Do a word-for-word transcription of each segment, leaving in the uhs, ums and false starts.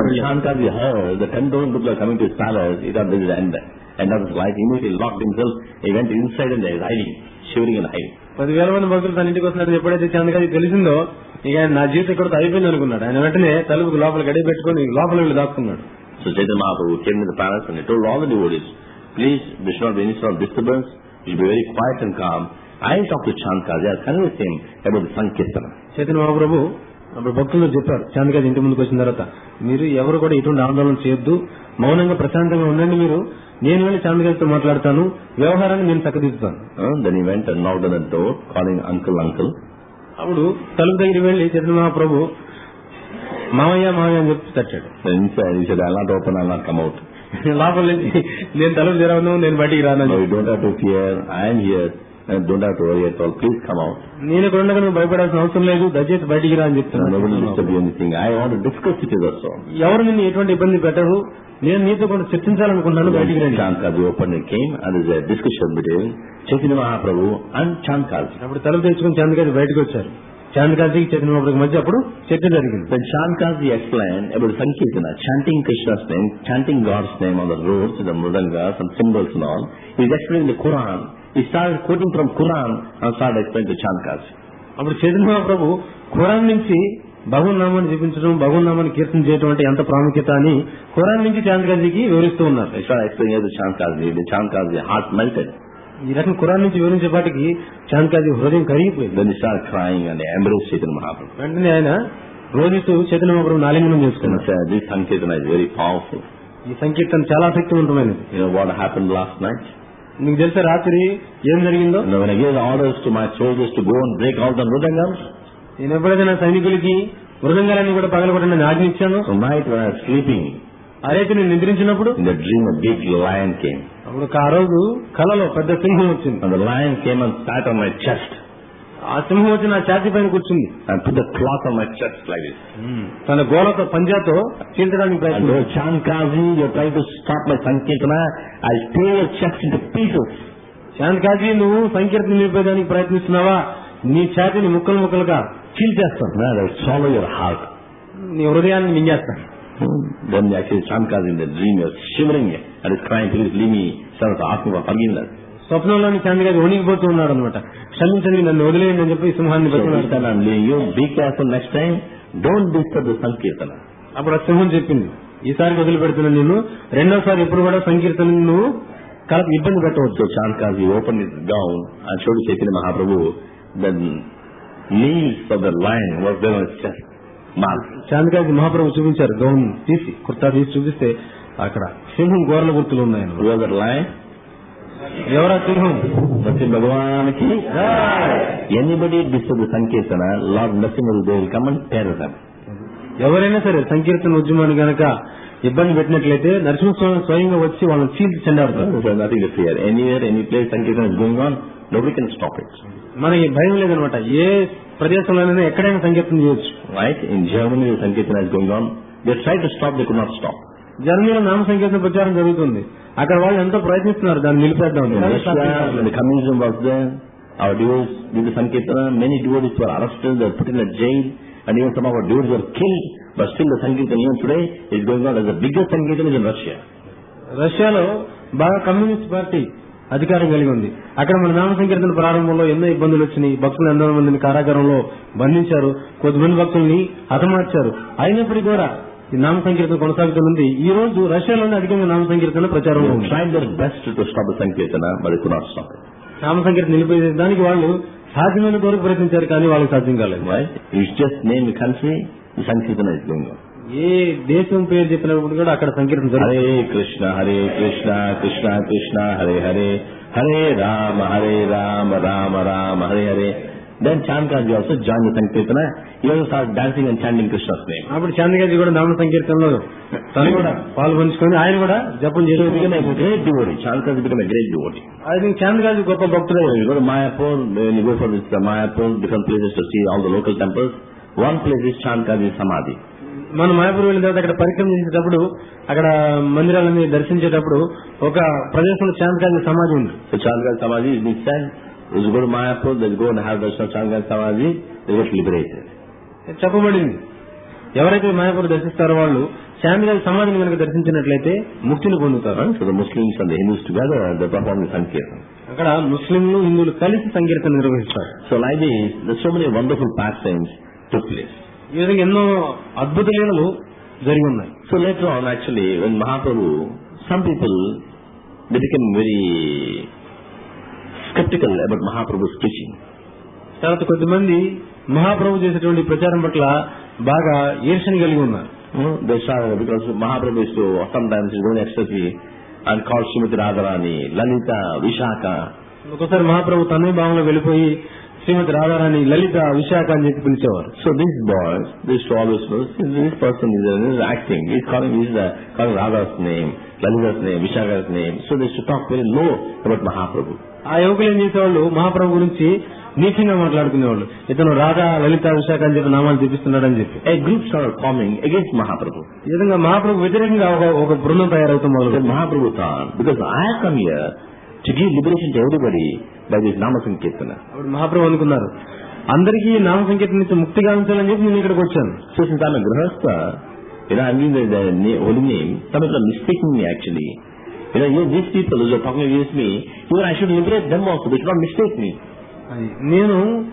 Chandkaji heard the ten thousand people are coming to his palace, he thought this is the end. End of his life. Immediately locked himself. He went inside and he was hiding, shivering and hiding. పదివేల మంది భక్తులు తన ఇంటికి వస్తున్నారు ఎప్పుడైతే చంద్రకాజీ తెలిసిందో ఇక నా జీవితం ఇక్కడ అయిపోయింది అనుకున్నాడు. ఆయన వెంటనే తలుపుకు లోపల గడి పెట్టుకుని లోపల వెళ్ళి దాక్కున్నాడు. So Chaitanya Mahaprabhu came to the palace and he told all the devotees, please, there should not be any sort of disturbance. You should be very quiet and calm. I will talk to Chandkaji. I will convince him about the Sankirtana. Chaitanya Mahaprabhu అప్పుడు భక్తులు చెప్పారు చాంద్కాజీ ఇంటి ముందుకు వచ్చిన తర్వాత, మీరు ఎవరు కూడా ఇటువంటి ఆందోళన చేయొద్దు, మౌనంగా ప్రశాంతంగా ఉండండి, మీరు నేను వెళ్ళి చాంద్కాజీతో మాట్లాడతాను, వ్యవహారాన్ని నేను చక్కదిద్దుతాను. Then he went and knocked on the door, calling uncle, uncle. అప్పుడు తలుపు దగ్గర వెళ్లి చైతన్య మహాప్రభు మామయ్య మామయ్య అని చెప్పి తట్టాడు. Inside he said, I will not open, I will not come out. లోపల నుంచి నేను తలుపు తెరవను, నేను బయటికి రాను. No, you don't have to fear, I am here. And don't have to worry at all. Please come out. నేను ఇక్కడ ఉండగా నువ్వు భయపడాల్సిన అవసరం లేదు, దయచేసి బయటికి రా అని చెప్తున్నాను. Nobody disturb you anything. I want to discuss it with us all. ఎవరు నిన్ను ఎటువంటి ఇబ్బంది పెట్టరు, నేను నీతో కొంత చర్చించాలనుకుంటున్నాను, బయటికి రండి. Chandkaji opened and came and there is a discussion between Chaitanya Mahaprabhu and Chandkaji. అప్పుడు తలుపు తెచ్చుకుని చాంద్కాజీ బయటకు వచ్చారు. చాంద్కాజీకి చైతన్య మహాప్రభుకి మధ్య అప్పుడు చర్చ జరిగింది. Then Chandkaji explained about Sankirtana, chanting Krishna's name, chanting God's name on the roads, the mridangas and cymbals and all. He is explaining the Quran. He started quoting from Quran and started explaining to Chandkaji. అప్పుడు చైతన్య మహాప్రభు ఖురాన్ నుంచి భగవన్ నామాన్ని జపించడం, భగవన్ నామాన్ని కీర్తన చేయడం అంటే ఎంత ప్రాముఖ్యత అని ఖురాన్ నుంచి చాంద్కాజీకి వివరిస్తూ ఉన్నారు. He started explaining to Chandkaji. The Chandkaji heart melted. ఈ రకం ఖురాన్ నుంచి వివరించేపాటికి చాంద్కాజీ హృదయం కరిగిపోయింది. Then he started crying and he embraced Chaitanya Mahaprabhu. వెంటనే ఆయన రోజిస్తూ చైతన్య మహాప్రభు ఆలింగనం చేసుకున్నారు. Said, this Sankirtana is very powerful. ఈ సంకీర్తన చాలా శక్తివంతమైనది. You know what happened last night? నీకు తెలుసా రాత్రి ఏం జరిగిందో? You know, when I gave orders to my soldiers to go and break all the mridangams, నేను ఎప్పుడైతే నా సైనికులకి మృదంగాలన్నీ కూడా పగలగొట్టని ఆజ్ఞించాను. so night when I was sleeping, ఆ రైతు నేను నిద్రించినప్పుడు in the dream a big lion came. అప్పుడు ఆ రోజు కలలో పెద్ద సింహం వచ్చింది. And the lion came and sat on my chest. ఆ సింహం వచ్చి నా ఛాతీ పైన కూర్చుంది. And put the cloth on my chest like this. తన గోలతో పంజాతో చీల్చడానికి And ప్రయత్నం. oh, Chandkaji, you're trying to stop my Sankirtana. I'll tear your chest into pieces. చాంద్కాజీ, నువ్వు సంకీర్తన నిలిపేదానికి ప్రయత్నిస్తున్నావా? నీ ఛాతీని ముక్కలు ముక్కలుగా చీల్చేస్తాను. I'll swallow your heart. నీ హృదయాన్ని మింగేస్తాను. Then actually Chandkaji in the dream was shivering and is crying, please leave me. Started asking for forgiveness. స్వప్నంలోని చాంద్కాజీ వణిగిపోతూ ఉన్నాడు అనమాట. క్షమించండి, నన్ను వదిలేయండి అని చెప్పి సింహాన్ని So పెట్టుకున్నాడు. this time I'm leaving you. Be careful next time. Don't disturb the Sankirtana. అప్పుడు ఆ సింహం చెప్పింది, ఈసారి వదిలిపెడుతున్నాను నేను, రెండోసారి ఎప్పుడు కూడా సంకీర్తన నువ్వు కలప ఇబ్బంది పెట్టవచ్చు. So Chandkaji opened his gown and showed Chaitanya Mahaprabhu the knees of the lion was there on his chest. చాంద్కాజీ మహాప్రభు చూపించారు గౌన్ తీసి, కుర్తా తీసి చూపిస్తే అక్కడ సింహం గోరల గుర్తులు ఉన్నాయి. Who was that lion? ఎవరా సింహం? Narasimha Bhagavan ki jai. Anybody disturb the Sankirtana, Lord Narasimha will come and tear them. ఎవరైనా సరే సంకీర్తన ఉద్యమాన్ని గనక ఇబ్బంది పెట్టినట్లయితే నరసింహస్వామి స్వయంగా వచ్చి వాళ్ళని చీల్చి చెండాడుతారు. Nothing to fear. Anywhere, any place Sankirtana is going on, nobody can stop it. మనకి భయం లేదనమాట. ఏ ప్రదేశంలోనైనా ఎక్కడైనా సంకీర్తన చేయొచ్చు. Right? In Germany, the Sankirtana is going on. They tried to stop, they could not stop. జర్మనీలో నామ సంకీర్తన ప్రచారం జరుగుతుంది. అక్కడ వాళ్ళు ఎంతో ప్రయత్నిస్తున్నారు దాన్ని నిలిపేద్దాం. When the communism was there, our devotees did the Sankirtana. Many devotees were arrested, they were put in a jail, and even some of our devotees were killed. But still the Sankirtana even today is going on as the biggest Sankirtana in Russia. రష్యాలో బాగా communist party అధికారం కలిగి ఉంది. అక్కడ మన నామ సంకీర్తన ప్రారంభంలో ఎన్నో ఇబ్బందులు వచ్చినాయి. భక్తులు ఎంతో మందిని కారాగారంలో బంధించారు, కొద్దిమంది భక్తుల్ని హతమార్చారు. అయినప్పటికీ కూడా ఈ నామ సంకీర్తన కొనసాగుతుంది. ఈ రోజు రష్యాలోనే అధికంగా నామ సంకీర్తన ప్రచారం tried their best to stop the Sankirtana, but they could not stop it. నామ సంకీర్తన నిలిపేదానికి వాళ్ళు సాధ్యమైన వరకు ప్రయత్నించారు, కానీ వాళ్ళకి సాధ్యం కాలేదు. Right? You just name the country, the Sankirtana is going on. ఏ దేశం పేరు చెప్పినప్పుడు కూడా అక్కడ సంకీర్తన జరుగుతుంది. Hare Krishna Hare Krishna Krishna Krishna Hare Hare Hare Rama Hare Rama Rama Rama Hare Hare. Then Chandkaji also joined the Sankirtana. He also started dancing and chanting Krishna's name. అప్పుడు చాంద్కాజీ కూడా నామ సంకీర్తనలో తను కూడా పాల్గొంచుకొని ఆయన కూడా జపం చేసి became a great devotee. Chandkaji became a great devotee. I think Chand Kazi గొప్ప భక్తుడు. You go to Mayapur, when you go for this uh, Mayapur, different places to see all the local temples. One place is Chandkaji Samadhi. మనం మాయాపూర్ వెళ్ళిన తర్వాత అక్కడ పరిక్రమించేటప్పుడు అక్కడ మందిరాలని దర్శించేటప్పుడు ఒక ప్రదేశంలో చాంద్కాజీ సమాధి ఉంది. So Chandkaji Samadhi is being said. You go to Mayapur, they go and have darshan of Chandkaji Samadhi, they get liberated. చెప్పబడింది ఎవరైతే మాయాపూర్ దర్శిస్తారో వాళ్ళు శాంతిరాజ్ సమాధిని కనుక దర్శించినట్లయితే ముక్తిని పొందుతారు. So the Muslims and the Hindus together, they perform the Sankirtan. అక్కడ ముస్లింలు హిందువులు కలిసి సంకీర్తన నిర్వహిస్తారు. So like this, there's so many wonderful pastimes took place. ఈ విధంగా ఎన్నో అద్భుత లీలలు జరిగి ఉన్నాయి. So later on, actually, when Mahaprabhu, some people, they became very skeptical about Mahaprabhu's preaching. తర్వాత కొద్దిమంది మహాప్రభు చేసేటువంటి ప్రచారం పట్ల బాగా ఈర్ష్యని కలిగి ఉన్నారు. Hmm? They saw, because Mahaprabhu used to sometimes his own ecstasy and call Srimati Radharani, Lalita, Vishaka. ఒకసారి మహాప్రభు తన్మయ భావంలో వెళ్ళిపోయి శ్రీమతి రాధారాణి, లలిత, విశాఖ అని చెప్పి పిలిచేవారు. So these boys, they used to always know, this person is, uh, is acting, he's calling, he's uh, calling Radha's name, Lalita's name, Vishaka's name. So they used to talk very low about Mahaprabhu. ఆ యువకులు ఏం చేసేవాళ్ళు, మహాప్రభు గురించి నీచంగా మాట్లాడుకునేవాళ్ళు. ఇతను రాధా, లలిత, విశాఖ అని చెప్పి నామాలు చూపిస్తున్నాడు అని చెప్పి. A group started forming against Mahaprabhu. ఈ విధంగా మహాప్రభు వ్యతిరేకంగా ఒక ఒక బృందం తయారవుతాం మొదలు. Then Mahaprabhu thought, because I have come here to give liberation to everybody by this Nama Sankirtana. అప్పుడు మహాప్రభు అనుకున్నారు, అందరికీ నామ సంకీర్తన నుంచి ముక్తి గావించాలని చెప్పి నేను ఇక్కడికి వచ్చాను. So since I'm a Grahastha, you know, I'm giving the, the na- holy name, some people are mistaking me actually. You know, you, these people who are talking against me, even I should liberate them also, they should not mistake me. నేను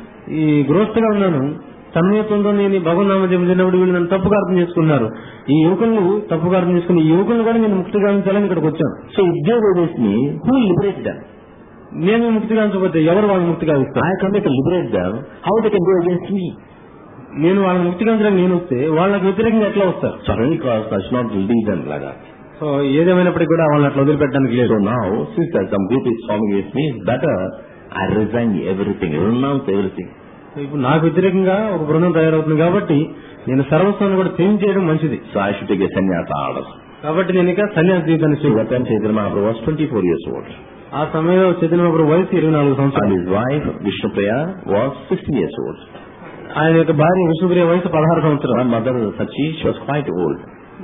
ఈ గృహస్థుగా ఉన్నాను, తన్మయత్వంతో నేను భగవన్నామ జపించినప్పుడు వీళ్ళు నన్ను తప్పుగా అర్థం చేసుకున్నారు. ఈ యువకులను తప్పుగా అర్థం చేసుకుని ఈ యువకులను కూడా నేను ముక్తి గావించాలని ఇక్కడికి వచ్చాను. So if they go against me, who will liberate them? నేను ముక్తి గావించకపోతే ఎవరు వాళ్ళని ముక్తి గావిస్తారు? I come here to liberate them, how they can go against me? నేను వాళ్ళని ముక్తి గావించడానికి నేను వస్తే వాళ్ళకి వ్యతిరేకంగా ఎట్లా వస్తారు? So any cause I should not lead them like that. So ఏదేమైనప్పటికీ కూడా వాళ్ళని అట్లా వదిలిపెట్టడానికి లేదు. So now, since that some group is forming against me, it's better I resign everything, renounce everything. ఇప్పుడు నాకు వ్యతిరేకంగా ఒక బృందం తయారవుతుంది కాబట్టి నేను సర్వస్వాన్ని కూడా త్యజించేయడం మంచిది. So I should take a sannyasa order. కాబట్టి నేను ఇక సన్యాస జీవితాన్ని So that time Chaitanya Mahaprabhu was twenty-four years old. ఆ సమయంలో చైతన్య మహాప్రభు వయసు ఇరవై నాలుగు And సంవత్సరాలు. his wife, Vishnupriya, was sixteen years old. ఆయన యొక్క భార్య విష్ణుప్రియ వయసు పదహారు సంవత్సరాలు. My mother, Sachi, she was quite old.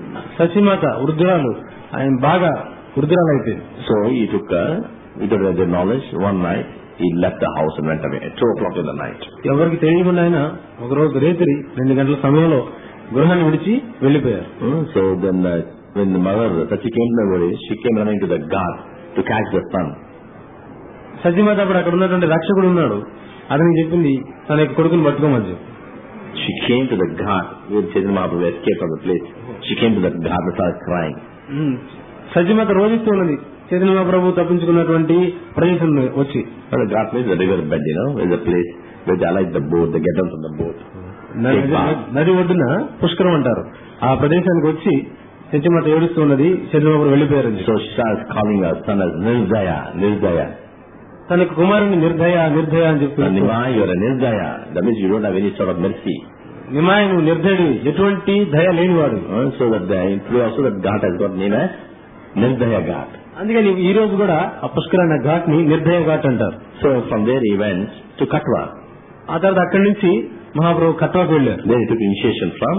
సచిమాత వృద్ధురాలు, ఆయన బాగా వృద్ధురాలు అయిపోయింది. So he took her, without their knowledge, one night, he left the house and went away at two o'clock in the night. ఎవరికి తెలియకుండా ఆయన ఒక రోజు రేత్రి రెండు గంటల సమయంలో గృహాన్ని విడిచి వెళ్లిపోయారు. Hmm? So then uh, when the mother, Sachi came to the village, she came running to the ghat to catch the sun. సచిమాత అప్పుడు అక్కడ ఉన్నటువంటి రక్షకుడు ఉన్నాడు, అతనికి చెప్పింది తన యొక్క కొడుకుని పట్టుకోమని చెప్పి. She came to the ghat where Chaitanya Mahaprabhu escaped from the place. She came to the ghat and started crying. సచిమాత రోధిస్తూ ఉన్నది చైతన్య మహాప్రభు తప్పించుకున్నటువంటి ప్రదేశం వచ్చి. And the ghat means the river bed, you know, is a place where they alight the boat, they get down from the boat. నది ఒడ్డున పుష్కరం అంటారు. ఆ ప్రదేశానికి వచ్చి సచిమాత ఏడుస్తూ ఉన్నది, చైతన్య మహాప్రభు వెళ్లిపోయారు. So she starts calling her son as Nirdaya, Nirdaya. తన కుమారుని నిర్దయ నిర్దయ అని చెప్తున్నారు. Nimai, you are a Nirdaya. That means you don't have any sort of mercy. నిమాయ నువ్వు నిర్దయుడు, ఎటువంటి దయ లేనివాడు. Uh, so that the, today also that ghat has got name as Nirdaya Ghat. అందుకని ఈ రోజు కూడా ఆ పుష్కరాన్ని ఘాట్ ని నిర్దయ ఘాట్ అంటారు. So from there he went to Katwa. ఆ తర్వాత అక్కడి నుంచి మహాప్రభు కట్వాకు వెళ్లారు. Then he took initiation from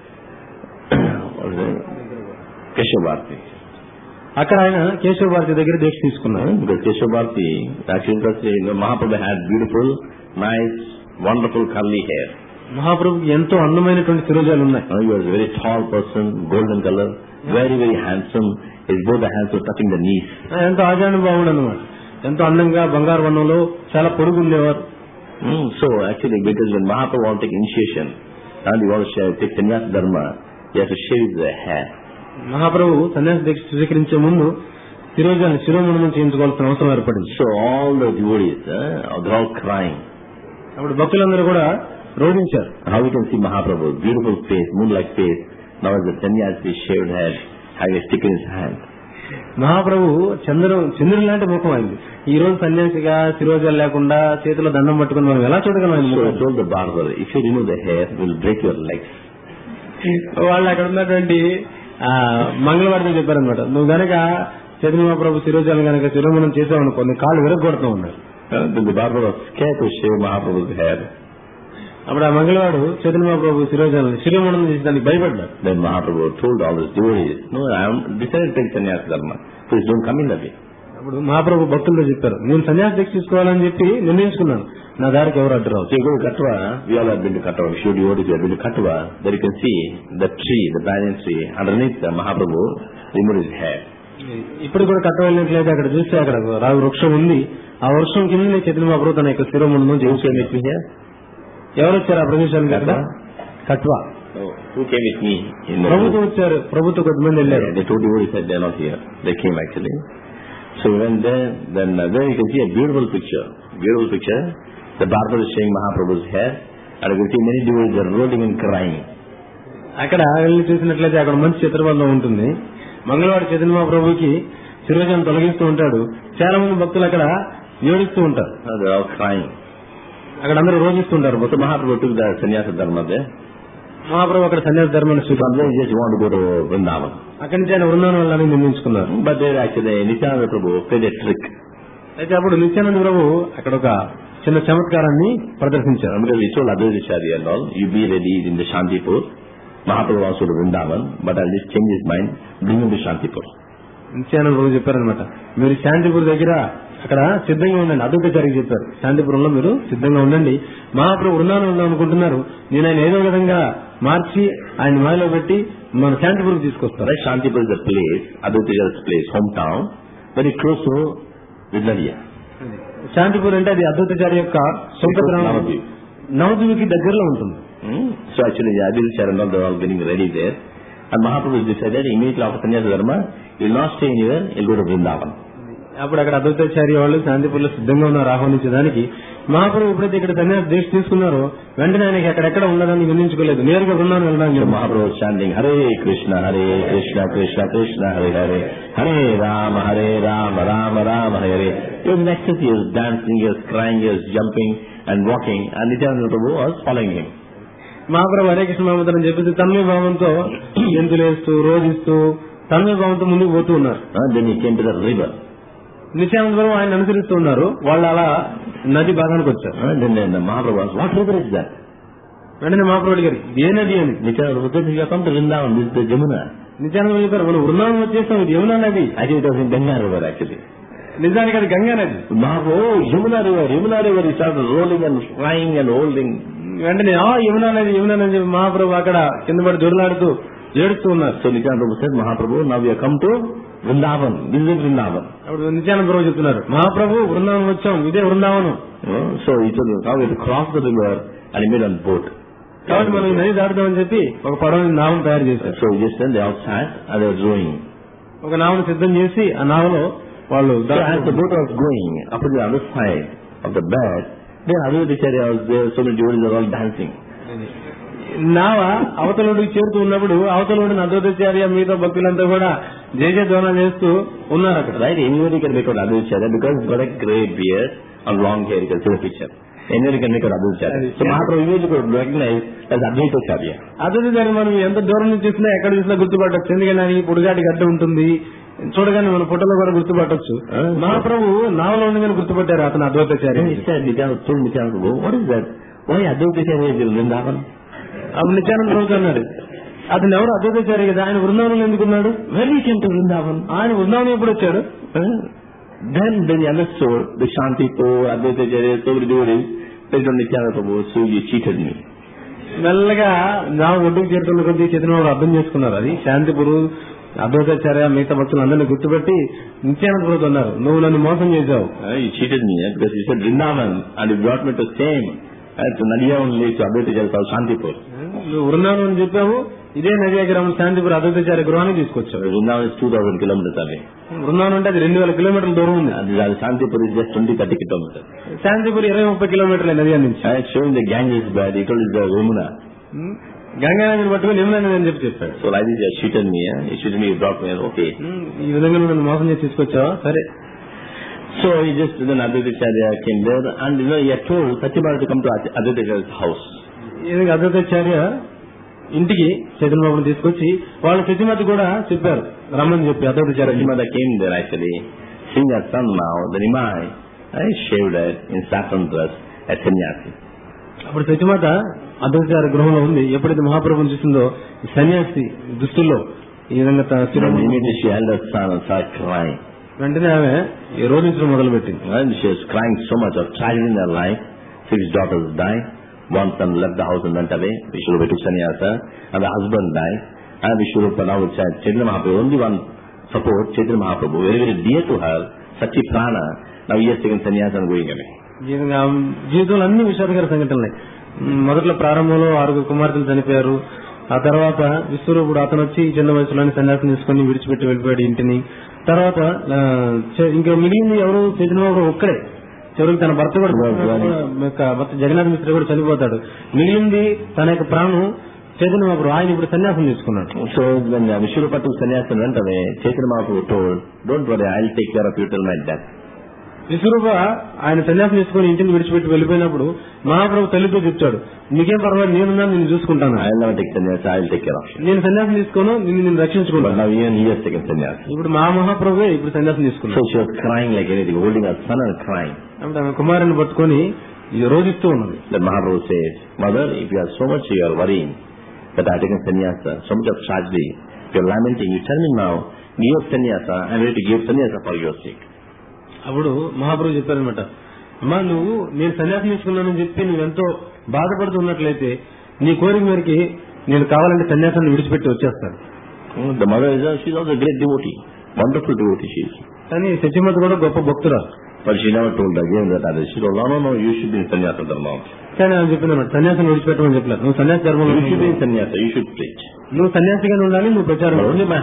Keshavarti. అక్కడ ఆయన కేశవ భారతి దగ్గర దీక్ష తీసుకున్నారు. Because Keshavarti, actually interesting, you know, Mahaprabhu had beautiful, nice, wonderful curly hair. మహాప్రభుకి ఎంతో అందమైనటువంటి శిరోజాలు ఉన్నాయి. Uh, he was a very tall person, golden color, very very handsome. His both the hands were touching the knees. ఎంతో ఆజానుభావుడు అన్నమాట. ఎంతో అందంగా బంగారు వర్ణంలో చాలా పొడుగు ఉండేవారు. Mm, so actually, because when Mahaprabhu wants to take initiation and he wants to shave, take sannyasa dharma, he has to shave his hair. మహాప్రభు సన్యాస దీక్ష స్వీకరించే ముందు శిరోజాన్ని శిరోమణం చేయించుకోవాల్సిన అవసరం ఏర్పడింది. So all the devotees, uh, they're all crying. అప్పుడు భక్తులందరూ కూడా రోధించారు. How we can see Mahaprabhu, beautiful face, moon-like face, now as the sannyasi shaved head, having a stick in his hand. మహాప్రభు చంద్రుడు చంద్రుడు లాంటి ముఖం అయింది. ఈ రోజు సన్యాసిగా శిరోజాలు లేకుండా చేతిలో దండం పట్టుకుని మనం ఎలా చూడగలం? So I told the barber, if you remove the hair, it will break your legs. వాళ్ళు అక్కడ ఉన్నటువంటి మంగళవారితో చెప్పారనమాట, నువ్వు గనక చైతన్య మహాప్రభు శిరోజాలు గనక శిరోమణం చేసావు అనుకో నీ కాళ్ళు విరగొడుతూ ఉన్నారు. The barber was scared to shave Mahaprabhu's hair. అప్పుడు ఆ మంగళవాడు చైతన్య మహాప్రభు శిరోజాలను శిరోమణం చేసి దానికి భయపడ్డాడు. Then Mahaprabhu told all his devotees, no, I am decided to take sannyasa dharma. Please don't come in that way. అప్పుడు మహాప్రభు భక్తులతో చెప్పారు, నేను సన్యాస దీక్ష తీసుకోవాలని చెప్పి నిర్ణయించుకున్నాను, నా దారికి ఎవరు అడ్డు రావు. So you go to Katwa, we all have been to Katwa. Should you go to Katwa, there you can see the tree, the banyan tree, underneath the Mahaprabhu removed his hair. ఇప్పుడు కూడా కట్ట వెళ్ళినట్లయితే అక్కడ చూస్తే అక్కడ రావి వృక్షం ఉంది. ఆ వృక్షం కింద చైతన్య మహాప్రభు తన యొక్క శిరోముండం చేసి ఎవరు వచ్చారు ఆ ప్రదేశానికి? అక్కడ కట్వా. Who came with me? ప్రభుత్వం వచ్చారు. ప్రభుత్వం కొద్దిమంది వెళ్ళారు. They told you said they are not here. They came actually. So when there, then uh, there you can see a beautiful picture. Beautiful picture. The barber is showing Mahaprabhu's hair, and you can see many devotees are rolling and crying. అక్కడ వెళ్ళి చూసినట్లయితే అక్కడ మంచి చిత్రబంధం ఉంటుంది. మంగళవారం చైతన్య మహాప్రభుకి శిరోజాన్ని తొలగిస్తూ ఉంటాడు. చాలా మంది భక్తులు అక్కడ ఏడుస్తూ ఉంటారు. They are all crying. అక్కడ అందరూ రోజిస్తుంటారు. So Mahaprabhu took the sannyasa dharma there. మహాప్రభు అక్కడ సన్యాస ధర్మాన్ని Sometimes just want to go to Vrindavan. అక్కడి నుంచి ఆయన వృందావనం వెళ్ళాలని నిర్ణయించుకున్నారు. But there actually Nityananda Prabhu played a trick. అయితే అప్పుడు నిత్యానంద ప్రభు అక్కడ ఒక చిన్న చమత్కారాన్ని ప్రదర్శించారు. Because he told Advaitacharya and all, you be ready in the Shantipur. Mahaprabhu wants to go to Vrindavan, but I'll just change his mind, bring him to Shantipur. Nityananda ప్రభు చెప్పారనమాట, మీరు శాంతిపూర్ దగ్గర అక్కడ సిద్ధంగా ఉండండి. అద్వైతాచార్యకి చెప్పారు, శాంతిపురంలో మీరు సిద్ధంగా ఉండండి. మహాప్రభు వృందావనం వెళ్దాం అనుకుంటున్నారు. నేను ఆయన ఏదో విధంగా మార్చి ఆయన మాయలో పెట్టి మన శాంతిపూర్కి తీసుకొస్తారు. Right, Shantipur is a place, Advaitacharya's place, hometown, very close to Vidnadiya. Shantipur అంటే అది అద్వైతాచార్య యొక్క సొంత గ్రామం, నవద్వీప్కి దగ్గరలో ఉంటుంది. Hmm? So actually, Advaitacharya and all, they are all getting ready there. And Mahaprabhu decided immediately after Sannyasa Dharma, he will not stay anywhere, he will go to Vrindavan. అప్పుడు అక్కడ అద్వైతాచార్య వాళ్ళు శాంతిపూర్లో సిద్ధంగా ఉన్నారు ఆహ్వానించడానికి. మహాప్రభు ఎప్పుడైతే ఇక్కడ సన్యాస దీక్ష తీసుకున్నారో వెంటనే ఆయనకి అక్కడెక్కడ ఉండదని వినించుకోలేదు, నేరుగా బృందావనం వెళ్ళడానికి. Mahaprabhu was chanting Hare Krishna, Hare Krishna, Krishna Krishna, Hare Hare, Hare Rama, Hare Rama, Rama Rama, Hare Hare. He was in ecstasy, he was dancing, he was crying, he was jumping and walking, and Nityananda Prabhu was following him. మహాప్రభు హరే కృష్ణ మహామంత్రం చెప్పేసి తన్మయ భావంతో గెంతులేస్తూ రోజిస్తూ తన్మయ భావంతో ముందుకు పోతూ ఉన్నారు. Then he came to the river. Nityananda ప్రభు ఆయన అనుసరిస్తూ ఉన్నారు. వాళ్ళు అలా నది భాగానికి వచ్చారు. Then the Mahaprabhu asked, what river is that? వెంటనే మహాప్రభు అడిగారు, ఏ నది అని. Nityananda Prabhu said, you have come to Vrindavan, this is the Jamuna. Nityananda ప్రభు చెప్పారు, మనం వృందావనం వచ్చేస్తాం, ఇది యమునా నది. Actually it was in Ganga river actually. నిజానికి అది గంగా నది. Mahaprabhu, oh Yamuna river, Yamuna river, he started rolling and flying and holding. వెంటనే ఆ యమునా నది యమునా నది మహాప్రభు అక్కడ కింద పడి దొరలాడుతూ ఏడుస్తూ ఉన్నారు. So Nityananda Prabhu said, Mahaprabhu, now we have come to Vrindavan. This is Vrindavan. అప్పుడు నిత్యానంద ప్రభు చెప్తున్నారు, మహాప్రభు వృందావనం వచ్చాం, ఇదే Vrindavanam. So he told him, now we have to cross the river, and he made a boat. కాబట్టి మనం నది దాటుదామని చెప్పి ఒక పడవని నావను తయారు చేశారు. So just then they all sat and they were rowing. ఒక నావను సిద్ధం చేసి ఆ నావలో వాళ్ళు So as the boat was going up to the other side of the bed, then Advaitacharya was there, so many devotees were all dancing. నావ అవతలోడికి చేరుతూ ఉన్నప్పుడు అవతలోడిని అద్వైతాచార్య మిగతా భక్తులంతా కూడా జయ జయ ధ్వానం చేస్తూ ఉన్నారు అక్కడ. Right? Anybody can make out Advaitacharya because he's got a grey beard and long hair. You can see the picture. Anybody can make out Advaitacharya. So Mahaprabhu immediately could recognize as Advaitacharya. Advaitacharya మనం ఎంత దూరం నుంచి చూసినా ఎక్కడ చూసినా గుర్తుపట్టచ్చు. ఎందుకంటే ఆయన పొడుగాటి గడ్డ ఉంటుంది, చూడగానే మన ఫోటోలో కూడా గుర్తుపట్టచ్చు. మహాప్రభు నావలో ఉండగానే గుర్తుపట్టారు అతను Advaitacharya. What is that? Why Advaitacharya is in Vrindavan? అప్పుడు నిత్యానంద ప్రభు అన్నాడు, అతను ఎవరు అద్వైతాచార్య కదా, ఆయన వృందావనంలో ఎందుకున్నాడు? When he came to Vrindavan, ఆయన వృందావనం ఎప్పుడు వచ్చాడు? then then he understood the Shantipur, Advaitacharya, so many devotees. They told Nityananda Prabhu, so you cheated me. మెల్లగా నా ఒడ్డుకు చేరుతున్న కొద్ది చైతన్య అర్థం చేసుకున్నారు. అది శాంతిపురు అద్వైతాచార్య మిగతా భక్తులు అందరినీ గుర్తుపెట్టి నిత్యానంద ప్రభు అన్నారు, నువ్వు నన్ను మోసం చేశావు. You cheated me eh? because you said Vrindavan and you brought me to same and to Nadia only to Advaitacharya called Shantipur. నువ్వు వృందావనం అని చెప్పావు, ఇదే నదియా గ్రామం శాంతిపుర అద్వైతాచార్య గృహాన్ని తీసుకొచ్చావు. Vrindavan is two thousand kilometers away. Vrindavanam అంటే అది రెండు వేల కిలోమీటర్ల దూరం ఉంది. And Shantipur is just twenty thirty kilometers. శాంతిపుర ఇరవై ముప్పై కిలోమీటర్ల నదియా నుంచి. I showing the Ganges bed, he told us the Yamuna. Ganga నదిని పట్టుకుని యమునా నది అని చెప్పి చెప్పాడు. So like this you cheated me, eh? you cheated me, you brought me, okay. ఈ విధంగా నన్ను మోసం చేసి తీసుకొచ్చావా, సరే. So he just, then Advaitacharya came there and you know, he had told Satyabhama to come to Advaitacharya's house. ఇది అద్వైతాచార్య ఇంటికి చైతన్య బాబుని తీసుకొచ్చి వాళ్ళ సత్యమతి కూడా చెప్పారు రమ్మని చెప్పి. Advaitacharya Satyamata came there actually, seeing her son now, the Nimai, I shaved her in saffron dress at Sannyasi. అప్పుడు సత్యమాత అద్వైతాచార్య గృహంలో ఉంది. ఎప్పుడైతే మహాప్రభుని చూసిందో సన్యాసి దుస్తుల్లో ఈ విధంగా immediately she held her son and started crying. వెంటనే ఆమె రోధించడం మొదలు పెట్టింది. And she was crying so much of tragedy in her life. six daughters died. One son left the house and went away. Vishwarupa took sannyasa, and the husband died. And Vishwarupa now said, Chaitanya Mahaprabhu, only one support, Chaitanya Mahaprabhu, very, very dear to her, Sachi Prana. Now he has taken sannyasa and going away. జీవితంలో అన్ని విషాదకర సంఘటనలే. మొదట్లో ప్రారంభంలో ఆరుగురు కుమార్తెలు చనిపోయారు. ఆ తర్వాత విశ్వరూపుడు అతను వచ్చి చిన్న వయసులోని సన్యాసం తీసుకుని విడిచిపెట్టి వెళ్ళిపోయాడు ఇంటిని. తర్వాత ఇంకా మిగిలింది ఎవరు? చైతన్య ఒక్కడే. చివరికి తన భర్త కూడా భర్త జగన్నాథ మిశ్ర కూడా చనిపోతాడు. మిగిలింది తన యొక్క ప్రాణం చైతన్య మహాప్రభు. ఆయన ఇప్పుడు సన్యాసం తీసుకున్నాడు. సో విశ్వరూప సన్యాసం వెంటనే Chaitanya Mahaprabhu told, don't worry, I'll take care of you till my death. విశ్వరూప ఆయన సన్యాసం తీసుకుని ఇంటిని విడిచిపెట్టి వెళ్ళిపోయినప్పుడు మహాప్రభు తల్లితో చెప్తాడు, నీకేం పర్వాలేదు, నేనున్నా నేను చూసుకుంటాను. నేను సన్యాసం తీసుకోను, నిన్ను నేను రక్షించుకుంటాను. ఇప్పుడు మా మహాప్రభువే ఇప్పుడు సన్యాసం తీసుకున్నాను. అంటే ఆమె కుమారుని పట్టుకొని రోజిస్తూ ఉన్నది. మహాప్రభు says, mother, if you are so much you are worrying that I have taken sannyasa, so much of tragedy, if you are lamenting, you tell me now, give sannyasa, I am ready to give sannyasa for your sake. అప్పుడు మహాప్రభు చెప్పారనమాట, అమ్మా నువ్వు నేను సన్యాసం తీసుకున్నానని చెప్పి నువ్వెంతో బాధపడుతున్నట్లయితే నీ కోరిక మేరకి నేను కావాలంటే సన్యాసాన్ని విడిచిపెట్టి వచ్చేస్తాను. కానీ సత్యమత కూడా గొప్ప భక్తురాలు. కానీ ఆమె చెప్పిందన్నమాట, సన్యాసం విడిచిపెట్టమని చెప్పలేదు. నువ్వు సన్యాస ధర్మంలో నువ్వు సన్యాసిగానే ఉండాలి, నువ్వు ప్రచారం.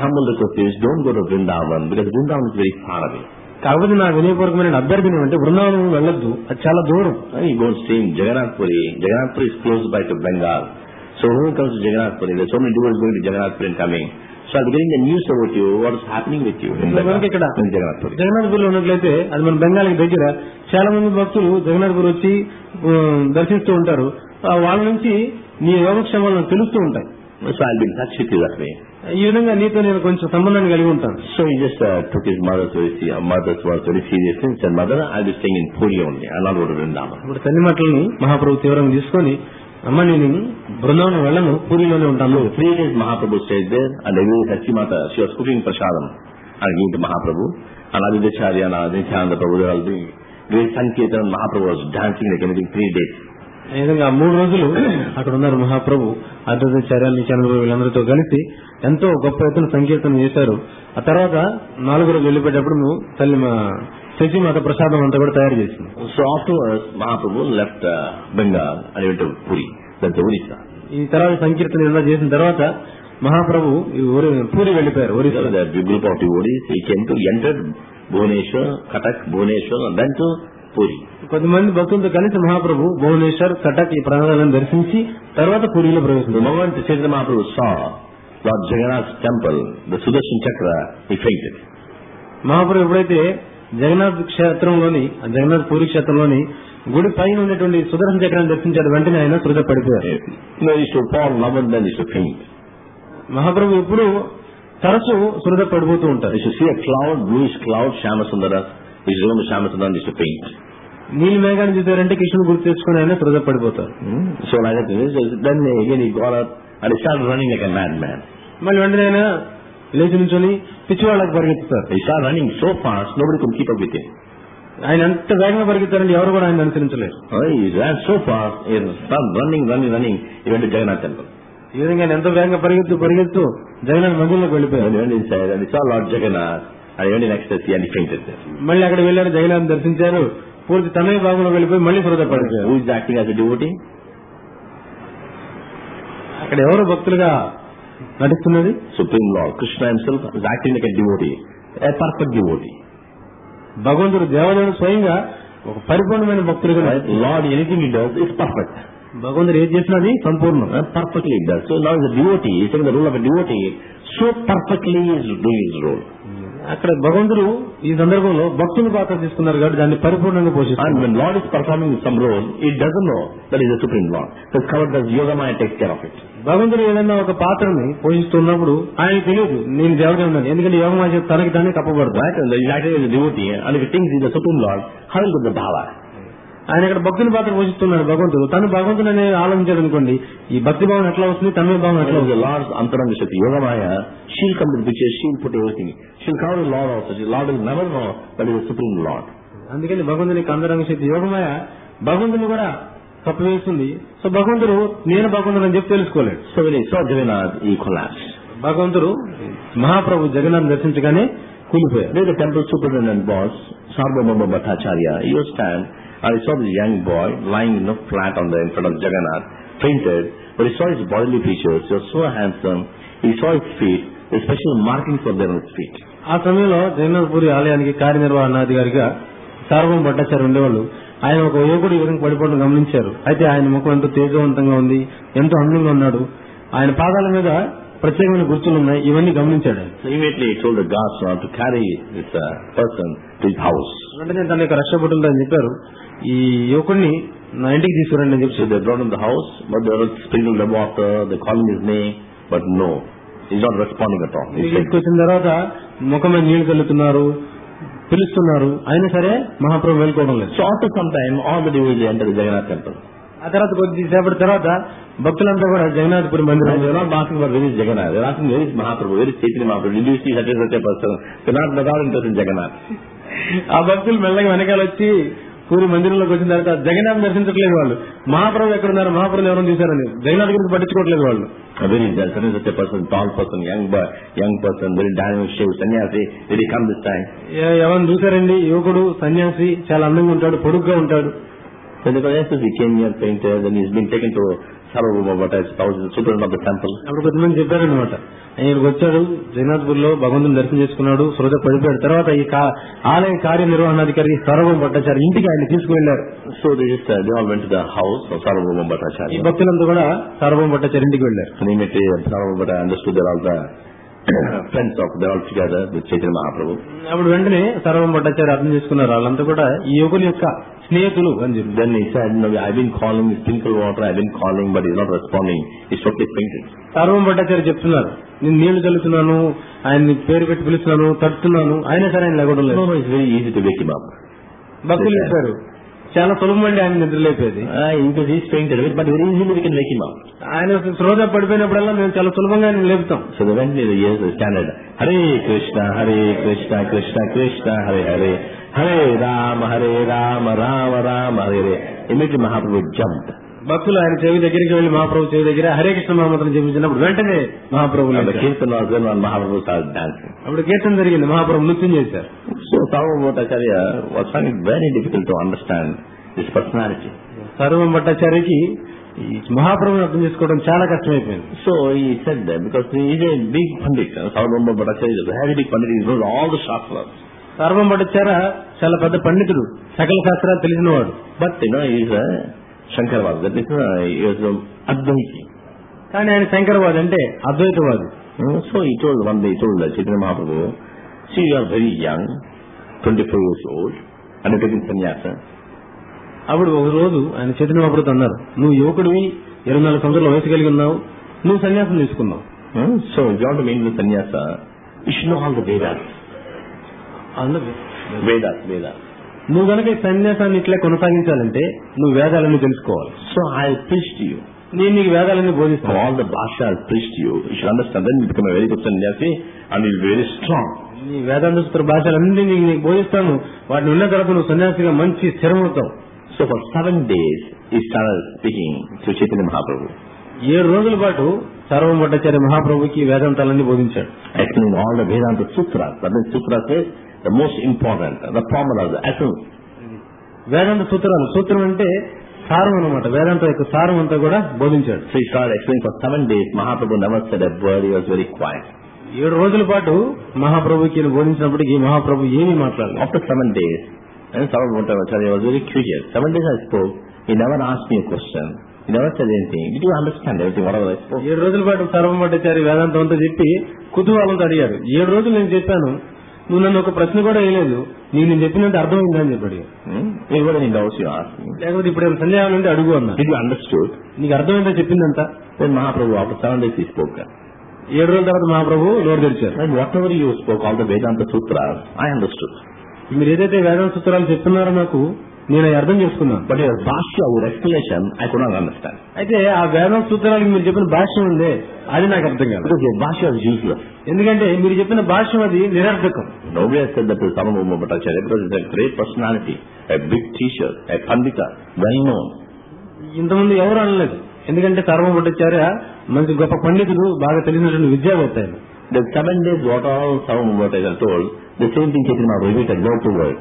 కాకపోతే నా వినయపూర్వకమైన అభ్యర్థన ఏమంటే బృందావనం వెళ్ళొద్దు, అది చాలా దూరం. Jagannath Puri Jagannath Puri is close by to Bengal. So who comes to Jagannathpuri? There are so many devotees going to Jagannathpuri and coming. So I'm getting the news about you, what is happening with you in Jagannathpuri. జగన్నాథ్పూర్లో ఉన్నట్లయితే అది మన బెంగాల్కి దగ్గర చాలా మంది భక్తులు జగన్నాథ్పూర్ వచ్చి దర్శిస్తూ ఉంటారు. వాళ్ళ నుంచి నీ యోగక్షేమాలను తెలుస్తూ ఉంటాయి. So I'll be in touch with you that way. ఈ విధంగా నీతో నేను కొంచెం సంబంధాన్ని కలిగి ఉంటాను. So he just uh, took his mother's very uh, mother's was very serious and said, mother, I'll be staying in Puri only. I'll not go to Vrindavan. ఇప్పుడు తల్లి మాటలని మహాప్రభు తీవ్రంగా తీసుకొని, అమ్మ నేను బృందావనం వెళ్ళను, పూరిలోనే ఉంటాను. Three days Mahaprabhu stayed there, and every Sachimata, she was cooking prasadam and giving to Mahaprabhu. And Adidacharya and Adityananda Prabhu, they were all doing great Sankirtan. Mahaprabhu was dancing like anything three days. ఈ విధంగా మూడు రోజులు అక్కడ ఉన్నారు మహాప్రభు. అద్వైతాచార్య నిత్యానంద వీళ్ళందరితో కలిసి ఎంతో గొప్ప ఎత్తున సంకీర్తన చేశారు. ఆ తర్వాత నాలుగు వెళ్ళిపోయేటప్పుడు తల్లి శశిమాత ప్రసాదం అంతా కూడా తయారు చేసింది. So afterwards Mahaprabhu left Bengal and went to Puri, that's Orissa. ఈ తర్వాత సంకీర్తన ఇలా చేసిన తర్వాత మహాప్రభు పూరి వెళ్ళిపోయారు. Orissa group of devotees he came to enter Bhubaneswar, Cuttack, Bhubaneswar and then to Puri. కొద్దిమంది భక్తులతో కలిసి మహాప్రభు భువనేశ్వర్, కటక్ ఈ ప్రాంతాలను దర్శించి తర్వాత పూరిలో ప్రవేశించారు. The moment Chaitanya Mahaprabhu saw Lord Jagannath's temple, the Sudarshan Chakra, he fainted. మహాప్రభు ఎప్పుడైతే జగన్నాథ్ క్షేత్రంలోని జగన్నాథ్ పూరి క్షేత్రంలోని గుడి పైన ఉన్నటువంటి సుదర్శన చక్రాన్ని దర్శించాడు. వెంటనే ఆయన సృజ పడిపోయారు. మహాప్రభు ఎప్పుడు తరచు సృజ పడిపోతూ ఉంటారు. Cloud bluish cloud Shyamasundara Shyamasundara is to paint. నీళ్ళు మేఘాన్ని చూసారంటే కృష్ణుడు గుర్తు తెచ్చుకుని ఆయన సృజ పడిపోతారు. So running like a mad man. మళ్ళీ వెంటనే ఆయన లేచి నుంచొని పిచ్చివాళ్ళకి పరిగెత్తుతారు. Running so fast nobody can keep up with him. ఆయన ఎంత వేగంగా పరిగెత్తారంటే ఎవరు కూడా ఆయన అనుసరించలేరు. So fast running running running even to Jagannath temple. ఈ విధంగా ఆయన ఎంతో వేగంగా పరిగెత్తు పరిగెత్తు జగన్నాథ్ మందిరంలోకి వెళ్ళిపోయారు. మళ్ళీ అక్కడ వెళ్ళారు, జగన్నాథ్ దర్శించారు, పూర్తి తమిళ భాగంలో వెళ్ళిపోయి మళ్ళీ సృజ పడిపోయారు. అక్కడ ఎవరు భక్తులుగా నటిస్తున్నది? Supreme lord Krishna himself is acting like a devotee, a perfect devotee. భగవంతుడు దేవదేవుడు స్వయంగా ఒక పరిపూర్ణమైన భక్తులుగా. Lord anything he does is perfect. భగవంతుడు ఏది చేసినది సంపూర్ణం, perfectly it does. So now is a devotee, is in the role of a devotee, so perfectly is doing his role. అక్కడ భగవంతుడు ఈ సందర్భంలో భక్తుల పాత్ర తీసుకున్నారు కాబట్టి దాన్ని పరిపూర్ణంగా పోషిస్తారు. And when Lord is performing some role, it doesn't know that is the supreme Lord. Because covered as Yogamaya takes care of it. భగవంతుడు ఏదైనా ఒక పాత్రని పోషిస్తున్నప్పుడు ఆయన తెలియదు నేను దేవుడే ఉన్నాను, ఎందుకంటే యోగమాయ తనకి తానే కప్పబడతాడు. Right? And exactly as a devotee, and if he thinks he is the supreme Lord, how will the bhava? ఆయన ఇక్కడ భక్తుని పాత్ర పోషిస్తున్నాడు భగవంతుడు. తను భగవంతుడు అనేది ఆలోచించాడు అనుకోండి, ఈ భక్తి భావం ఎట్లా వస్తుంది, తన్మయ భావం ఎట్లా వస్తుంది? లార్డ్స్ అంతరంగ శక్తి Yogamaya, she'll come to the picture, she'll put everything. She'll cover the Lord also. The Lord will never know that he is the supreme Lord. అందుకని భగవంతునికి అంతరంగ శక్తి యోగమాయ భగవంతుని కూడా కప్పు వేస్తుంది. సో భగవంతుడు నేను భగవంతుడు అని చెప్పి తెలుసుకోలేడు. So when he saw Jagannath, he collapsed. భగవంతుడు మహాప్రభు Jagannadh దర్శించగానే కూలిపోయారు. There the temple superintendent was Sarvabhauma Bhattacharya. He was stand and he saw this young boy lying you know, flat on the in front of Jagannath, fainted. But he saw his bodily features. He was so handsome. He saw his feet. The special markings were there on his feet. ఆ సమయంలో జగన్నాథపురి ఆలయానికి కార్యనిర్వహణాధికారిగా సార్వభౌమ భట్టాచార్య ఉండేవాళ్ళు. ఆయన ఒక యువకుడు ఈ విధంగా పడిపోవడం గమనించారు. అయితే ఆయన ముఖం ఎంతో తేజవంతంగా ఉంది, ఎంతో అందంగా ఉన్నాడు. ఆయన పాదాల మీద ప్రత్యేకమైన గుర్తులు ఉన్నాయి. ఇవన్నీ గమనించాడు. So immediately he told the guards not to carry this uh, person to his house. వెంటనే తన యొక్క రక్షపడుతుందని అని చెప్పారు. ఈ యువకుడిని నా ఇంటికి తీసుకురండి అని చెప్పి. So they brought him to the house, but they were sprinkling the water, they calling his name, but no, he's not responding at all. తీసుకొచ్చిన తర్వాత ముఖం మీద నీళ్లు చల్లుతున్నారు, పిలుస్తున్నారు, అయినా సరే మహాప్రభు వెళ్ళుకోవడం లేదు. So after some time, all the devotees entered the Jagannath temple. ఆ తర్వాత కొద్దిసేపటి తర్వాత భక్తులంతా కూడా జగన్నాథపురి మందిరం. They are not asking for where is Jagannath. They are asking where is Mahaprabhu, where is Chaitanya Mahaprabhu. Did you see such and such a person? They are not, they are not interested in Jagannath. ఆ భక్తులు మెల్లగా వెనకాల వచ్చి పూరి మందిరంలోకి వచ్చిన తర్వాత జగన్నాథ్ దర్శించట్లేదు వాళ్ళు. మహాప్రభు ఎక్కడున్నారు, మహాప్రభు ఎవరైనా చూశారని జగన్నాథ్ గురించి పట్టించుకోవట్లేదు వాళ్ళు. Where is that? Such and such a person, tall person, young boy, young person, very dynamic shape, sannyasi. Did he come this time? ఎవరిని చూశారండి? యువకుడు సన్యాసి, చాలా అందంగా ఉంటాడు, పొడుగ్గా ఉంటాడు. So the Ganesha he came here, painted, and he's been taken to Sarvabhauma Bhattacharya house, the superintendent of the temple. అప్పుడు కొంతమంది చెప్పారనమాట, ఆయనకు వచ్చాడు జగన్నాథ్పూర్లో భగవంతుని దర్శనం చేసుకున్నాడు, శ్రోత పడిపోయాడు. తర్వాత ఈ ఆలయ కార్యనిర్వహణాధికారి సార్వభౌమ భట్టాచార్య ఇంటికి ఆయన తీసుకువెళ్లారు. So they just uh, they all went to the house of Sarvabhauma Bhattacharya. ఈ భక్తులంతా కూడా సార్వభౌమ భట్టాచార్య ఇంటికి వెళ్లారు. So immediately Sarvabhauma Bhattacharya understood that all the friends of they all together with Chaitanya Mahaprabhu. అప్పుడు వెంటనే సార్వభౌమ భట్టాచార్య అర్థం చేసుకున్నారు, వాళ్ళంతా కూడా ఈ యువకుని యొక్క స్నేహితులు అని చెప్పి. Then he said, no, I've been calling, sprinkle water, I've been calling, but he's not responding. He's totally fainted. సార్వభౌమ భట్టాచార్య చెప్తున్నారు, నేను నీళ్లు చల్లుతున్నాను, ఆయన్ని పేరు పెట్టి పిలుస్తున్నాను, తడుతున్నాను, అయినా సరే ఆయన లేకపోవడం లేదు. No, no, it's very easy to wake him up. భక్తులు చెప్పారు, చాలా సులభమండి ఆయన నిద్రలేపేది. Because he's fainted, but very easily we can wake him up. ఆయన శ్రోత పడిపోయినప్పుడల్లా మేము చాలా సులభంగా ఆయన లేపుతాం. So the when the years standard, Hare Krishna, Hare Krishna, Krishna Krishna, Hare Hare, Hare Rama, Hare Rama, Rama Rama, Hare Hare. Immediately Mahaprabhu jumped. భక్తులు ఆయన చెవి దగ్గరికి వెళ్లి మహాప్రభు చెవి దగ్గర హరే కృష్ణ మహామంత్రం చెప్పించినప్పుడు వెంటనే మహాప్రభు కీర్తన Mahaprabhu started dancing. అప్పుడు కీర్తన జరిగింది, మహాప్రభు నృత్యం చేశారు. So Sarvabhauma Bhattacharya was finding it very difficult to understand his personality. సార్వభౌమ భట్టాచార్యకి ఈ మహాప్రభుని అర్థం చేసుకోవడం చాలా కష్టమైపోయింది. So he said that because he is a big pandit, Sarvabhauma Bhattacharya is a very big pandit, he knows all the shastras. సార్వభౌమ భట్టాచార్య చాలా పెద్ద పండితుడు, సకల శాస్త్రాలు తెలిసినవాడు. But you know he is a Shankarvadi, that means uh, he was an Advaiti. కానీ ఆయన శంకరవాది అంటే అద్వైతవాది. So he told one day, he told Chaitanya Mahaprabhu, see you are very young, twenty-four years old, and you're taking sannyasa. అప్పుడు ఒక రోజు ఆయన చైతన్య మహాప్రభుతో అన్నారు, నువ్వు యువకుడివి, ఇరవై నాలుగు సంవత్సరాల వయసు కలిగి ఉన్నావు, నువ్వు సన్యాసం తీసుకున్నావు. So if you want to mean the sannyasa, you should know all the Vedas. Vedas, Vedas. నువ్వు కనుక సన్యాసాన్ని ఇట్లా కొనసాగించాలంటే నువ్వు వేదాలన్నీ తెలుసుకోవాలి. So I'll preach to you. నేను నీకు వేదాలన్నీ బోధిస్తాను. All the bhasha I'll preach to you. You should understand. Then you become a very good sannyasi and you'll be very strong. నీ వేదాంత సూత్ర భాషలన్నీ నీకు నీకు బోధిస్తాను. వాటిని ఉన్న తర్వాత నువ్వు సన్యాసిగా మంచి స్థిరమవుతావు. So for seven days he started speaking to Chaitanya Mahaprabhu. ఏడు రోజుల పాటు సార్వభౌమ భట్టాచార్య మహాప్రభుకి వేదాంతాలన్నీ బోధించాడు. Explaining all the Vedanta sutras. That means sutras is the most important, the formula, the essence. వేదాంత సూత్రాలు, సూత్రం అంటే సారం అన్నమాట, వేదాంత యొక్క సారం అంతా కూడా బోధించాడు. So he started explaining for seven days. Mahaprabhu never said a word. He was very quiet. ఏడు రోజుల పాటు మహాప్రభుకి బోధించినప్పటికీ మహాప్రభు ఏమీ మాట్లాడలేదు. After seven days, and Sarvabhauma Bhattacharya was very curious. Seven days I spoke. He never asked me a question. He never said anything. Did you understand everything whatever I spoke? ఏడు రోజుల పాటు సార్వభౌమ భట్టాచార్య వేదాంతం అంతా చెప్పి కుతూహలంతో అడిగాడు. ఏడు రోజులు నేను చెప్పాను, నువ్వు నన్ను ఒక ప్రశ్న కూడా వేయలేదు, నీకు నేను చెప్పినంత అర్థమైందా అని చెప్పాడు. Everybody knows you asked me. లేకపోతే ఇప్పుడు ఏమైనా సందేహాలు ఉంటే అడుగు అన్నా. Did you understood? నీకు అర్థమైందా చెప్పిందంతా? Then Mahaprabhu after seven days he spoke. ఏడు రోజుల తర్వాత మహాప్రభు నోరు తెరిచారు. And whatever you spoke, all the Vedanta sutras, I understood. మీరు ఏదైతే వేదాంత సూత్రాలు చెప్తున్నారో నాకు నేను అర్థం చేసుకున్నాను. But your bhashya, your explanation, I could not understand. అయితే ఆ వేదాంత సూత్రాలకు మీరు చెప్పిన భాష్యం ఉందే అది నాకు అర్థం కాదు. Because your bhashya is useless. ఎందుకంటే మీరు చెప్పిన భాష్యం అది నిరర్థకం. Nobody has said that to Sarvabhauma Bhattacharya because he's a great personality, a big teacher, a pandita, well known. ఇంతమంది ఎవరు అనలేదు, ఎందుకంటే సర్వం భట్టాచార్య మంచి గొప్ప పండితుడు, బాగా తెలిసినటువంటి విద్యావేత్త ఆయన. The seven days what all Sarvam Bhattacharya told, the same thing Chaitanya Mahaprabhu repeated word to word.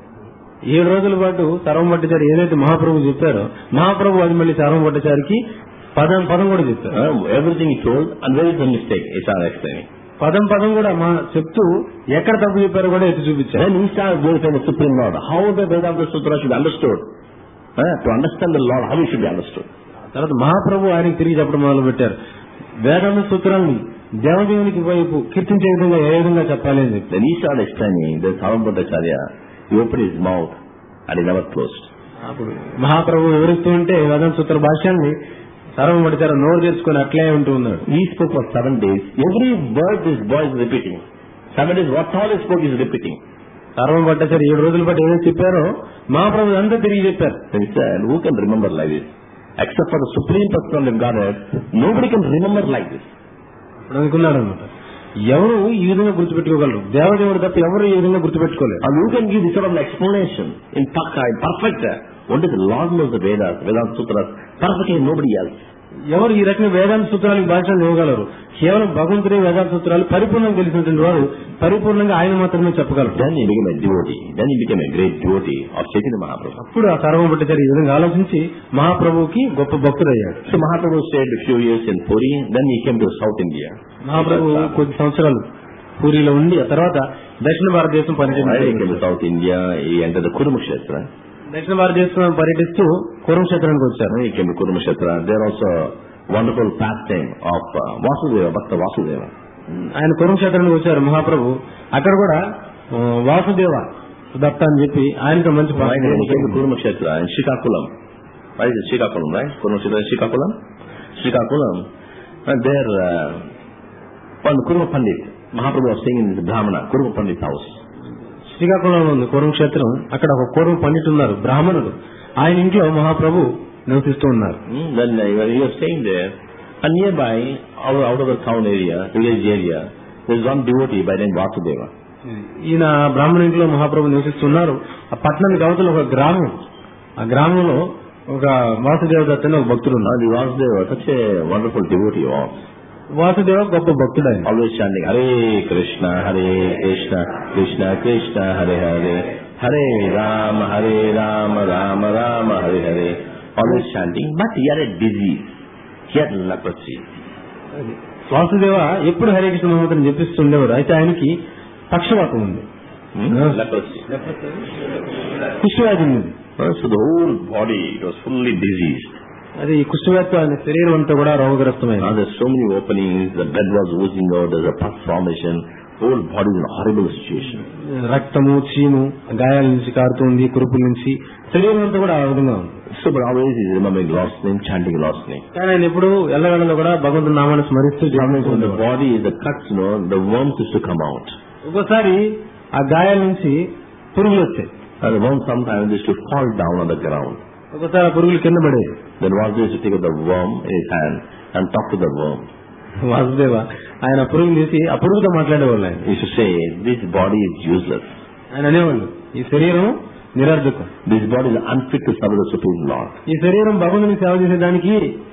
ఏడు రోజుల పాటు సర్వం భట్టాచార్య ఏదైతే మహాప్రభు చెప్పారో మహాప్రభు అది మళ్ళీ సర్వం భట్టాచార్యకి పదం పదం కూడా చెప్పారు. Everything he told and where is the mistake? It's our explaining. పదం పదం కూడా మా చెప్తూ ఎక్కడ తప్పు చెప్పారో కూడా ఎత్తి చూపించారు. Then he started glorifying the Supreme Lord. How the Vedanta Sutra should be understood? Uh, to understand the Lord, how it should be understood. తర్వాత మహాప్రభు ఆయనకి తిరిగి చెప్పడం మొదలు పెట్టారు. వేదాంత సూత్రాన్ని దేవదేవునికి వైపు కీర్తించే విధంగా ఏ విధంగా చెప్పాలి అని చెప్పి. Then he started explaining the Sarvam Bhattacharya. He opened his mouth and he never closed. అప్పుడు మహాప్రభు వివరిస్తూ ఉంటే వేదాంత సూత్ర భాష్యాన్ని సర్వం భట్టాచార్య నోరు తెచ్చుకొని అట్లే ఉంటూ ఉన్నాడు. He spoke for seven days. Every word this boy is repeating. Seven days, what all he spoke is repeating. సర్వం భట్టాచార్య ఏడు రోజుల పాటు ఏదైతే చెప్పారో మహాప్రభు అంతా తిరిగి చెప్పారు. Then he said, who can remember like this? Except for the Supreme Personality of Godhead, nobody can remember like this. ఇప్పుడు అనుకున్నాడు అనమాట, ఎవరు ఈ విధంగా గుర్తుపెట్టుకోగలరు, దేవదేవుడు తప్ప ఎవరు ఈ విధంగా గుర్తుపెట్టుకోలేరు. And who can give this sort of an explanation in Pakka, in perfect? Only the Lord knows the Vedas, Vedanta Sutras, perfectly nobody else. ఎవరు ఈ రకంగా వేదాంత సూత్రాలకు భాషలు ఇవ్వగలరు? కేవలం భగవంతుడే వేదాంత సూత్రాలు పరిపూర్ణంగా తెలిసినటువంటి వారు పరిపూర్ణంగా ఆయన మాత్రమే చెప్పగలరు. Then he became a devotee. Then he became a great devotee of Chaitanya Mahaprabhu. అప్పుడు ఆ సర్వం భట్టాచార్య ఈ విధంగా ఆలోచించి మహాప్రభువుకి గొప్ప భక్తుడయ్యాడు. So Mahaprabhu stayed a few years in Puri. Then he came to South India. మహాప్రభు కొద్ది సంవత్సరాలు పూరిలో ఉండి ఆ తర్వాత దక్షిణ భారతదేశం He came పర్యటించారు. to South India. He entered the Kurukshetra. దక్షిణ భారతదేశం పర్యటిస్తూ కురుక్షేత్రానికి వచ్చారు. He came to Kurukshetra. There also wonderful pastime of uh, Vasudeva, Bhakta Vasudeva. ఆయన కురుక్షేత్రానికి వచ్చారు మహాప్రభు. అక్కడ కూడా ఆ, వాసుదేవ దత్త అని చెప్పి ఆయనతో మంచి Right, and he came to Kurukshetra in Srikakulam. Why is it Srikakulam, right? Kurukshetra is Srikakulam. Srikakulam. And there, uh, one Kurma Pandit, Mahaprabhu was staying in the Brahmana, Kurma Pandit's house. శ్రీకాకుళంలో ఉంది కురుక్షేత్రం. అక్కడ ఒక కుర్మ పండితుడు ఉన్నారు, బ్రాహ్మణుడు. ఆయన ఇంట్లో మహాప్రభు నివసిస్తూ ఉన్నారు. Hmm, then uh, he was staying there. And nearby, out, out of the town area, village area, there is one devotee by the name Vasudeva. ఈయన బ్రాహ్మణ ఇంట్లో మహాప్రభు నివసిస్తున్నారు. ఆ పట్టణానికి అవతల ఒక గ్రామం, ఆ గ్రామంలో ఒక వాసుదేవ దత్త అని ఒక భక్తుడు ఉన్నారు. The Vasudeva, such a wonderful devotee was. Vasudeva గొప్ప భక్తుడు ఆయన. Always chanting Hare Krishna, Hare Krishna, Krishna Krishna, Hare Hare, Hare Rama, Hare Rama, Rama Rama, Hare Hare. Always chanting, but he had a disease. He had leprosy. Vasudeva ఎప్పుడు హరే కృష్ణ మహామంత్రం జపిస్తుండేవాడు. అయితే ఆయనకి పక్షవాతం ఉంది, Hmm? Leprosy. కుష్ఠవ్యాధి ఉంది. Uh, So the whole body was fully diseased. అది ఈ కుష్ఠవ్యాధితో ఆయన శరీరం అంతా కూడా రోగగ్రస్తమైంది. Now there's so many openings, the blood was oozing out, there's a pus formation, whole body is in a horrible situation. రక్తము, చీము, గాయాల నుంచి కారుతుంది, కురుపుల నుంచి శరీరం అంతా కూడా ఆ విధంగా ఉంది. So but always he's remembering Lord's name, chanting Lord's name. కానీ ఆయన ఎప్పుడు ఎల్లవేళలో కూడా భగవంతుని నామాన్ని స్మరిస్తూ So the జీవిస్తుండేవాడు. body is the cuts, you know, the worms used to come out. ఒక్కోసారి ఆ గాయాల నుంచి పురుగులు వచ్చాయి. And the worm sometimes used to fall down on the ground. ఒక్కోసారి ఆ పురుగులు కింద పడేవి. Then Vasudeva used to take up the worm in his hand and talk to the worm. Vasudeva ఆయన ఆ పురుగులు తీసి ఆ పురుగుతో మాట్లాడేవాళ్ళు. ఆయన He used to say, this body is useless. ఆయన అనేవాళ్ళు, ఈ శరీరం నిరర్ధకం, This body is unfit to serve the Supreme Lord. ఈ శరీరం భగవంతుని సేవ చేసేదానికి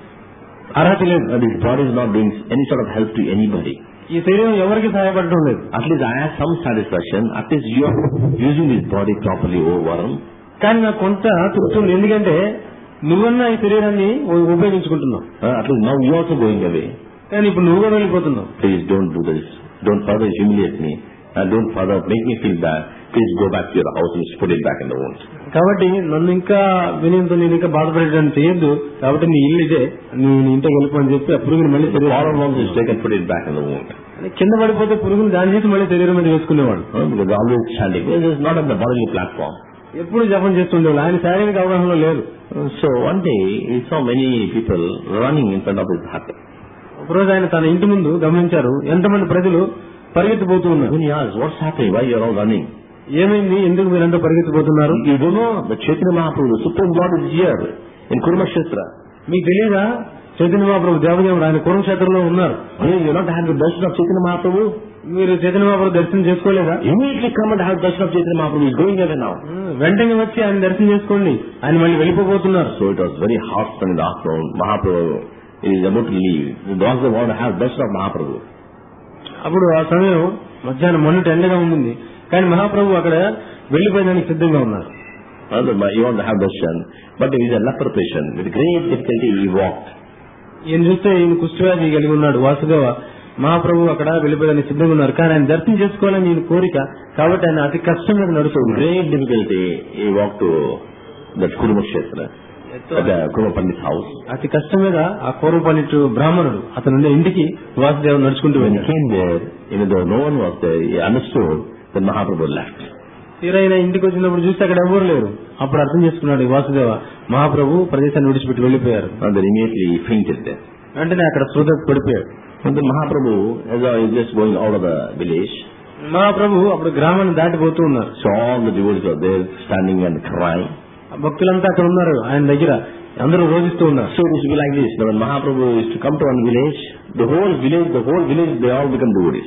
అర్హత లేదు, And this body is not doing any sort of help to anybody. ఈ శరీరం ఎవరికి సహాయపడటం లేదు. At least I have some satisfaction. At least you are using this body properly, oh Varun. కానీ నాకు కొంత తృప్తి ఉంది, ఎందుకంటే నువ్వన్నా ఈ శరీరాన్ని ఉ- ఉపయోగించుకుంటున్నావు, Uh, at least now you are also going away. కానీ ఇప్పుడు నువ్వు కూడా వెళ్ళిపోతున్నావు. Please don't do this. Don't further humiliate me. And don't further make me feel bad. Please go back to your house and just put it back in the wound. కాబట్టి నన్ను ఇంకా వినయంతో నేను ఇంకా బాధపడేటట్టు చేయొద్దు, కాబట్టి నీ ఇల్లు ఇదే, నువ్వు నీ ఇంటికి వెళ్ళిపోని చెప్పి ఆ పురుగుని మళ్ళీ The శరీరం foreign worms is taken, put it back in the wound. కింద పడిపోతే పురుగుని దాని చేసి మళ్ళీ శరీరం మీద వేసుకునేవాడు. Uh, because they're always chanting. This is not on the bodily platform. ఎప్పుడు జపం చేస్తుండేవాడు, ఆయన శారీరక అవగాహనలో లేదు. Uh, so one day he saw many people running in front of his hut. ఒకరోజు ఆయన తన ఇంటి ముందు గమనించారు, ఎంతమంది ప్రజలు పరిగెత్తిపోతూ ఉన్నారు. When he asked, what's happening? Why you are all running? ఏమైంది, ఎందుకు మీరంతా పరిగెత్తిపోతున్నారు? You don't know the Chaitanya Mahaprabhu, the Supreme Lord is here in Kurukshetra. మీకు తెలియదా చైతన్య మహాప్రభు దేవదేవుడు ఆయన కురుక్షేత్రంలో ఉన్నారు. Hey, you're not having the darshan of Chaitanya Mahaprabhu? మీరు చైతన్య మహాప్రభు దర్శనం చేసుకోలేదా? Immediately come and have darshan of Chaitanya Mahaprabhu. He is going away now. వెంటనే వచ్చి ఆయన దర్శనం చేసుకోండి, ఆయన మళ్ళీ వెళ్ళిపోతున్నారు. So it was very hot sun in the afternoon. Mahaprabhu is about to leave. Those who want to have darshan of Mahaprabhu. అప్పుడు ఆ సమయం మధ్యాహ్నం మొన్నటి ఎండగా ఉంటుంది, కానీ మహాప్రభు అక్కడ వెళ్లిపోయడానికి సిద్ధంగా ఉన్నారు. You want to have darshan, but he is a leper patient. With great difficulty he walked. ఈయన చూస్తే ఈయన కుష్ఠవ్యాధి కలిగి ఉన్నాడు వాసుదేవ. మహాప్రభు అక్కడ వెళ్లిపోయడానికి సిద్ధంగా ఉన్నారు, కానీ ఆయన దర్శనం చేసుకోవాలని ఈయన కోరిక, కాబట్టి ఆయన అతి కష్టం మీద నడుస్తుంది. Great difficulty he walked to the Kurma Kshetra, at the Kurma Pandit's house. అతి కష్టం మీద ఆ పూర్వ పండితుడు బ్రాహ్మణుడు అతను ఇంటికి వాసుదేవ నడుచుకుంటూ When he came there, even though no one was there, he understood that Mahaprabhu left. తీరైన ఇంటికి వచ్చినప్పుడు చూస్తే అక్కడ ఎవరు లేరు. అప్పుడు అర్థం చేసుకున్నాడు వాసుదేవ, మహాప్రభు ప్రదేశాన్ని విడిచిపెట్టి వెళ్లిపోయారు. And then immediately he fainted there. వెంటనే అక్కడ స్పృహ పడిపోయాడు. And then Mahaprabhu, as I was just going out of the village, మహాప్రభు అప్పుడు గ్రామాన్ని దాటిపోతూ ఉన్నారు. so all the devotees were there standing and crying. భక్తులంతా అక్కడ ఉన్నారు ఆయన దగ్గర, అందరూ రోజిస్తూ ఉన్నారు. So it used to be like this. Now when Mahaprabhu used to come to one village, the whole village, the whole village, they all become devotees.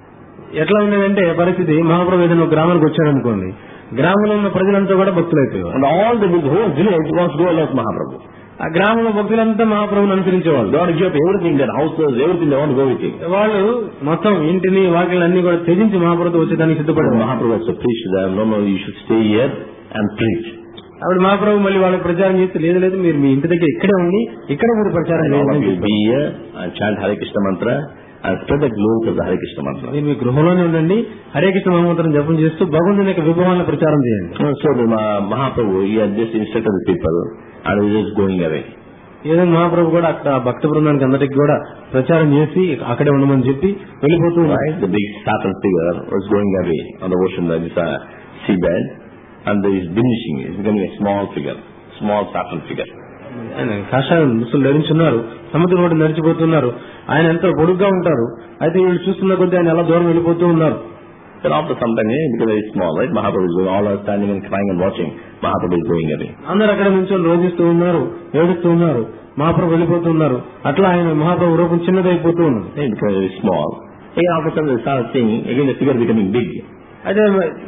ఎట్లా ఉండేదంటే పరిస్థితి, మహాప్రభు ఏదైనా గ్రామానికి వచ్చారనుకోండి, గ్రామంలో ఉన్న ప్రజలంతా కూడా భక్తులు అయిపోయారు. And all the whole village wants to go along with Mahaprabhu. ఆ గ్రామంలో భక్తులంతా మహాప్రభుని అనుసరించేవాళ్ళు. They want to give up everything, their houses, everything, they want to go with him. వాళ్ళు మొత్తం ఇంటిని వాకిళ్ళు అన్ని కూడా త్యజించి మహాప్రభుతో వచ్చేదానికి సిద్ధపడ్డారు. Mahaprabhu also preached to them, no, no, you should stay here and preach. అప్పుడు మహాప్రభు మళ్ళీ వాళ్ళకి ప్రచారం చేస్తే, లేదు లేదు మీరు మీ ఇంటి దగ్గర ఇక్కడే ఉండి ఇక్కడ మీరు ప్రచారం చేయాలి, be here and chant Hare Krishna mantra and spread the glory of the Hare Krishna mantra. మీరు మీ గృహంలోనే ఉండండి, హరే కృష్ణ మహామంత్రం జపం చేస్తూ భగవంతుని యొక్క విభవాలను ప్రచారం చేయండి. So the Mahaprabhu, he had just instructed the people and he was just going away. ఏదో మహాప్రభు కూడా అక్కడ భక్త బృందానికి అందరికి కూడా ప్రచారం చేసి అక్కడే ఉండమని చెప్పి వెళ్ళిపోతూ ఉన్నాయి. The big satin figure was going away on the ocean, there is a seabed, and there is diminishing, it's becoming a small figure, small satin figure. ఆయన కాషాయం దుస్తులు ధరించున్నారు, సముద్రం ఒకటి నడిచిపోతున్నారు. ఆయన ఎంతో పొడుగ్గా ఉంటారు, అయితే వీళ్ళు చూస్తున్న కొద్దీ ఆయన ఎలా దూరం వెళ్ళిపోతూ ఉన్నారు. Then after some time, eh, because very small, right? Mahaprabhu is going, all are standing and crying and watching. Mahaprabhu is going away. అందరు అక్కడ నుంచి రోజిస్తూ ఉన్నారు, ఏడుస్తూ ఉన్నారు, మహాప్రభు వెళ్ళిపోతూ ఉన్నారు. అట్లా ఆయన మహాప్రభు రూపం చిన్నదైపోతూ ఉన్నారు. Eh, because very small. Again after some time they start seeing, again the figure becoming big. అయితే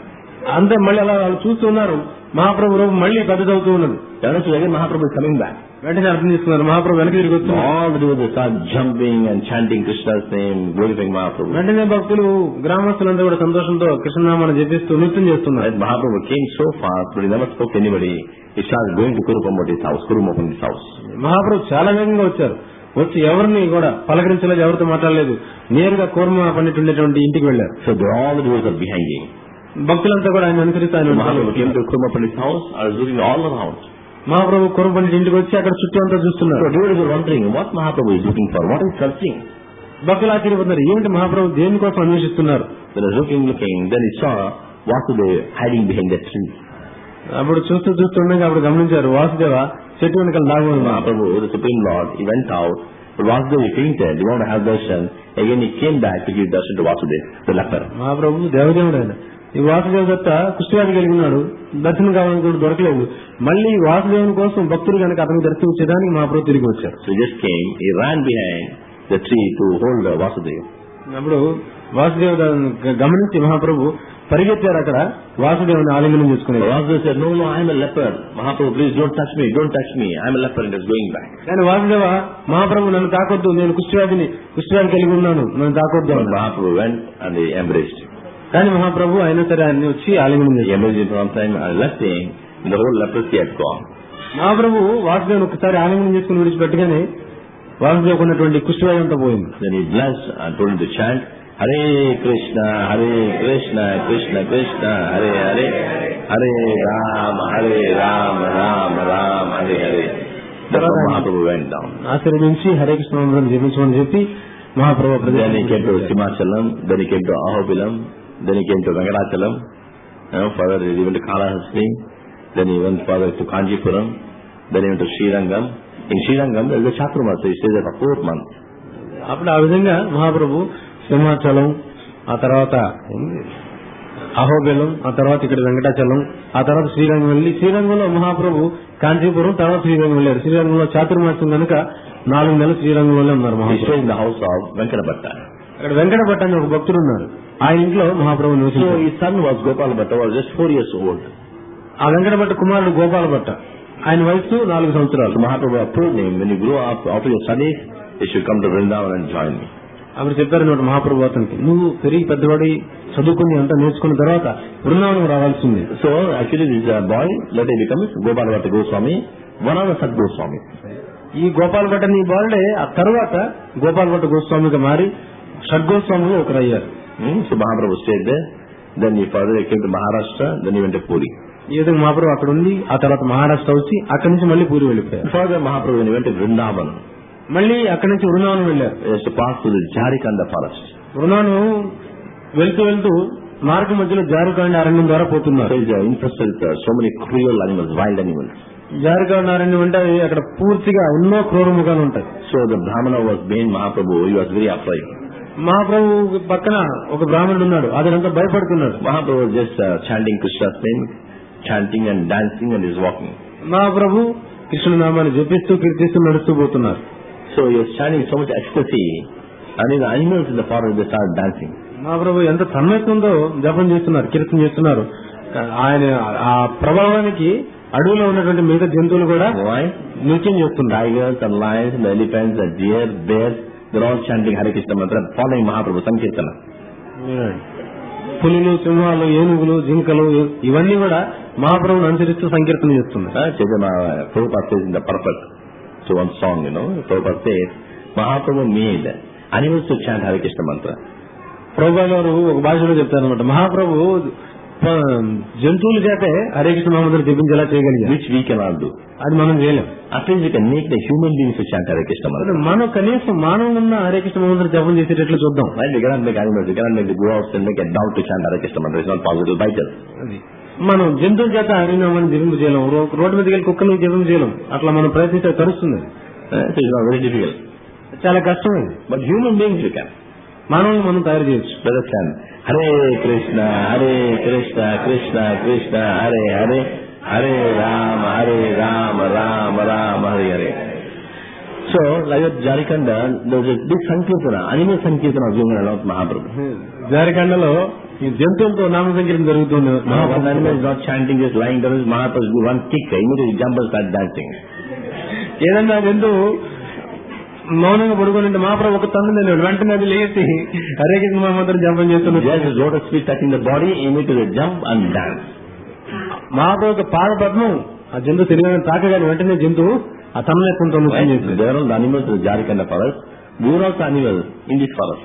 అంతే మళ్ళీ అలా వాళ్ళు చూస్తూ ఉన్నారు, మహాప్రభు రూపం మళ్ళీ పెద్దదవుతూ ఉన్నది. Again Mahaprabhu is coming back. వెంటనే అర్థం చేసుకున్నారు, మహాప్రభు వెనక్కి తిరిగి వస్తున్నారు. All the devotees start jumping and chanting Krishna's name, glorifying Mahaprabhu. వెంటనే భక్తులు గ్రామస్తులంతా కూడా సంతోషంతో కృష్ణనామాన్ని జపిస్తూ నృత్యం చేస్తున్నారు. As Mahaprabhu came so fast, but he never spoke to anybody. He started going to Kurupamati's house, Kurumapati's house. మహాప్రభు చాలా వేగంగా వచ్చారు, వచ్చి ఎవరిని కూడా పలకరించలేదు, ఎవరితో మాట్లాడలేదు, నేరుగా కూర్మ పండితుండేటువంటి ఇంటికి వెళ్లారు. So all the devotees are behind him. భక్తులంతా కూడా ఆయన అనుసరిస్తూ ఆయన Mahaprabhu came to Kurumapati's house, I was looking all around. మహాప్రభు కూర్మ పండిట్ ఇంటికి వచ్చి అక్కడ చుట్టూ అంతా చూస్తున్నారు. So devotees were wondering what Mahaprabhu is looking for, what is searching. భక్తులు ఆశ్చర్యపోతున్నారు, ఏమిటి మహాప్రభు దేనికోసం అన్వేషిస్తున్నారు. Then he was looking, looking, then he saw Vasudeva hiding behind that tree. అప్పుడు చూస్తూ చూస్తుండగా అప్పుడు గమనించారు, వాసుదేవ చెట్టు వెనకాల దాగు ఉన్నారు. Mahaprabhu, the Supreme Lord, he went out, but Vasudeva fainted, he wanted to have darshan. Again he came back to give darshan to Vasudeva, the leper. మహాప్రభు దేవదేవుడు ఆయన, ఈ వాసుదేవ దత్త కుష్ఠవ్యాధి కలిగి ఉన్నాడు, దర్శనం కావాలని కూడా దొరకలేదు. మళ్ళీ వాసుదేవుని కోసం భక్తులు కనుక అతనికి దర్శనం ఇచ్చేదానికి మహాప్రభు తిరిగి వచ్చారు. So he just came, he ran behind the tree to hold Vasudeva. అప్పుడు వాసుదేవ గమనించి మహాప్రభు పరిగెత్తారు అక్కడ వాసుదేవుని ఆలింగనం చేసుకున్నారు. Vasudeva said, no, no, I am a leper. Mahaprabhu, please don't touch me, don't touch me. I am a leper and is going back. కానీ వాసుదేవ, మహాప్రభు నన్ను తాకొద్దు, నేను కుష్ఠవ్యాధిని కుష్ఠవ్యాధి కలిగి ఉన్నాను, నన్ను తాకొద్దు. Mahaprabhu went and he embraced him. కానీ మహాప్రభు అయినా సరే ఆయన వచ్చి ఆలింగనం చేశారు. He embraced him for some time and left him, the whole leprosy had gone. మహాప్రభు వాసుదేవుని ఒకసారి ఆలింగనం చేసుకుని విడిచిపెట్టగానే వాసుదేవుకు ఉన్నటువంటి కుష్ఠవ్యాధి అంతా పోయింది. Then he blessed and told him to chant Hare Krishna, Hare Krishna, Krishna Krishna, Hare Hare, Hare Rama, Hare Rama, Rama Rama, Hare Hare. That's how Mahaprabhu went down. ఆశీర్వదించి హరే కృష్ణ మంత్రం జపించమని చెప్పి మహాప్రభు. Then he came to Simachalam, then he came to Ahobilam, then he came to Venkatachalam, you know, further he went to Kalahasti, then he went further to Kanjipuram, then he went to Srirangam. In Srirangam there is a Chaturmasa, he stays there for four months. అప్పుడు ఆ విధంగా మహాప్రభు సింహాచలం, ఆ తర్వాత అహోబిలం, ఆ తర్వాత ఇక్కడ వెంకటాచలం, ఆ తర్వాత శ్రీరంగం వెళ్ళి, శ్రీరంగంలో మహాప్రభు కాంచీపురం, తర్వాత శ్రీరంగం వెళ్ళారు. శ్రీరంగంలో చాతుర్మాసం కనుక నాలుగు నెలలు శ్రీరంగంలోనే ఉన్నారు మహాప్రభు. In the house of Venkata Bhatta. అక్కడ వెంకట భట్ అని ఒక భక్తుడు ఉన్నారు. ఆయన ఇంట్లో మహాప్రభు So నివసించారు. his son was Gopal Bhatta, was just four years old. ఆ వెంకట భట్ కుమారుడు గోపాల భట్ట, ఆయన వయసు నాలుగు సంవత్సరాలు. So Mahaprabhu approved him, when you grow up after your studies, you should come to Vrindavan and join me. అప్పుడు చెప్పారు అన్నమాట మహాప్రభు అతనికి, నువ్వు పెరిగి పెద్దవాడి చదువుకుని అంతా నేర్చుకున్న తర్వాత బృందావనం రావాల్సింది. So actually this uh, boy later becomes Gopal Bhatta Goswami, one of the Sat Goswami. ఈ గోపాల భట్ అనే బాలుడే ఆ తర్వాత గోపాల భట్ గోస్వామిగా మారి షడ్గోస్వాములు ఒకరయ్యారు. Hmm? So Mahaprabhu stayed there, then he further came to Maharashtra, then he went to Puri. ఈ విధంగా మహాప్రభు అక్కడ ఉండి ఆ తర్వాత మహారాష్ట్ర వచ్చి అక్కడి నుంచి మళ్ళీ పూరి వెళ్ళిపోయారు. Further Mahaprabhu when he went to Vrindavan, మళ్ళీ అక్కడి నుంచి బృందావనం వెళ్ళారు. he has to pass through the Jharikanda forest. Brindavanam వెళ్తూ వెళ్తూ మార్గ మధ్యలో జారుకాండ అరణ్యం ద్వారా పోతున్నారు. So he is infested with uh, so many cruel animals, wild animals. జారుకాండ అరణ్యం అంటే అక్కడ పూర్తిగా ఎన్నో క్రూర మృగాలు ఉంటాయి. So the Brahmana was being Mahaprabhu, he was very afraid. మహాప్రభు పక్కన ఒక బ్రాహ్మణుడు ఉన్నాడు, అతనంతా భయపడుతున్నాడు. Mahaprabhu was just uh, chanting Krishna's name, chanting and dancing and is walking. మహాప్రభు కృష్ణుడి నామాన్ని జపిస్తూ కీర్తిస్తూ నడుస్తూ పోతున్నారు. So he was chanting so much ecstasy, and the animals in the forest they started dancing. మహాప్రభు ఎంత తన్మయత్వంతో జపం చేస్తున్నారు, కీర్తన చేస్తున్నారు. ఆయన ఆ ప్రభావానికి అడవిలో ఉన్నటువంటి మిగతా జంతువులు కూడా Why? నృత్యం చేస్తున్నారు. Tigers and lions and elephants and deer, bears, they're all chanting Hare Krishna mantra, following Mahaprabhu, Sankirtana. పులులు, సింహాలు, ఏనుగులు, జింకలు ఇవన్నీ కూడా మహాప్రభుని అనుసరిస్తూ సంకీర్తన చేస్తున్నారు. Uh, Chaitanya Prabhupada says in the purport to one song, you know, Prabhupada says, Mahaprabhu made animals to chant Hare Krishna mantra. ప్రభు గారు ఒక భాషలో చెప్తారనమాట, మహాప్రభు జంతువుల చేతే హరే కృష్ణ మహామంత్రం జపించేలా చేయగలిగారు, Which we cannot do. అది మనం చేయలేం. At least we can make the human beings to chant Hare Krishna mantra. మనం కనీసం మానవులున్న హరే కృష్ణ మహామంత్రం జపం చేసేటట్లు చూద్దాం. Right? We cannot make animals, we cannot make the goats and make a dog to chant Hare Krishna mantra. It's not possible by just. మనం జంతువుల చేత హరినామాన్ని జపింపు చేయలేం, road మీదకి వెళ్ళి కుక్కలు జపం చేయలేం. అట్లా మనం ప్రయత్నిస్తే తరుస్తుంది. Uh, so it's not very difficult. చాలా కష్టమైంది. But human beings we can. మానవులు మనం తయారు చేయొచ్చు. Brothers can. Hare Krishna, Hare Krishna, Krishna Krishna, Hare Hare, Hare Rama, Hare Rama, Rama Rama, Hare Hare. So, like at Jharikanda, there was a big Sankirtana, animal Sankirtana was going along with Mahaprabhu. జారికండలో ఈ జంతువులతో నామ సంకీర్తన జరుగుతుంది. Now, one animal is not chanting, just lying down, Mahaprabhu will do one kick, immediately jump and start dancing. ఏదన్నా జంతువు మౌనంగా పడుకోనంటే మహాప్రభు ఒక తన్ను వెంటనే అది లేచి హరే కృష్ణ మహామంత్రం జపం చేస్తున్నారు. Just as lotus feet touching the body, immediately jump and dance. మహాప్రభు యొక్క పాద పద్మం ఆ జంతువు శరీరాన్ని తాకగానే వెంటనే జంతువు ఆ తన్మయత్వంతో నృత్యం చేస్తుంది. There are all the animals in the Jharikanda forest. We are also animals in this forest.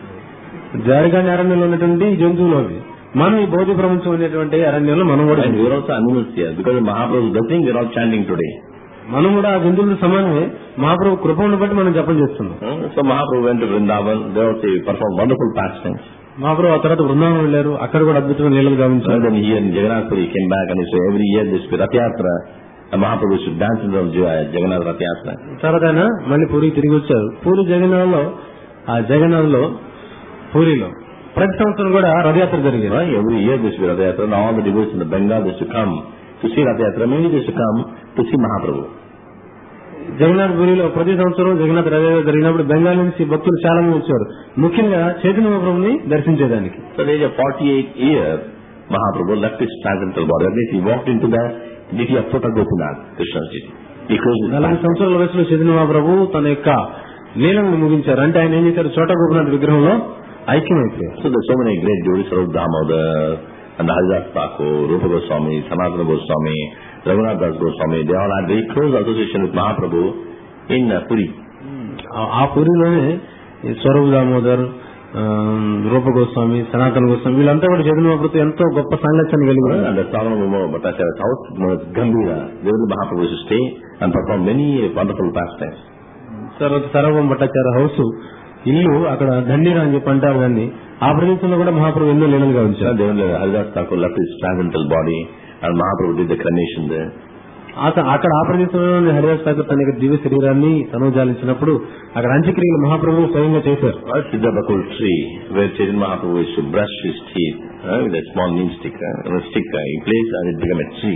జారికండ అరణ్యంలో ఉన్నటువంటి జంతువులు అవి. మనం ఈ భౌతిక ప్రపంచం అనేటువంటి అరణ్యంలో మనం కూడా And we are also animals here. Because of Mahaprabhu's blessing, we are all chanting today. మనం కూడా ఆ జంతువులతో సమానమే. మహాప్రభు కృపను బట్టి మనం జపం చేస్తున్నాం. So Mahaprabhu went to Vrindavan. There also he performed wonderful pastimes. మహాప్రభు ఆ తర్వాత బృందావనం వెళ్ళారు, అక్కడ కూడా అద్భుతమైన లీలలు గావించారు. And then here in Jagannath Puri, he came back and he said every year this Rath Yatra, Mahaprabhu should dance in the Jagannath Rath Yatra. తర్వాత ఆయన మళ్ళీ పూరికి తిరిగి వచ్చారు. పూరి జగన్నాథ్లో ఆ జగన్నాథ్ లో పూరిలో ప్రతి సంవత్సరం కూడా రథయాత్ర జరిగేది. Right? Every year this Rath Yatra, and all the devotees in the Bengal used to come to see Rath Yatra. Many used to come to see Mahaprabhu. Jagannadh పూరిలో ప్రతి సంవత్సరం జగన్నాథ్ రథయాత్ర జరిగినప్పుడు బెంగాల్ నుంచి భక్తులు చాలా మంది వచ్చారు, ముఖ్యంగా Chaitanya మహాప్రభుని దర్శించేదానికి. So there is a forty-eight year Mahaprabhu left his transcendental body. That means he walked into the city of Chota Gopinath, Krishna's city. He closed his నలభై సంవత్సరాల వయసులో చైతన్య మహాప్రభు తన యొక్క లీలను ముగించారు. అంటే ఆయన ఏం చేశారు, చోట గోపనాథ్ విగ్రహంలో ఐక్యమైపోయారు. So there are so many great devotees, Sarup Damodar, and Haridas Thakur, Rupa Goswami, Sanatana Goswami, Raghunath Das Goswami, they all had very close association with Mahaprabhu in uh, Puri. ఆ పూరిలోనే స్వరూప్ దామోదర్, రూప గోస్వామి, సనాతన గోస్వామి వీళ్ళంతా కూడా చైతన్య మహాప్రభుతో ఎంతో గొప్ప సాంగత్యాన్ని కలిగి ఉన్నారు. And the Sarvabhauma Bhattacharya's house was Gambhira. There was Mahaprabhu used to stay and perform many wonderful pastimes. తర్వాత సర్వం భట్టాచార్య హౌస్ ఇల్లు అక్కడ దండీరా అని చెప్పి అంటారు. దాన్ని ఆ ప్రదేశంలో కూడా మహాప్రభు ఎన్నో లీలలుగా ఉంచారు. Then Haridas Thakur left his transcendental body and Mahaprabhu did the cremation there. అక్కడ ఆ ప్రదేశంలో హరిదాస్ ఠాకూర్ తన యొక్క దివ్య శరీరాన్ని తనుజాలించినప్పుడు అక్కడ అంత్యక్రియలు మహాప్రభువు స్వయంగా చేశారు. Siddhabakul tree where Chaitanya Mahaprabhu used to brush his teeth uh, with a small neem stick, uh, a stick uh, in place and it became a tree.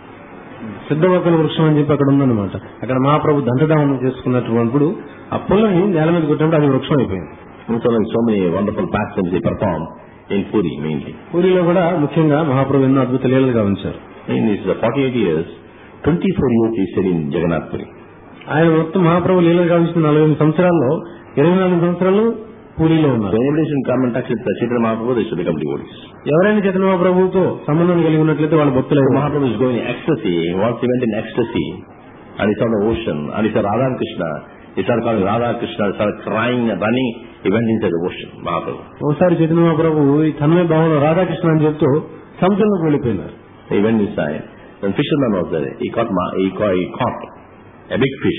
సిద్ధవకల వృక్షం అని చెప్పి అక్కడ ఉందన్నమాట. అక్కడ మహాప్రభు దంతదానం చేసుకున్నప్పుడు ఆ పుల్లని నేల మీద కొట్టినప్పుడు అది వృక్షం అయిపోయింది. So, like so many wonderful pastimes they perform in Puri mainly. పూరిలో కూడా ముఖ్యంగా మహాప్రభు ఎన్నో అద్భుత లీలలుగా ఉంచారు. In his forty-eight years, twenty-four years he stayed in Jagannath Puri. ఆయన మొత్తం మహాప్రభు లీలలుగా ఉంచిన నలభై ఎనిమిది సంవత్సరాల్లో ఇరవై నాలుగు సంవత్సరాలు పూరిలో So, ఉన్నారు. anybody should come and touch with Chaitanya Mahaprabhu, they should become devotees. ఎవరైనా చైతన్య మహాప్రభువుతో సంబంధం కలిగి ఉన్నట్లయితే వాళ్ళ భక్తులు So, Mahaprabhu is going in ecstasy. Once he went in ecstasy, and he saw the ocean, and he saw Radha and Krishna. He started calling Radha Krishna, he started crying and running. He went inside the ocean, Mahaprabhu. ఒకసారి చైతన్య మహాప్రభు ఈ తన్మయ భావంలో రాధాకృష్ణ అని చెప్తూ సముద్రంలోకి వెళ్ళిపోయినారు. He went inside. Then fisherman was there. He caught, ma- he caught, he caught a big fish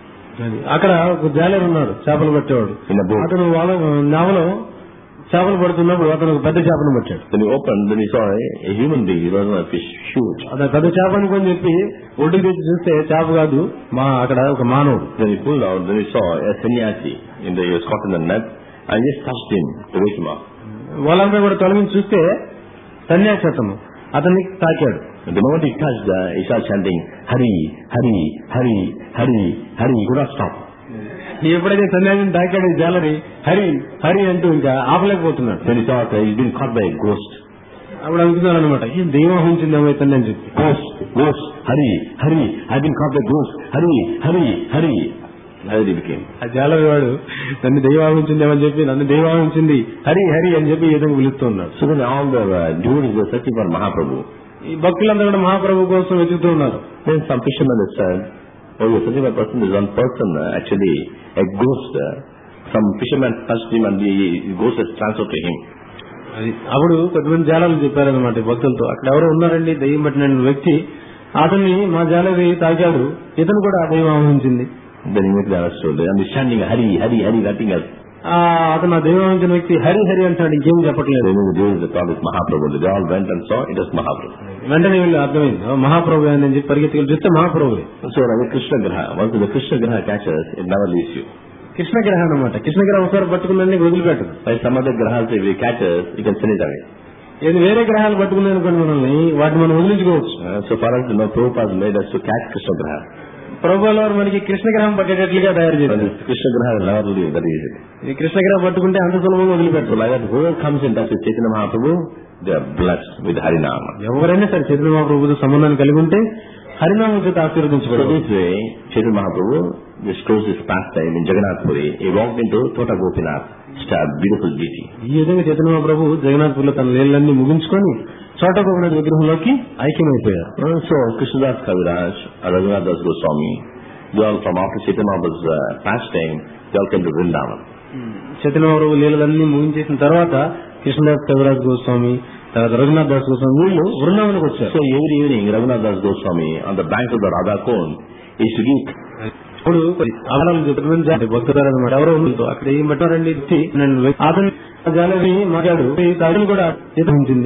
అక్కడ ఒక జాలర్ ఉన్నాడు, చేపలు పట్టేవాడు. in a boat. అతను వాళ్ళ నావలో చేపలు పడుతున్నప్పుడు అతను ఒక పెద్ద చేపను పట్టాడు. Then he opened, then he saw a, a human being. It wasn't a fish, huge. అతను పెద్ద చేప అనుకొని చెప్పి ఒడ్డుకి తెచ్చి చూస్తే చేప కాదు, మా అక్కడ ఒక మానవుడు. Then he pulled out, then he saw a sannyasi. In the, he was caught in the net, and he just touched him to wake him up. వాళ్ళంతా కూడా తొలగించి చూస్తే సన్యాసి అతను అతన్ని తాకాడు. And the moment he touched, uh, he started chanting, Hari, Hari, Hari, Hari, Hari. He could not stop. ఎప్పుడైతే సన్యాసిని తాకాడు ఈ జాలరి హరి హరి అంటూ ఇంకా ఆపలేకపోతున్నాడు. Then he thought uh, he's been caught by a ghost. అప్పుడు అనుకున్నాడు అనమాట, ఈ దైవం ఉంచిందేమో ఇతన్ని అని చెప్పి. Ghost, ghost, Hari, Hari. I've been caught by ghost. Hari, Hari, Hari. That's he became. ఆ జాలరి వాడు నన్ను దైవాహించిందేమని చెప్పి నన్ను దైవాహించింది హరి హరి అని చెప్పి ఈ విధంగా పిలుస్తున్నాడు. So then all the uh, devotees were searching for Mahaprabhu. ఈ భక్తులందరూ కూడా మహాప్రభు కోసం వెతుకుతూ ఉన్నారు. Then some fishermen had said, oh, you're searching for a person, there's one person, uh, actually a ghost. Uh, some fishermen touched him and the ghost has transferred to him. అది అప్పుడు కొంతమంది జాలాలు చెప్పారనమాట భక్తులతో, అక్కడ ఎవరో ఉన్నారండి దయ్యం పట్టిన వ్యక్తి, అతన్ని మా జాలరి తాకాడు, ఇతను కూడా దైవం ఆహ్వానించింది. Then immediately I was told, they are chanting Hari, Hari, Hari, nothing else. అతను ఆ దైవం ఆహ్వానించిన వ్యక్తి హరి హరి అంటాడు, ఇంకేం చెప్పట్లేదు. Then the devotees thought it's Mahaprabhu. They all went and saw it was Mahaprabhu. వెంటనే వీళ్ళు అర్థమైంది మహాప్రభు అని చెప్పి పరిగెత్తుకు చూస్తే మహాప్రభు. So like a Krishna Graha, once the Krishna Graha catches, it never leaves you. కృష్ణగ్రహం అనమాట. కృష్ణగ్రహం ఒకసారి పట్టుకున్నది వదిలిపెట్టదు. By some other grahas, if he catches, you can send it away. ఏది వేరే గ్రహాలు పట్టుకున్నాయి అనుకోండి మనల్ని, వాటిని మనం వదిలించుకోవచ్చు. Uh, so far as you know, Prabhupada made us to catch Krishna Graha. ప్రభువుల వారు మనకి కృష్ణగ్రహం పట్టేటట్లుగా తయారు చేశారు. Krishna Graha will never leave that easily. ఈ కృష్ణగ్రహం పట్టుకుంటే అంత సులభంగా So వదిలిపెట్టరు. like that, whoever comes in touch with Chaitanya Mahaprabhu, they are blessed with Harinama. ఎవరైనా సరే చైతన్య మహాప్రభుతో సంబంధాన్ని కలిగి ఉంటే హరినామం చేత So ఆశీర్వదించబడతారు. this way, Chaitanya Mahaprabhu just closed his pastime in Jagannath Puri. He walked into Tota Gopinath, a beautiful deity. ఈ విధంగా చైతన్య మహాప్రభు జగన్నాథ్పూర్లో తన లీలలన్నీ ముగించుకొని చోట గోపినాథ్ విగ్రహంలోకి ఐక్యమైపోయారు. Uh, so Krishnadas Kaviraj, Raghunath Das Goswami, they all from after Chaitanya Mahaprabhu's uh, pastime, they all came to Vrindavan. Chaitanya Mahaprabhu లీలలన్నీ ముగించేసిన తర్వాత కృష్ణదాస్ కవిరాజ్ గోస్వామి, తర్వాత రఘునాథ్ దాస్ గోస్వామి వీళ్ళు వృందావనకు వచ్చారు. So every evening, Raghunath Das Goswami on the bank of the Radha Kund used to give. ఇప్పుడు ఆధారాలు చెప్తున్నారు భక్తులు అనమాట. ఎవరో ఉందో అక్కడ ఏం పెట్టారండి అతను జాలరి మాట్లాడు అతను కూడా ఉంచింది.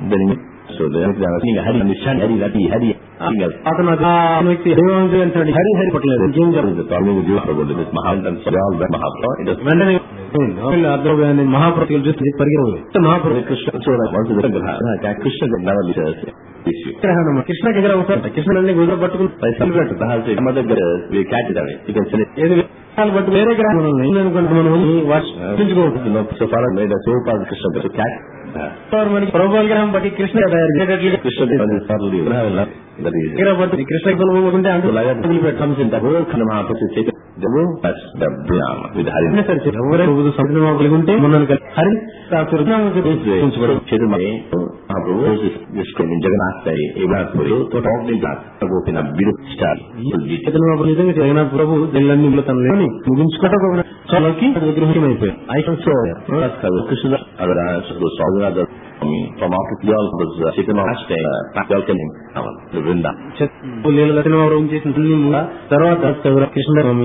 So they are saying Hari, understand Hari, Hari, Hari. అతను వ్యక్తి అంటాడు హరి హరి పట్టలేదు. ఏం చెప్పలేదు వెంటనే అర్థం మహాప్రభు చూస్తే పరిగెత్త మహాప్రభు కృష్ణ కృష్ణ కృష్ణ దగ్గర ఒకసారి కృష్ణులన్నీ గుజర పట్టుకుని ఏది బట్ వేరే గ్రహం అనుకుంటే మనం మనకి ప్రభుత్వ గ్రహం బట్టి కృష్ణ తయారు చేసేటట్లుగా కృష్ణ కొనుక్కుంటే అందులో ఉంటే మనం హరి జగన్నాథ్ ప్రభు దిల్లన్నీ తన ముగించుకోవడానికి విగ్రహం అయిపోయాయి. From after the all was uh, Chaitanya Mahaprabhu uh, welcoming to Vrindavan. తర్వాత కృష్ణస్వామి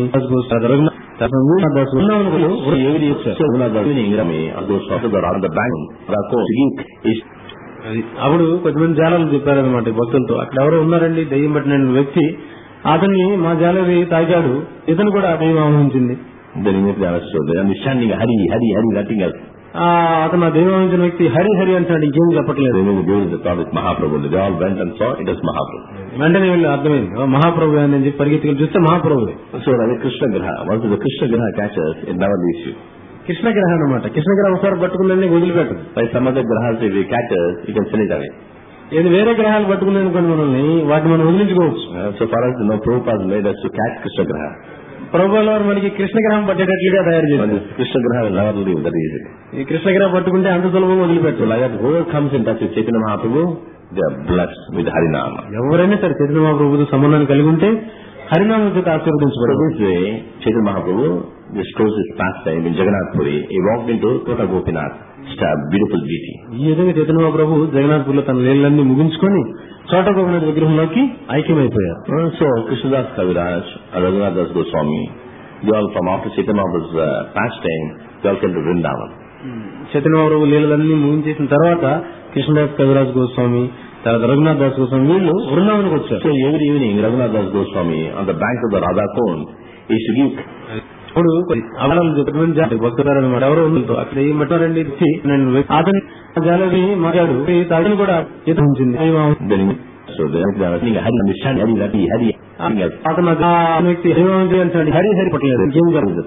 అప్పుడు కొంతమంది జాలాలు చెప్పారనమాట భక్తులతో, అక్కడ ఎవరో ఉన్నారండి దయ్యం పట్టిన వ్యక్తి, అతన్ని మా జాలరి తాగాడు, ఇతను కూడా దయ్యం ఆహ్వానించింది. Understanding Hari, Hari, Hari, nothing else. అతను ఆ దైవాంచిన వ్యక్తి హరి హరి అంటాడు, ఇంకేం చెప్పట్లేదు. Mahaprabhu, they all went and saw it was Mahaprabhu. వెంటనే వీళ్ళు అర్థమైంది మహాప్రభు అని చెప్పి పరిగెత్తుకు చూస్తే మహాప్రభు. So like Krishna Graha, once the Krishna Graha catches, it never leaves you. Krishna గ్రహం అన్నమాట. కృష్ణ గ్రహం ఒకసారి పట్టుకుందని వదిలిపెట్టదు. By some other grahas, if we catch us, you can send it away. ఏది వేరే గ్రహాలు పట్టుకున్నాయి అనుకోండి మనల్ని, వాటిని మనం వదిలించుకోవచ్చు. Uh, so far as you know, Prabhupada made us to catch Krishna Graha. ప్రభువుల వారు మనకి కృష్ణ గ్రహం పట్టేటట్లుగా తయారు But చేశారు. this Krishna Graha will never leave that easily. ఈ కృష్ణ గ్రహం పట్టుకుంటే అంత సులభంగా So వదిలిపెట్టాలి. like that, whoever comes in touch with Chaitanya Mahaprabhu, they are blessed with Harinama. ఎవరైనా సరే చైతన్య మహాప్రభుతో సంబంధాన్ని కలిగి ఉంటే హరినామం చేత So ఆశీర్వదించబడదు. this way, Chaitanya Mahaprabhu just closed his pastime in Jagannath Puri. He walked into Tota Gopinath, just a beautiful beauty. ఈ విధంగా చైతన్య మహాప్రభు జగన్నాథ్పూర్లో తన లీలన్నీ ముగించుకొని చోట గోపినాథ్ విగ్రహంలోకి ఐక్యమైపోయారు. Uh, So Krishnadas Kaviraj, Raghunath Das Goswami, they all from after Chaitanya Mahaprabhu's uh, pastime, they all came to Vrindavan. Chaitanya Mahaprabhu లీలలన్నీ ముగించేసిన తర్వాత కృష్ణదాస్ కవిరాజ్ గోస్వామి, తర్వాత రఘునాథ్ దాస్ గోస్వామి వీళ్ళు వృందావనకు వచ్చారు. So every evening, Raghunath Das Goswami on the bank of the Radha Kund, he used to give ఇప్పుడు అవలాలు చెప్పిన భక్తులారు అనమాట. ఎవరో ఉందో అక్కడ ఈ మటారండి ఇచ్చి నేను అతని జాలవి మాట్లాడు అతను కూడా ఈత ఉంచింది. So they are saying, Hari, understand, Hari, Hari, Hari. అతను ఆ వ్యక్తి హరివంశి అంటాడు. హరి హరి పట్టలేదు. ఇంకేం జరుగుతుంది?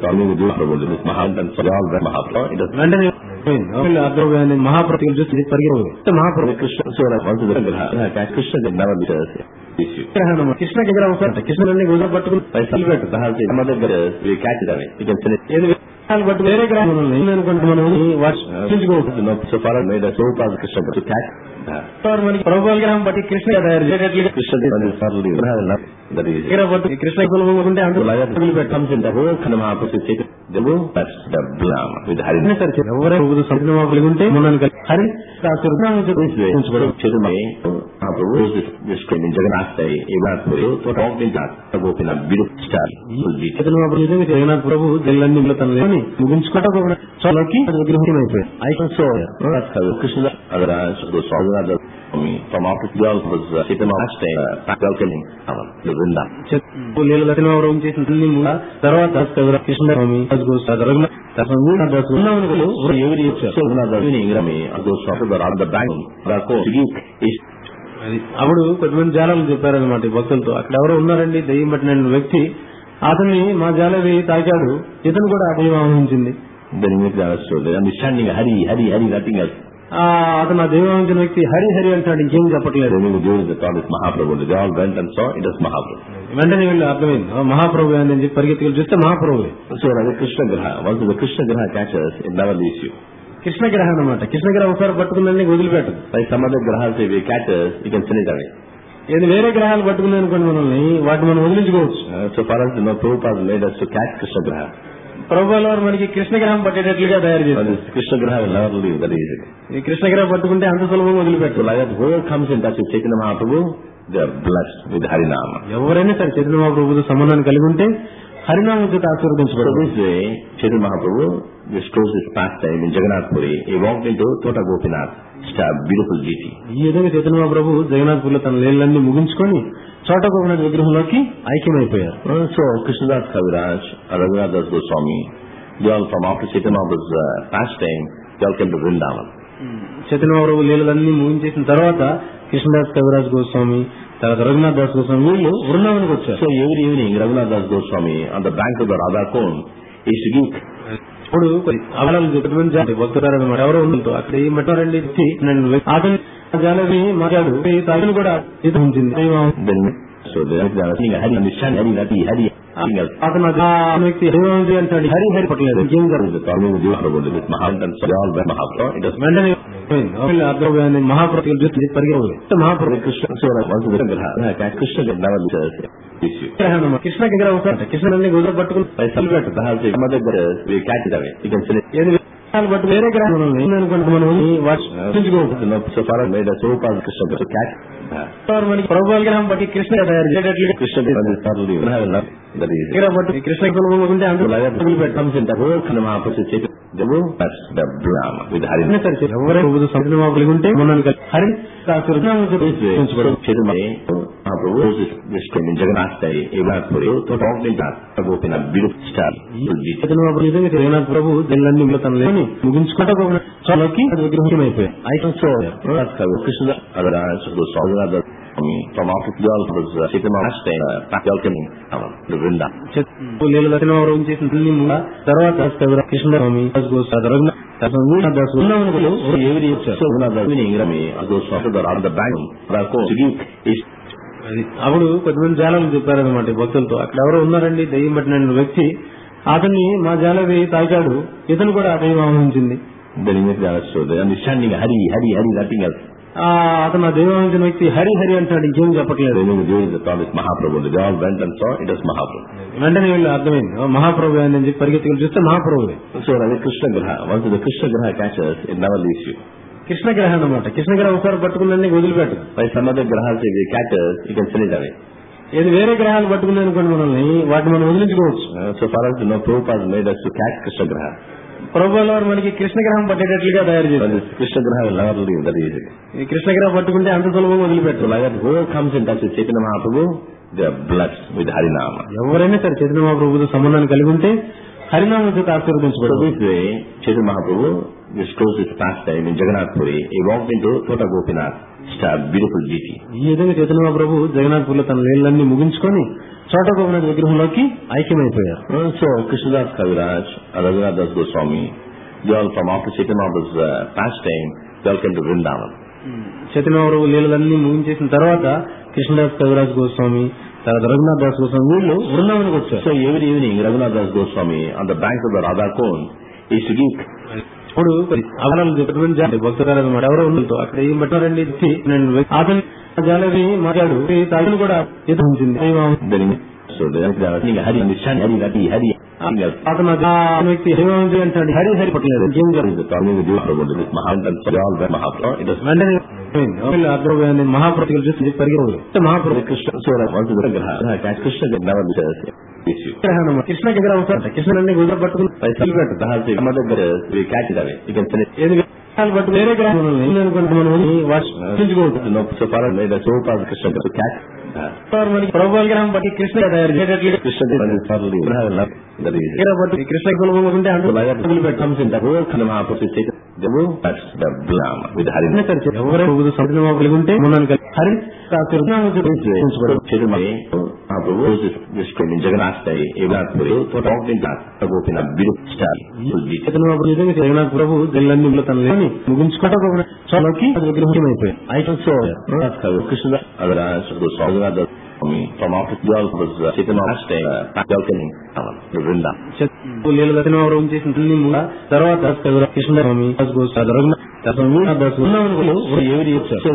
వెంటనే అర్థం మహాప్రతికలు చూసి పరిగెత్తి మహాప్రభు Krishna కృష్ణ విగ్రహం సార్ కృష్ణులన్నీ గుజర పట్టుకుని పట్టు వేరే గ్రహం అనుకుంటే మనం మనకి ప్రభుత్వ గ్రహం బట్టి కృష్ణ తయారు చేసేటట్లుగా కృష్ణ కులకుంటే అంత ఉంటే హరి జగన్నాథ్ ప్రభు జల్లన్నీ తన ముగించుకోవడానికి విగ్రహం అయిపోయాయి. Krishna from after twelve was uh, Chaitanya Mahaprabhu welcoming the Vrindavan. లీలవరం చేసిన తర్వాత కృష్ణస్వామి అప్పుడు కొంతమంది జాలాలు చెప్పారనమాట భక్తులతో. అక్కడ ఎవరో ఉన్నారండి దెయ్యం పట్టిన వ్యక్తి, అతన్ని మా జాలవి తాకాడు, ఇతను కూడా అభయం ఆహ్వానించింది. Hari Hari Hari nothing else. అతను ఆ దైవాంచిన వ్యక్తి హరి హరి అంటాడు, ఇంకేం చెప్పట్లేదు. మహాప్రభు వెంటనే వీళ్ళు అర్థమైంది మహాప్రభు అని చెప్పి పరిగెత్తులు చూస్తే మహాప్రభు. సో అది కృష్ణ గ్రహ కృష్ణ గ్రహ catchers it never leaves you. Krishna గ్రహం అన్నమాట. కృష్ణ గ్రహం ఒకసారి పట్టుకుందని వదిలిపెట్టదు. By some other గ్రహాస్ if you catchers you can send it away. ఏది వేరే గ్రహాలు పట్టుకున్నాయి అనుకోండి మనల్ని, వాటిని మనం వదిలించుకోవచ్చు. So far as you know, Prabhupada made us to catch Krishna Graha. ప్రభువుల వారు మనకి కృష్ణ గ్రహం పట్టేటట్లుగా తయారు చేశారు. కృష్ణ గ్రహం will never leave that easily. ఈ కృష్ణ గ్రహం పట్టుకుంటే అంత సులభంగా వదిలిపెట్టాలి. Like that, whoever comes in touch with Chaitanya Mahaprabhu, they are blessed with Harinama. ఎవరైనా సరే చైతన్య మహాప్రభుతో సంబంధాన్ని కలిగి ఉంటే హరినామం చేత ఆశీర్వదించబడదు. This way, Chaitanya Mahaprabhu just closed his pastime in Jagannath Puri. He walked into Tota Gopinath, just a beautiful deity. ఈ విధంగా చైతన్య మహాప్రభు జగన్నాథ్పూర్లో తన లీలన్నీ ముగించుకొని చోట గోపినాథ్ విగ్రహంలోకి ఐక్యమైపోయారు. So Krishnadas Kaviraj, Raghunath Das Goswami, they all from after Chaitanya Mahaprabhu's uh, pastime, they all came to Vrindavan. Chaitanya Mahaprabhu లీలలన్నీ ముగించేసిన తర్వాత కృష్ణదాస్ కవిరాజ్ గోస్వామి, తర్వాత రఘునాథ్ దాస్ గోస్వామి వీళ్ళు వృందావనకు వచ్చారు. So every evening, Raghunath Das Goswami on the bank of the Radha Kund, he used to give ఇప్పుడు అవలాలు చెప్పిన భక్తులారు అనమాట. ఎవరో ఉందో అక్కడ ఈ మటారండి ఇచ్చి నేను అతని జాలవి మాట్లాడు, అతను కూడా ఈత ఉంచింది. So they are saying, Hari, understand, Hari, Hari, Hari. అతను ఆ వ్యక్తి హరివంశి అంటాడు, హరి హరి పట్టలేదు. ఇంకేం జరుగుతుంది? వెంటనే అర్థం మహాప్రతికలు చూసి పరిగెత్తి మహాప్రభు కృష్ణ కృష్ణ విగ్రహం సార్ కృష్ణులన్నీ గుజర పట్టుకుని బట్ వేరే గ్రహం అనుకుంటే మనం మనకి ప్రభు విగ్రహం బట్టి కృష్ణ తయారు చేసేటట్లుగా కృష్ణ కృష్ణ ఉంటే అందులో ఉంటే మనం హరి జగన్నాథ్ ప్రభు జల్లన్నీ తన ముగించుకుంటా విగ్రహం అయిపోయాయి. From after the all was uh, Chaitanya last time, uh, y'all can uh, the Vrinda. నీళ్ళు దర్శనం అవరోధం చేసిన తల్లి ముందు తర్వాత కృష్ణస్వామి ఎవరి So one of the meaning Rami, those after the on the bank, is అప్పుడు కొద్దిమంది జాలం చెప్పారనమాట భక్తులతో అక్కడ ఎవరో ఉన్నారండి దెయ్యం పట్టిన వ్యక్తి అతన్ని మా జాలవి తాకాడు ఇతను కూడా ఆ దెయ్యం ఆహ్వానించింది then immediately understood the understanding Hari, Hari, Hari, nothing else. అతను ఆ దెయ్యం ఆహ్వానించిన వ్యక్తి హరి హరి అంటాడు ఇంకేం చెప్పట్లేదు During the thought is Mahaprabhu, they all went and saw it was Mahaprabhu. వెంటనే వీళ్ళు అర్థమైంది మహాప్రభు అని చెప్పి పరిగెత్తుకుని చూస్తే మహాప్రభువే. So Ravi Krishna Graha, once the Krishna Graha catches, it never leaves you. Krishna గ్రహం అన్నమాట కృష్ణ గ్రహం ఒకసారి పట్టుకున్నది వదిలిపెట్టదు. By some other grahas if they catches, you can send it away. ఏది వేరే గ్రహాలు పట్టుకున్నాయి అనుకోండి మనల్ని వాటిని మనం వదిలించుకోవచ్చు. So far as you know, Prabhupada made us to catch Krishna Graha. ప్రభువుల వారు మనకి కృష్ణ గ్రహం పట్టేటట్లుగా తయారు చేశారు. Krishna Graha will never leave that easily. ఈ కృష్ణ గ్రహం పట్టుకుంటే అంత సులభంగా వదిలిపెట్టదు. So like that, whoever comes in touch with Chaitanya Mahaprabhu, they are blessed with Harinama. ఎవరైనా సరే చైతన్య మహాప్రభుతో సంబంధాన్ని కలిగి ఉంటే హరినామం చేత ఆశీర్వదించబడతారు. So this way, Chaitanya Mahaprabhu disclosed his pastime in Jagannath Puri. He walked into Tota Gopinath, a beautiful deity. ఈ విధంగా చైతన్య మహాప్రభు జగన్నాథ్ పూర్లో తన లీలన్నీ ముగించుకొని చోట గోపినాథ్ విగ్రహంలోకి ఐక్యమైపోయారు. So Krishnadas Kaviraj, Raghunath Das Goswami, they all from after Chaitanya Mahaprabhu's uh, pastime, they all came to Vrindavan. Chaitanya Mahaprabhu లీలలన్నీ ముగించేసిన తర్వాత కృష్ణదాస్ కవిరాజ్ గోస్వామి తర్వాత రఘునాథ్ దాస్ గోస్వామి వీళ్ళు వృందావనికి వచ్చారు. So every evening Raghunath Das Goswami on the bank of the Radha Kund is to give. ఇప్పుడు అవరాలు చెప్పినటువంటి భక్తులు అనమాట ఎవరో ఉందో అక్కడ ఏం పెట్టారండి నేను అతని జాలవి మాట్లాడు తాను కూడా ఎదుర్కొంచింది. So they are Hari, understand Hari, Hari, Hari. అతను వ్యక్తి హరివంశి అంటాడు హరి హరి పట్టలేదు వెంటనే అర్థమైంది మహాప్రతికలు చూసి పరిగెత్తారు మహాప్రతి కృష్ణ కృష్ణ దగ్గర అవుతారు కృష్ణుని గుజర పట్టుకుని పట్టు వేరే గ్రహం మనకి ప్రభుత్వ గ్రహం బట్టి కృష్ణ తయారు చేసేటట్లు కృష్ణ కృష్ణ కులభంగా ఉంటే అందులో పెట్టాల్సింటారు ఎవరైనా సంపద కలిగి ఉంటే హరి జగన్నాథ్ ప్రభు జల్లన్నీ తన ముగించుకోవడానికి విగ్రహం అయిపోయాయి. Krishna from after the all was uh, Chaitanya last time, uh, welcoming uh, the Vrinda. లీల దర్శనం అవరోధం చేసిన తల్లి తర్వాత కృష్ణస్వామి ఎవరి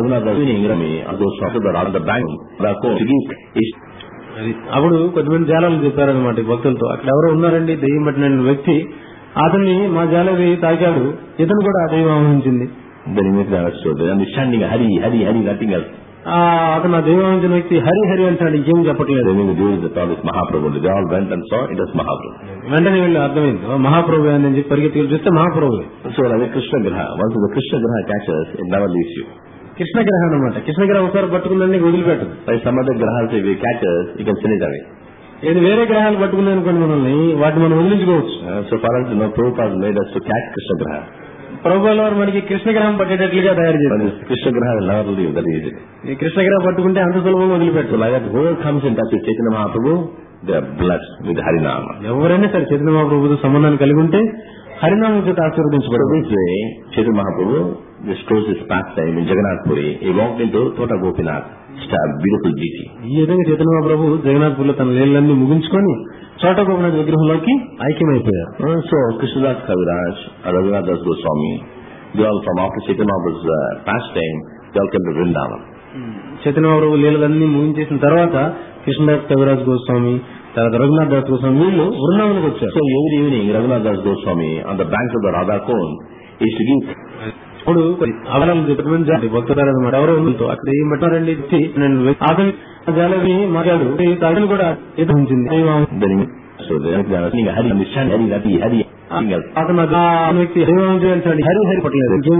అప్పుడు కొద్దిమంది జాలాలు చెప్పారనమాట భక్తులతో అక్కడ ఎవరో ఉన్నారండి దెయ్యం పట్టిన వ్యక్తి అతన్ని మా జాలవి తాకాడు ఇతను కూడా ఆ దెయ్యం ఆహ్వానించింది. understanding Hari, Hari, Hari, nothing else. అతను దైవాంచిన వ్యక్తి హరి హరి అంటాడు ఇంకేం చెప్పట్లేదు. Mahaprabhu, they all went and saw it was Mahaprabhu. వెంటనే వీళ్ళు అర్థమైంది మహాప్రభు అని చెప్పి పరిగెత్తుకుని చూస్తే మహాప్రభు. So Ravi Krishna Graha, once the Krishna Graha catches, it never leaves you. Krishna గ్రహం అన్నమాట కృష్ణ గ్రహం ఒకసారి పట్టుకున్నది వదిలిపెట్టదు. By some other grahas if it catches, you can send it away. ఏది వేరే గ్రహాలు పట్టుకున్నాయి అనుకోండి మనల్ని వాటిని మనం వదిలించుకోవచ్చు. So far as you know, Prabhupada made us to catch Krishna Graha. ప్రభువుల వారు మనకి కృష్ణ గ్రహం పట్టేటట్లుగా తయారు చేశారు. కృష్ణ గ్రహం never leave that easily. ఈ కృష్ణ గ్రహం పట్టుకుంటే అంత సులభంగా వదిలిపెట్టు. Like that, whoever comes in touch with Chaitanya Mahaprabhu, they are blessed with Harinama. ఎవరైనా సరే చైతన్య మహాప్రభుతో సంబంధాన్ని కలిగి ఉంటే హరినామం చేత ఆశీర్వదించబడతారు. This way, Chaitanya Mahaprabhu disclosed his pastime in Jagannath Puri. He walked into Tota Gopinath, a beautiful deity. ఈ విధంగా చైతన్య మహాప్రభు జగన్నాథ్ పూర్లో తన లీలన్నీ ముగించుకొని చోట గోపినాథ్ విగ్రహంలోకి ఐక్యమైపోయారు. So Krishnadas Kaviraj, Raghunath Das Goswami, they all from after Chaitanya Mahaprabhu's uh, pastime, they all came to Vrindavan. Chaitanya Mahaprabhu లీలలన్నీ ముగించేసిన తర్వాత కృష్ణదాస్ కవిరాజ్ గోస్వామి తర్వాత రఘునాథ్ దాస్ గోస్వామి వీళ్ళు వృందావనికి వచ్చారు. So every evening Raghunath Das Goswami on the bank of the Radha Kund is to give. ఇప్పుడు అవరాలు చెప్పినటువంటి భక్తులు అనమాట ఎవరో ఉందో అక్కడ ఏం పెట్టారండి నేను అతని జాలవి మాట్లాడు తాను కూడా ఎదుర్కొంచింది. So they are Hari, understand Hari, Hari, Hari. అతను వ్యక్తి హరివంశి అంటాడు హరి హరి పట్టలేదు ఇంకేం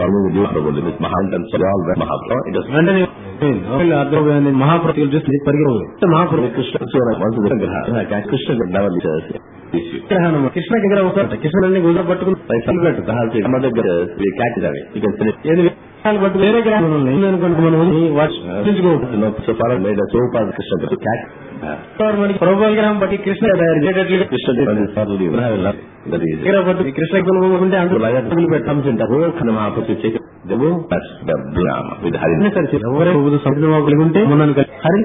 వెంటనే అర్థమైంది మహాప్రతికలు చూసి పరిగెత్తారు మహాప్రభు కృష్ణ కృష్ణ దగ్గర అవుతారు కృష్ణుని గుజర పట్టుకుని బట్టి వేరే గ్రహాలు అనుకుంటే మనం So far made a so far Krishna to cat. మనకి ప్రభుత్వ గ్రహం బట్టి కృష్ణ తయారు చేసేటట్లుగా Krishna that is బట్టి కృష్ణ ఉంటే అందులో comes in the whole Kanama to take the moon, that's the Brahma with Harin. ఎవరైతే సముద్రం కలిగి ఉంటే మనం Hari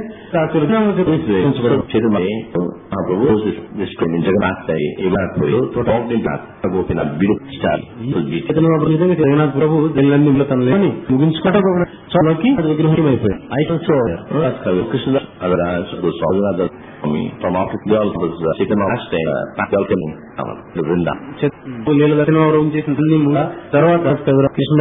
this coming Jagannath Day, Evan Puyo, to talk in that, to go in a beautiful style. Jagannadh ప్రభు దిల్లన్నీ తన లేని ముగించుకోవడం చోకి విగ్రహం అయిపోయాయి. I can show Krishna Avaraj, the Saudana, the from after the girl was taken on last day, welcome to Vrinda. నీళ్ళ దర్శనం చేసిన తర్వాత కృష్ణ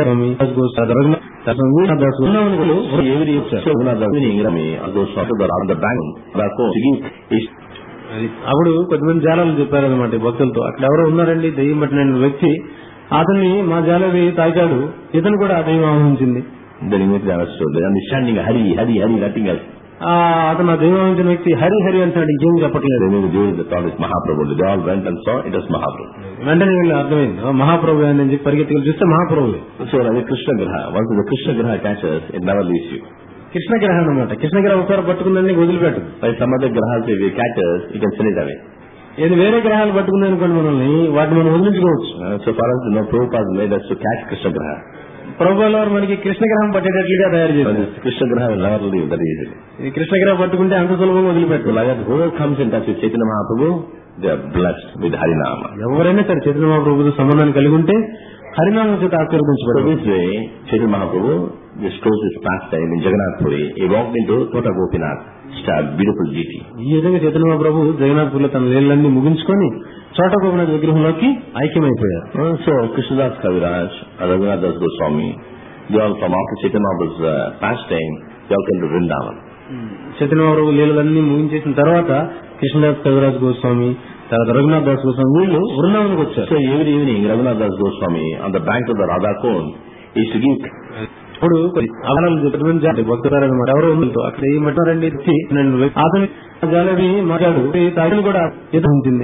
అప్పుడు కొద్దిమంది జాలాలు చెప్పారనమాట భక్తులతో. అక్కడ ఎవరో ఉన్నారండి దెయ్యం పట్టిన వ్యక్తి, అతన్ని మా జాలవి తాకాడు, ఇతను కూడా దెయ్యం ఆహ్వానించింది. Understanding Hari, Hari, Hari, nothing else. అతను ఆ దెయ్యం ఆహ్వానించిన వ్యక్తి హరి హరి అంటాడు, ఇంకేం చెప్పట్లేదు. Mahaprabhu, they all went and saw it was Mahaprabhu. వెంటనే వీళ్ళు అర్థమైంది మహాప్రభు అని చెప్పి పరిగెత్తుకుని చూస్తే మహాప్రభు. So the Krishna Graha, once the Krishna Graha catches, it never leaves you. Krishna గ్రహం అనమాట. కృష్ణ గ్రహం ఒకసారి పట్టుకుందని వదిలిపెట్టదు. By some other grahas if you catches, you can send it away. ఏది వేరే గ్రహాలు పట్టుకుంది అనుకోండి మనల్ని, వాటిని మనం వదిలించుకోవచ్చు. So far as no Prabhupada made us to catch Krishna Graha. ప్రభువుల వారు మనకి కృష్ణ గ్రహం పట్టేటట్లుగా తయారు చేశారు. కృష్ణ గ్రహం never leave that easily. ఈ కృష్ణ గ్రహం పట్టుకుంటే అంత సులభంగా వదిలిపెట్టు. Whoever comes in touch with Chaitanya Mahaprabhu, they are blessed with Harinama. ఎవరైనా సరే చైతన్య మహాప్రభుతో సంబంధాన్ని కలిగి ఉంటే హరినామం చేత ఆశీర్వదించబడతారు. This way, Chaitanya Mahaprabhu disclosed his pastime in Jagannath Puri. He walked into Tota Gopinath, a beautiful deity. ఈ విధంగా చైతన్య మహాప్రభు జగన్నాథ్ పూర్లో తన లీలన్నీ ముగించుకొని చోట గోపినాథ్ విగ్రహంలోకి ఐక్యమైపోయారు. So Krishnadas Kaviraj, Raghunath Das Goswami, they all from after Chaitanya Mahaprabhu's uh, pastime, they all came to Vrindavan. Chaitanya మహాప్రభు లీలన్నీ ముగించేసిన తర్వాత కృష్ణదాస్ కవిరాజ్ గోస్వామి, తర్వాత రఘునాథ్ దాస్ గోస్వామి వీళ్ళు వృందావనికి వచ్చారు. So every evening Raghunath Das Goswami on the bank of the Radha Kund is to give. ఇప్పుడు అవనాలు చెప్పి భక్తురారనమాట. ఎవరో ఉందో అక్కడ ఏమంటారండి, అతని జాలవి మాట్లాడు తాగిన కూడా ఇతను ఉంటుంది.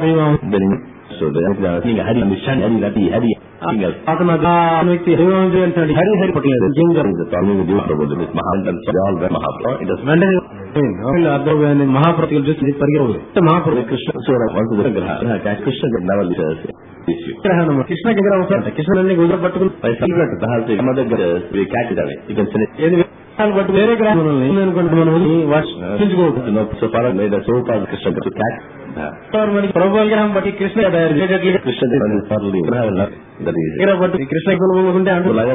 అతను వ్యక్తి హరి హరి పట్టలేదు. వెంటనే అర్థం మహాప్రతికలు చూసి పరిగె మహాప్రభు కృష్ణ కృష్ణ దగ్గర అవసరం కృష్ణని గుజర పట్టుకుని బట్ వేరే గ్రహాలు అనుకుంటే మనం మనకి ప్రభుత్వ గ్రహం బట్టి కృష్ణ తయారు చేసేటట్లుగా బట్టి కృష్ణ ఉంటే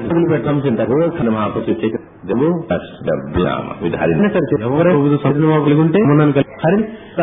ఎవరో సంతమాపులు ఉంటే హరి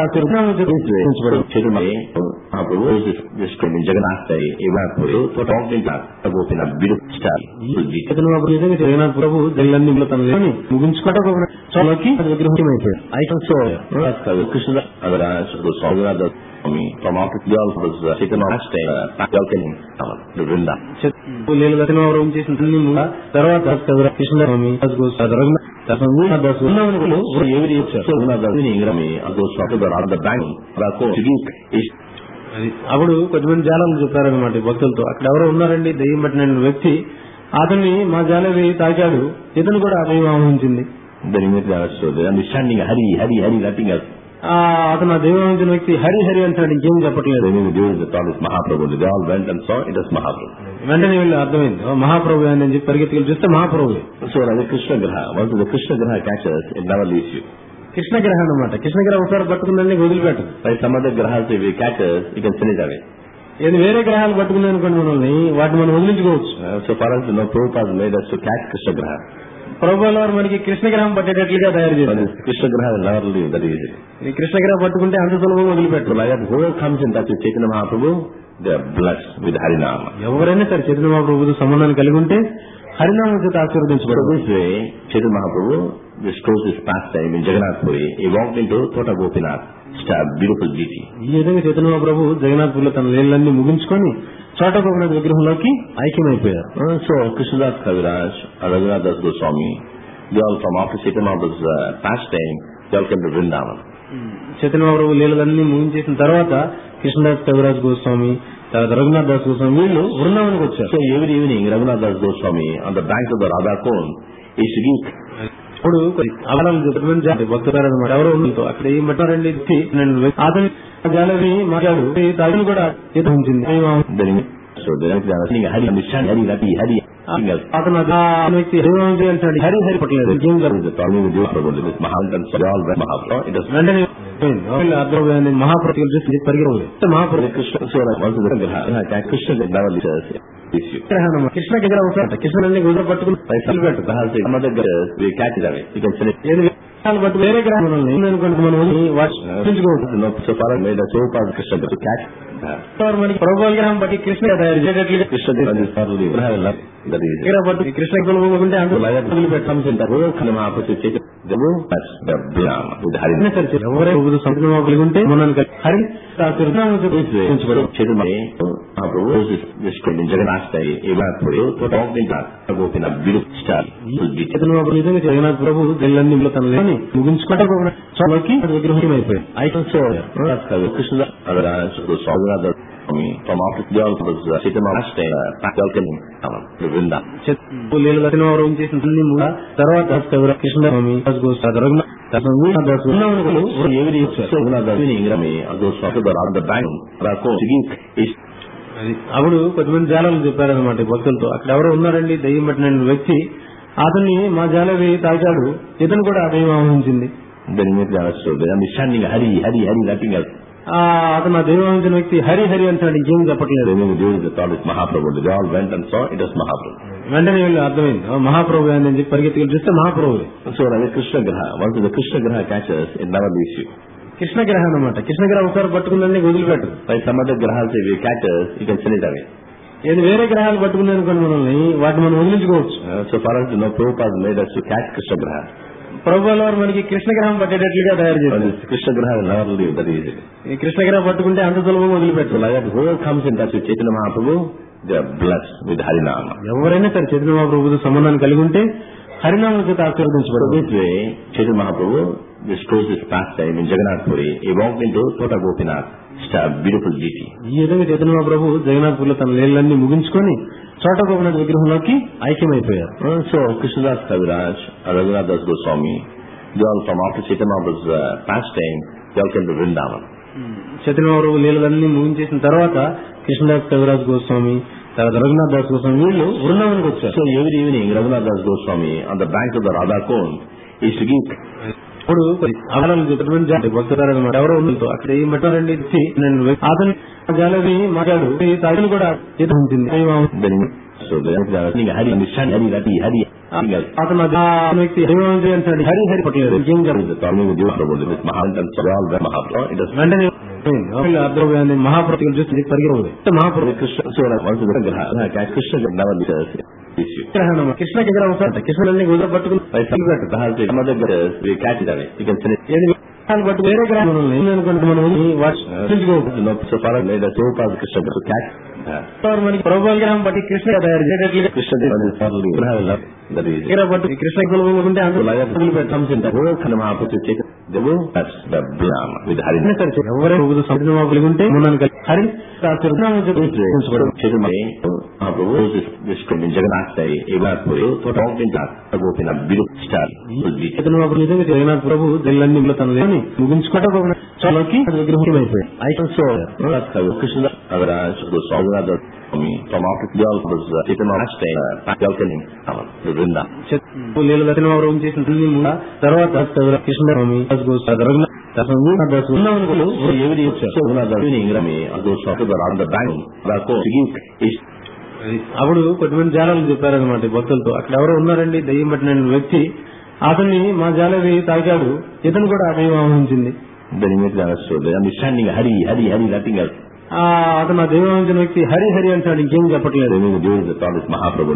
జగన్నాథ్ ప్రభు దిల్లన్నీ తన ముగించుకోవడం విగ్రహం అయిపోయారు. Krishna Avaraj, the from after the girl was uh, taken on last day, welcoming to Vrinda. లీల దర్శనం చేసిన తర్వాత కృష్ణస్వామి అప్పుడు కొద్దిమంది జాలాలు చెప్పారనమాట భక్తులతో. అక్కడ ఎవరో ఉన్నారండి దెయ్యం పట్టిన వ్యక్తి, అతన్ని మా జాలవి తాకాడు, ఇతను కూడా దెయ్యం ఆహ్వానించింది. Understanding Hari, Hari, Hari, nothing else. అతను ఆ దైవాంచిన వ్యక్తి హరి హరి అంటాడు, ఇంకేం చెప్పట్లేదు. Mahaprabhu, they all went and saw it was Mahaprabhu. వెంటనే వీళ్ళు అర్థమైంది మహాప్రభు అని చెప్పి పరిగెత్తుకెళ్ళి చూస్తే మహాప్రభు. So the Krishna Graha, once the Krishna Graha catches, it never leaves you. Krishna గ్రహం అనమాట. కృష్ణ గ్రహం ఒకసారి పట్టుకుందని వదిలిపెట్టదు. By some other grahas if it catches, you can send it away. ఏది వేరే గ్రహాలు పట్టుకున్నాయి అనుకోండి మనల్ని, వాటిని మనం వదిలించుకోవచ్చు. So far as no Prabhupada made us to catch Krishna Graha. ప్రభువుల వారు మనకి కృష్ణ గ్రహం పట్టేటట్లుగా తయారు చేశారు. కృష్ణ గ్రహం never leave that easily. ఈ కృష్ణ గ్రహం పట్టుకుంటే అంత సులభంగా వదిలిపెట్టరు. Whoever comes in touch with Chaitanya Mahaprabhu, they are blessed with Harinama. ఎవరైనా సరే చైతన్య మహాప్రభుతో సంబంధాన్ని కలిగి ఉంటే హరినామం చేత ఆశీర్వదించబడతారు. This way, Chaitanya Mahaprabhu disclosed his pastime in Jagannath Puri. He walked into Tota Gopinath, a beautiful deity. ఈ విధంగా చైతన్య మహాప్రభు జగన్నాథ్ పూర్లో తన లీలన్నీ ముగించుకొని చోట గోపినాథ్ విగ్రహంలోకి ఐక్యమైపోయారు. So Krishnadas Kaviraj, Raghunath Das Goswami, they all from after Chaitanya Mahaprabhu's uh, pastime, they all came to Vrindavan. Chaitanya మహాప్రభు లీలన్నీ ముగించేసిన తర్వాత కృష్ణదాస్ కవిరాజ్ గోస్వామి, తర్వాత రఘునాథ్ దాస్ గోస్వామి వీళ్ళు బృందావనికి వచ్చారు. So every evening, Raghunath Das Goswami on the bank of the Radha Kund is to give. ఇప్పుడు భక్తులు ఎవరో ఉందో అక్కడ ఏం పెట్టారండి అతని జాలవి మాట్లాడు తాగిని కూడా ఉంచింది. So the Hari understand Hari Rati Hari. అతను వ్యక్తి హరి హరి హరి పట్టలేదు. వెంటనే మహాప్రతికలు చూసి పరిగెత్తి మహాప్రతి కృష్ణ కృష్ణ దగ్గర అవుతారట. కృష్ణుని గుజర పట్టుకుని పట్టు వేరే గ్రహాలు మనకి ప్రభుత్వ గ్రహం బట్టి కృష్ణ తయారు చేసేటట్లుగా కృష్ణ కృష్ణ కొలుకుంటే అందులో ఎవరే సంపూర్ణ కలిగి ఉంటే మనం హరి జగన్నాథ్ ప్రభు దిల్లన్నీ తనని ముగించుకోవడానికి విగ్రహం అయిపోయాయి. తర్వాత కృష్ణస్వామి అప్పుడు కొద్దిమంది జాలాలు చెప్పారనమాట భక్తులతో. అక్కడ ఎవరో ఉన్నారండి దయ్యం పట్టిన వ్యక్తి, అతన్ని మా జాలవి తాగాడు, ఇతను కూడా దయ్యం ఆహ్వానించింది. Hari Hari Hari nothing else. అతను దైవాంచిన వ్యక్తి హరి హరి అంటాడు, ఇంకేం చెప్పట్లేదు. మహాప్రభు వెంటనే వీళ్ళు అర్థమైంది మహాప్రభు అని చెప్పి పరిగెత్తుకుని చూస్తే మహాప్రభు. సో కృష్ణ గ్రహ కృష్ణ గ్రహ catches it never leaves you. Krishna గ్రహం అనమాట. కృష్ణ గ్రహం ఒకసారి పట్టుకుందని వదిలిపెట్టు. సమ్ అదర్ గ్రహాలు catches you can send it away. ఏది వేరే గ్రహాలు పట్టుకునే అనుకోండి మనల్ని, వాటిని మనం వదిలించుకోవచ్చు. So for us to know Prabhupada made us to catch Krishna Graha. ప్రభువుల వారు మనకి కృష్ణ గ్రహం పట్టేటట్లుగా తయారు చేశారు. కృష్ణ గ్రహం నెవర్ లీవ్ దట్ ఈజీ. ఈ కృష్ణ గ్రహం పట్టుకుంటే అంత సులభంగా వదిలిపెట్టు. Whole comes in touch with Chaitanya Mahaprabhu they are blessed with హరినామ. ఎవరైనా సరే చైతన్య మహాప్రభుతో సంబంధాన్ని కలిగి ఉంటే హరినామం చేత ఆశీర్వదించబడదు. చైతన్య మహాప్రభు disclosed his pastime in Jagannath Puri. He walked into Tota Gopinath, a beautiful deity. ఈ విధంగా చైతన్య మహాప్రభు జగన్నాథ్ పురిలో తన లీలలన్నీ ముగించుకొని చోట గోపనాథ్ విగ్రహంలోకి ఐక్యమైపోయారు. So Krishnadas Kaviraj, Raghunath Das Goswami, they all from after Chaitanya Mahaprabhu's uh, pastime, they all came to Vrindavan. Chaitanya Mahaprabhu లీలలన్నీ ముగించేసిన తర్వాత కృష్ణదాస్ కవిరాజ్ గోస్వామి, తర్వాత రఘునాథ్ దాస్ గోస్వామి వీళ్ళు వృందావనికి వచ్చారు. So every evening Raghunath Das Goswami on the bank of the Radha Kund is to give. ఇప్పుడు భక్తులు ఎవరో ఉందో అక్కడ ఏం పెట్టారండి అతని జాలవి మాట్లాడు తాగిని కూడా ఉంచింది. అతను వ్యక్తి హరి హరి పట్టలేదు, ఇంకేం చెప్పలేదు. వెంటనే మహాప్రతికలు చూసి పరిగెత్తి మహాప్రభు కృష్ణ కృష్ణ దగ్గర అవుతారట. కృష్ణుని గుజర పట్టుకుని పట్టు వేరే గ్రహాలు అనుకుంటే మనం మనకి ప్రభుత్వ గ్రహం బట్టి కృష్ణ తయారు చేసేటట్లుగా కృష్ణ పట్టు కృష్ణ కొలుకుంటే అందులో ఎవరే సంపూర్ణ ఉంటే హరి జగన్నాథ్ ప్రభు దిల్లన్నీ తనని ముగించుకోవడానికి విగ్రహం అయిపోయాయి. తర్వాత కృష్ణస్వామి అప్పుడు కొద్దిమంది జాలాలు చెప్పారనమాట భక్తులతో. అక్కడ ఎవరో ఉన్నారండి దయ్యం పట్టిన వ్యక్తి, అతన్ని మా జాలవి తాగాడు, ఇతను కూడా దయ్యం ఆహ్వానించింది. Hari Hari Hari nothing else. అతను ఆ దైవాంచిన వ్యక్తి హరి హరి అంటాడు, ఇంకేం చెప్పట్లేదు. మహాప్రభు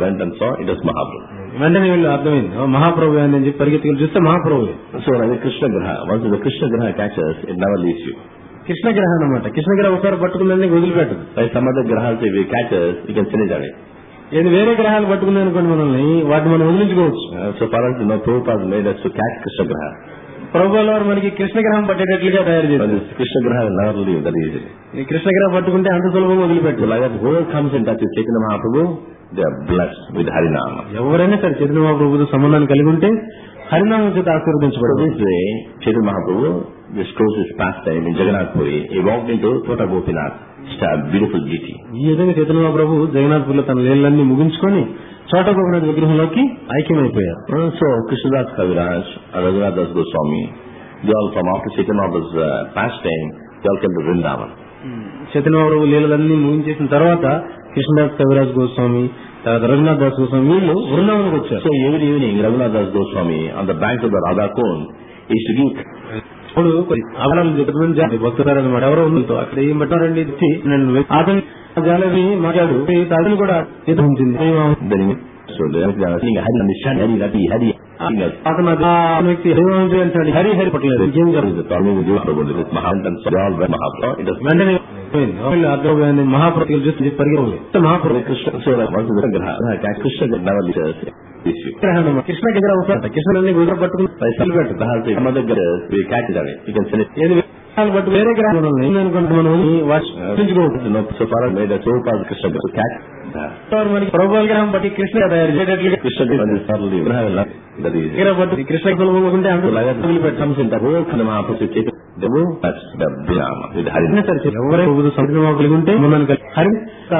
వెంటనే వీళ్ళు అర్థమైంది మహాప్రభు అని చెప్పి పరిగెత్తుకుని చూస్తే మహాప్రభు. సో కృష్ణ గ్రహ కృష్ణ గ్రహ catches it never leaves you. Krishna గ్రహం అనమాట. కృష్ణ గ్రహం ఒకసారి పట్టుకుందని వదిలిపెట్టు. సమ్ అదర్ గ్రహాలు catches you can send it away. ఏది వేరే గ్రహాలు పట్టుకున్నాయి అనుకోండి మనల్ని, వాటిని మనం వదిలించుకోవచ్చు. So for us to know Prabhupada made us to catch Krishna Graha. ప్రభువుల వారు మనకి కృష్ణ గ్రహం పట్టేటట్లుగా తయారు But చేశారు. this Krishna Graha will never leave that easily. ఈ కృష్ణ గ్రహం పట్టుకుంటే అంత సులభంగా So వదిలిపెట్టు. like that, whoever comes in touch with Chaitanya Mahaprabhu, they are blessed with Harinama. ఎవరైనా సరే చైతన్య మహాప్రభుతో సంబంధాన్ని కలిగి ఉంటే హరినామం చేత So ఆశీర్వదించబడదు. this way, Chaitanya Mahaprabhu disclosed his pastime in Jagannath Puri. He walked into Tota Gopinath, a beautiful deity. ఈ విధంగా చైతన్య మహాప్రభు జగన్నాథ్పూర్లో తన లీలలన్నీ ముగించుకొని చోట గోపనాథ్ విగ్రహంలోకి ఐక్యమైపోయారు. Uh, So Krishnadas Kaviraj, Raghunath Das Goswami, they all from after Chaitanya Mahaprabhu's uh, pastime, they all came to Vrindavan. Chaitanya Mahaprabhu లీలలన్నీ ముగించేసిన తర్వాత కృష్ణదాస్ కవిరాజ్ గోస్వామి, తర్వాత రఘునాథ్ దాస్ గోస్వామి వీళ్ళు వృందావనకు వచ్చారు. So every evening, Raghunath Das Goswami on the bank of the Radha Kund is to give ఇప్పుడు అవలాలు చెప్పడం భక్తులారు అనమాట. ఎవరో ఉందో అక్కడ ఏం పెట్టారండి ఇచ్చి నేను అతని జాలవి మాట్లాడు అతను కూడా చేతి ఉంటుంది. so they are saying Hari understand Hari Rati Hari. అతను ఆ వ్యక్తి హరివంశి అంటాడు. హరి హరి పట్టలేదు. ఏం Is the problem with you Prabhu? This is Mahaprabhu. So they all were Mahaprabhu. It is వెంటనే అర్థం మహాప్రతిలు చూసి పరిగెత్తి మహాప్రభు Krishna. So that was the Graha. Krishna did never leave issue. Krishna దగ్గర అవుతారు. కృష్ణుని గుజర పట్టుకుని పైసలు పెట్టు దహాలు some other girls we catch it away. You can send it. ఏది పట్టు వేరే గ్రహాలు అనుకుంటే మనం వాచించుకోవచ్చు. No, so far made a so called Krishna to catch that. మనకి ప్రభుత్వ గ్రహం బట్టి కృష్ణ తయారు చేసేటట్లుగా Krishna did this probably that is దగ్గర పట్టు కృష్ణ కులముకుంటే అంత comes in the whole kind of opposite shape. The woo that's the Brahma with Hari. ఎవరే ప్రభుత్వ సంబంధం కలిగి ఉంటే మనం Hari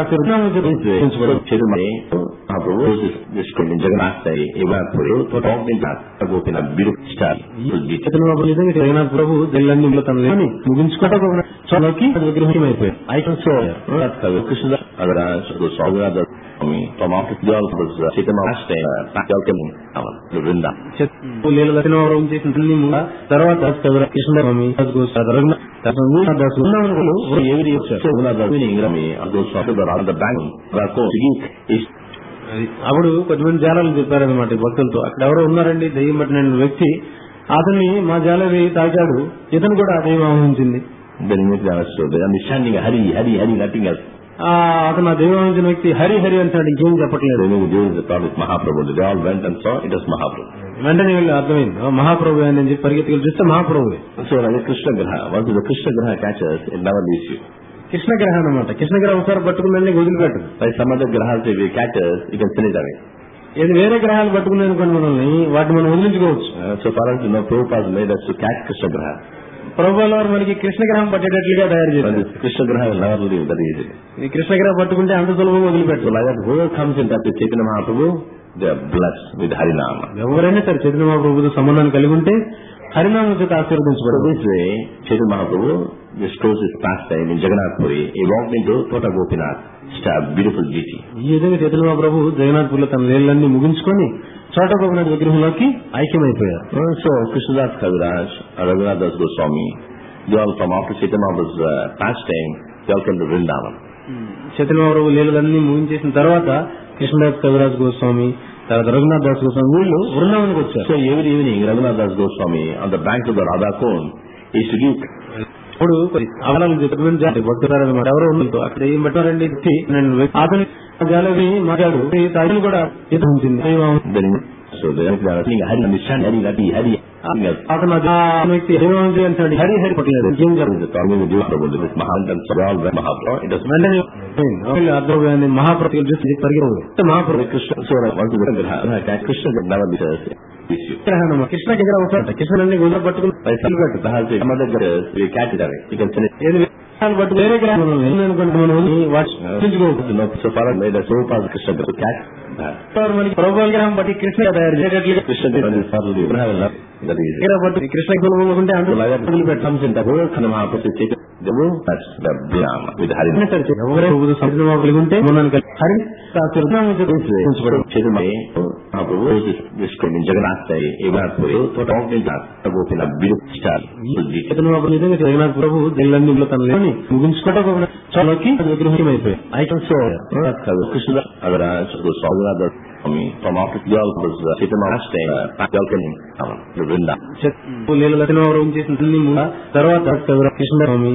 Mahaprabhu is described in Jagannath Sai, Evanpuri, to talk in that, to go in a beautiful star. Jagannadh ప్రభు దిల్లన్నీ తన లేని ముగించుకోవడం చోలోకి విగ్రహం అయిపోయాయి. I can show that Krishna Agaraj, the Sagarada, from after the all was Chaitanya Mahaprabhu, welcome to Vrinda. లీల దర్శనం చేసిన తర్వాత Krishnaswamy Every on the bank, అప్పుడు కొంతమంది జాలాలు చెప్పారనమాట భక్తులతో. అక్కడ ఎవరో ఉన్నారండి దెయ్యం పట్టిన వ్యక్తి, అతన్ని మా జాలవి తాకాడు, ఇతను కూడా దెయ్యం ఆహ్వానించింది. understanding Hari, Hari, Hari, nothing else. అతను ఆ దెయ్యం ఆహ్వానించిన వ్యక్తి హరి హరి అంటాడు, ఇంకేం చెప్పట్లేదు. During the problem with Mahaprabhu, they all went and saw it was Mahaprabhu. వెంటనే వీళ్ళు అర్థమైంది మహాప్రభు అని చెప్పి పరిగెత్తులు చూస్తే మహాప్రభు. So like Krishna Graha, once the Krishna Graha catches, it never leaves you. Krishna గ్రహం అనమాట. కృష్ణ గ్రహం ఒకసారి పట్టుకుని వదిలిపెట్టదు. Like some other grahas, if it catches, you can send it away. ఏది వేరే గ్రహాలు పట్టుకుని అనుకోండి మనల్ని, వాటిని మనం వదిలించుకోవచ్చు. Uh, so far as you know, Prabhupada made us to catch Krishna Graha. ప్రభువుల వారు మనకి కృష్ణ గ్రహం పట్టేటట్లుగా తయారు చేశారు. Krishna Graha will never leave that easily. ఈ కృష్ణ గ్రహం పట్టుకుంటే అంత సులభంగా So వదిలిపెట్టు. like that, whoever comes in touch with Chaitanya Mahaprabhu, they are blessed with Harinama. ఎవరైనా సరే చైతన్య మహాప్రభుతో సంబంధాన్ని కలిగి ఉంటే హరినామం చేత So ఆశీర్వదించబడదు. this way, Chaitanya Mahaprabhu disclosed his pastime in Jagannath Puri. He walked into Tota Gopinath, a beautiful deity. ఈ విధంగా చైతన్య మహాప్రభు జగన్నాథ్పూర్లో తన లీలలన్నీ ముగించుకొని చోట గోపనాథ్ విగ్రహంలోకి ఐక్యమైపోయారు. Uh, So Krishnadas Kaviraj, Raghunath Das Goswami, they all from after Chaitanya Mahaprabhu's uh, pastime, they all came to Vrindavan. Chaitanya Mahaprabhu లీలలన్నీ ముగించేసిన తర్వాత కృష్ణదాస్ కవిరాజ్ గోస్వామి, తర్వాత రఘునాథ్ దాస్ గోస్వామి వీళ్ళు వృందావనకు వచ్చారు. So every evening, Raghunath Das Goswami on the bank of the Radha Kund is to give ఇప్పుడు అవలాలు చెప్పడం భక్తులారు అనమాట. ఎవరో ఉందో అక్కడ ఏం పెట్టారండి ఇచ్చి నేను అతని జాలవి మాట్లాడు అతను కూడా చేతి ఉంటుంది. so they are saying Hari understand Hari Rati Hari. అతను ఆ వ్యక్తి హరివంశి అంటాడు. హరి హరి పట్టలేదు. ఏం The problem with you Prabhu, this is Mahaprabhu, so they all were Mahaprabhu. It is వెంటనే అర్థం మహాప్రతిలు చూసి పరిగెత్తి మహాప్రభు Krishna. So once the Graha, Krishna did never leave us issue. Krishna దగ్గర అవుతాడు. కృష్ణుని గుజర పట్టుకుని పైసలు పెట్టు దహాలు some other girls we catch it away. You can send it. ఏది పట్టు వేరే గ్రహాలు అనుకుంటే మనం వాచించుకోవచ్చు. No, so far made a so called Krishna to catch that. మనకి ప్రభుత్వ గ్రహం బట్టి కృష్ణ తయారు చేసేటట్లుగా Krishna did this probably that is దగ్గర పట్టు కృష్ణ కులముకుంటే అంత వదిలిపెట్టు. comes in the whole kind of opposite the woo that's the Brahma with Hari. ఎవరే ప్రభుత్వ సంబంధం కలిగి ఉంటే మనం Hari Mahaprabhu is described in Jagannath Sai, Evanpuri, to talk in that, to go in a beautiful star. Jagannadh ప్రభు దిల్లన్నీ తన లేని ముగించుకోవడం చోలోకి విగ్రహం అయిపోయాయి. I can show that Krishna Agaraj, the Sagarada, from after the all was Chaitanya Mahaprabhu, welcome him to Vrinda. లీల దర్శనం చేసిన తర్వాత కృష్ణస్వామి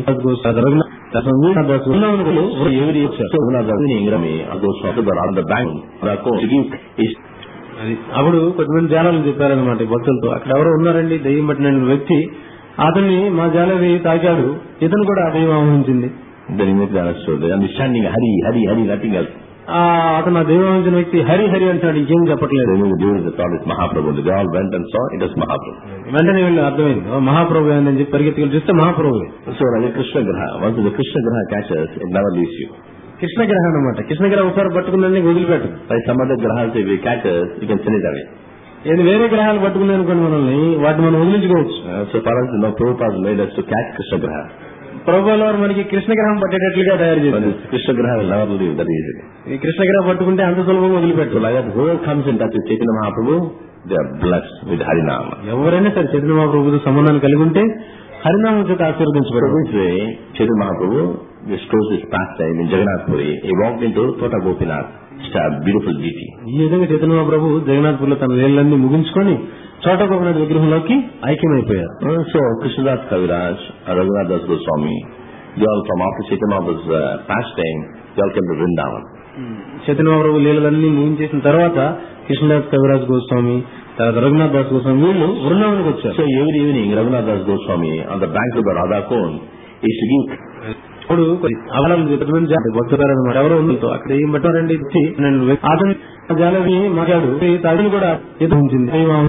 అది అప్పుడు కొంతమంది జాలాలు చెప్పారనమాట భక్తులతో, అక్కడ ఎవరో ఉన్నారండి దెయ్యం పట్టిన వ్యక్తి, అతన్ని మా జాలవి తాకాడు, ఇతను కూడా దెయ్యం ఆవహించింది. Understanding Hari, Hari, Hari, nothing else. అతను ఆ దెయ్యం ఆవహించిన వ్యక్తి హరి హరి అంటాడు, ఇంకేం చెప్పట్లేదు. Mahaprabhu, they all went and saw it was Mahaprabhu. వెంటనే వీళ్ళు అర్థమైంది మహాప్రభు అని చెప్పి పరిగెత్తుకు చూస్తే మహాప్రభు. So like Krishna Graha, once the Krishna Graha catches, it never leaves you. Krishna గ్రహం అనమాట. కృష్ణ గ్రహం ఒకసారి పట్టుకుందని వదిలిపెట్టదు. By some other grahas, if we catches, you can send it away. ఏది వేరే గ్రహాలు పట్టుకున్నాయి అనుకోండి మనల్ని, వాటిని మనం వదిలించుకోవచ్చు. So far as no Prabhupada made us to catch Krishna Graha. ప్రభువుల వారు మనకి కృష్ణ గ్రహం పట్టేటట్లుగా తయారు చేశారు. Krishna Graha will never leave that easily. ఈ కృష్ణ గ్రహం పట్టుకుంటే అంత సులభంగా వదిలిపెట్టు. Like that, whoever comes in touch with Chaitanya Mahaprabhu, they are blessed with Harinama. ఎవరైనా సరే చైతన్య మహాప్రభుతో సంబంధాన్ని కలిగి ఉంటే హరినామం చేత ఆశీర్వదించబడతారు. This way, Chaitanya Mahaprabhu disclosed his pastime in Jagannath Puri. He walked into Tota Gopinath, a beautiful deity. ఈ విధంగా చైతన్య మహాప్రభు జగన్నాథ్పూర్లో తన లీలలన్నీ ముగించుకొని చోట గోపనాథ్ విగ్రహంలోకి ఐక్యమైపోయారు. So Krishnadas Kaviraj, Raghunath Das Goswami, they all from after Chaitanya Mahaprabhu's uh, pastime, they all came to Vrindavan. Chaitanya Mahaprabhu లీలలన్నీ ముగించేసిన తర్వాత కృష్ణదాస్ కవిరాజ్ గోస్వామి, తర్వాత రఘునాథ్ దాస్ గోస్వామి వీళ్ళు వృందావనికి వచ్చారు. So every evening Raghunath Das Goswami on the bank of the Radha Kund is to give. ఇప్పుడు అవలం భక్తులు ఎవరో ఉందో అక్కడ ఏం పెట్టారండి ఇచ్చి అతను జాలవి మాట్లాడు అతను కూడా ఎదుర్కొంచింది.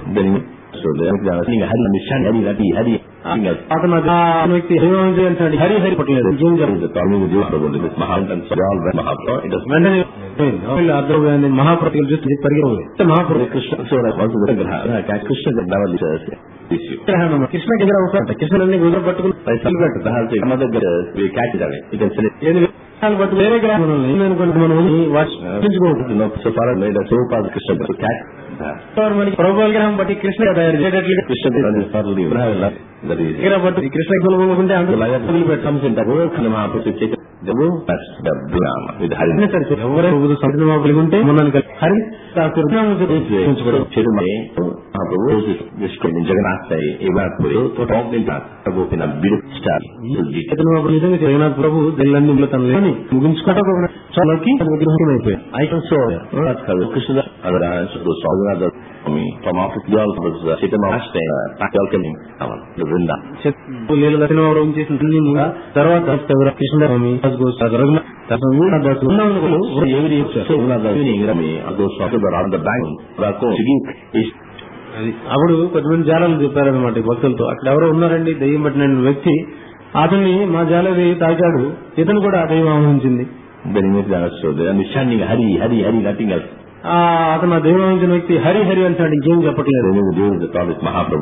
అతను వ్యక్తి హరి హరి హరి పట్టలేదు. వెంటనే అర్థమైంది మహాప్రతికలు చూస్తే పరిగెత్తి మహాప్రభు కృష్ణ కృష్ణ దగ్గర అవుతాడు. కృష్ణులన్నీ గుజర పట్టుకుని పట్టు వేరే గ్రహం మనకి ప్రభుత్వ గ్రహం బట్టి కృష్ణ తయారు చేసేటట్లుగా కృష్ణ పట్టు కృష్ణ కులకుంటే అందులో ఎవరైనా కలిగి ఉంటే హరి జగన్నాథ్ ప్రభు దిల్లన్నీ తన ముగించుకోవడానికి విగ్రహం అయిపోయాయి. తర్వాత కృష్ణస్వామి అప్పుడు కొంతమంది జాలాలు చెప్పారనమాట భక్తులతో, అక్కడ ఎవరో ఉన్నారండి దెయ్యం పట్టిన వ్యక్తి, అతన్ని మా జాలవి తాకాడు, ఇతను కూడా దెయ్యం ఆవహించింది. Hari Hari Hari nothing else. అతను ఆ దెయ్యం ఆవహించిన వ్యక్తి హరి హరి అంటాడు, ఇంకేం చెప్పట్లేదు. మహాప్రభు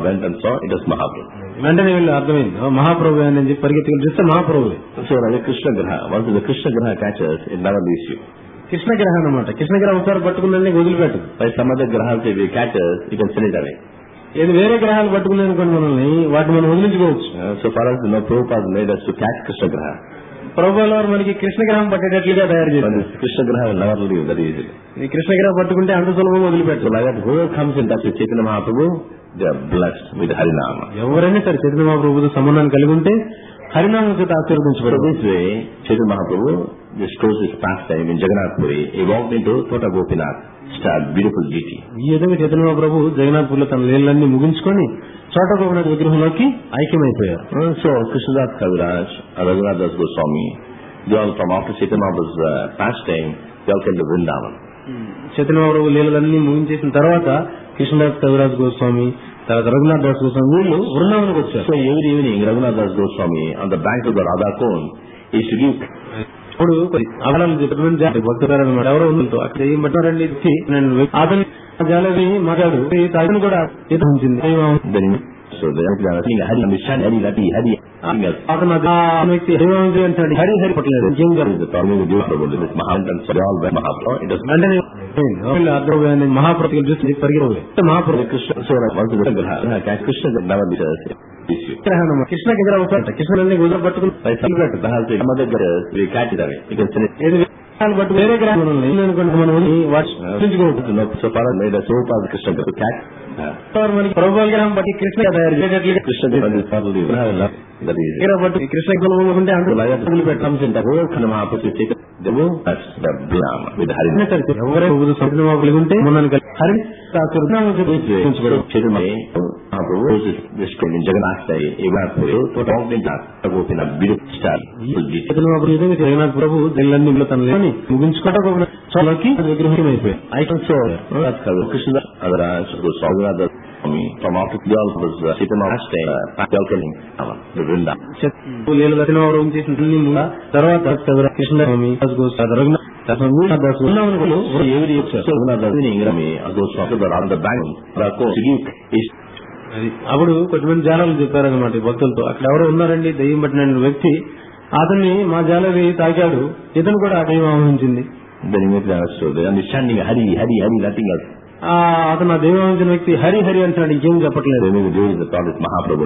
వెంటనే వీళ్ళు అర్థమైంది మహాప్రభు అని చెప్పి పరిగెత్తుకు చూస్తే మహాప్రభు. సో కృష్ణ గ్రహ కృష్ణ గ్రహ catches it never leaves you. Krishna గ్రహం అనమాట. కృష్ణ గ్రహం ఒకసారి పట్టుకుందని వదిలిపెట్టదు. By some other గ్రహాస్ if you catches you can send it away. ఏది వేరే గ్రహాలు పట్టుకున్నాయి అనుకోండి మనల్ని, వాటిని మనం వదిలించుకోవచ్చు. So for us no Prabhupada made us to catch Krishna Graha. ప్రభువుల వారు మనకి కృష్ణ గ్రహం పట్టేటట్లుగా తయారు చేశారు. కృష్ణ గ్రహం will never leave that easily. ఈ కృష్ణ గ్రహం పట్టుకుంటే అంత సులభంగా వదిలిపెట్టదు. Like that, whoever comes in touch with Chaitanya Mahaprabhu, they are blessed with Harinama. ఎవరైనా సరే చైతన్య మహాప్రభుతో సంబంధాన్ని కలిగి ఉంటే హరినామం చేత ఆశీర్వదించబడతారు. This way, Chaitanya Mahaprabhu disclosed his pastime in Jagannath Puri. He walked into Tota Gopinath, a beautiful deity. ఈ విధంగా చైతన్య మహాప్రభు జగన్నాథ్పూర్లో తన లీలలన్నీ ముగించుకొని చోట గోపనాథ్ విగ్రహంలోకి ఐక్యమైపోయారు. So Krishnadas Kaviraj, Raghunath Das Goswami, they all from after Chaitanya Mahaprabhu's uh, pastime, they all came to Vrindavan. Chaitanya Mahaprabhu లీలలన్నీ ముగించేసిన తర్వాత కృష్ణదాస్ కవిరాజ్ గోస్వామి, తర్వాత రఘునాథ్ దాస్ గోస్వామి వీళ్ళు వృందావనికి వచ్చారు. So every evening Raghunath Das Goswami on the bank of the Radha Kund is to give. ఇప్పుడు అవలం భక్తులు ఎవరో ఉందో అక్కడ ఏం పెట్టారండి ఇచ్చి అతని జాలవి మాట్లాడు అతను కూడా ఎదుర్కొంచింది. అతను వ్యక్తి హరి అంటాడు, హరి హరి పట్టలేదు. వెంటనే అర్థమైంది మహాప్రతికలు చూస్తే పరిగెత్తి మహాప్రభు కృష్ణ కృష్ణ దగ్గర అవుతాడు. కృష్ణులన్నీ గుజర పట్టుకుని పట్టు వేరే గ్రహం మనకి ప్రభుత్వ గ్రహం బట్టి కృష్ణ తయారు చేసేటట్లుగా కృష్ణ పట్టు కృష్ణ కులకుంటే అందులో the womb, that's the Brahma with Hari. ఎవరైనా ప్రభువు చైతన్య మహాప్రభు కలిగి ఉంటే మొన్నని కలిగి Hari Chaitanya Mahaprabhu this came in Jagannath Day, Evanapuri, to talk in that, to go in a beautiful style. Chaitanya Mahaprabhu ఏదైతే జగన్నాథ్ ప్రభు జల్లని తన లేని ముగించుకోవడం చాలాకి విగ్రహం అయిపోయాయి. I can show that's how Krishna Adaraj Goswami from after the was Chaitanya Mahaprabhu welcoming the Vrinda. లీల చైతన్య మహాప్రభు చేసిన తర్వాత కృష్ణ స్వామి గోస్వామి రఘునాథ్ అప్పుడు కొంతమంది జాలాలు చెప్పారనమాట భక్తులతో. అక్కడ ఎవరో ఉన్నారండి దయ్యం పట్టిన వ్యక్తి, అతన్ని మా జాలవి తాకాడు, ఇతను కూడా ఆ దయ్యం ఆహ్వానించింది. Hari Hari Hari nothing else. అతను ఆ దైవం ఆహ్వానించిన వ్యక్తి హరి హరి అంటున్నాడు, ఇంకేం చెప్పట్లేదు. మహాప్రభు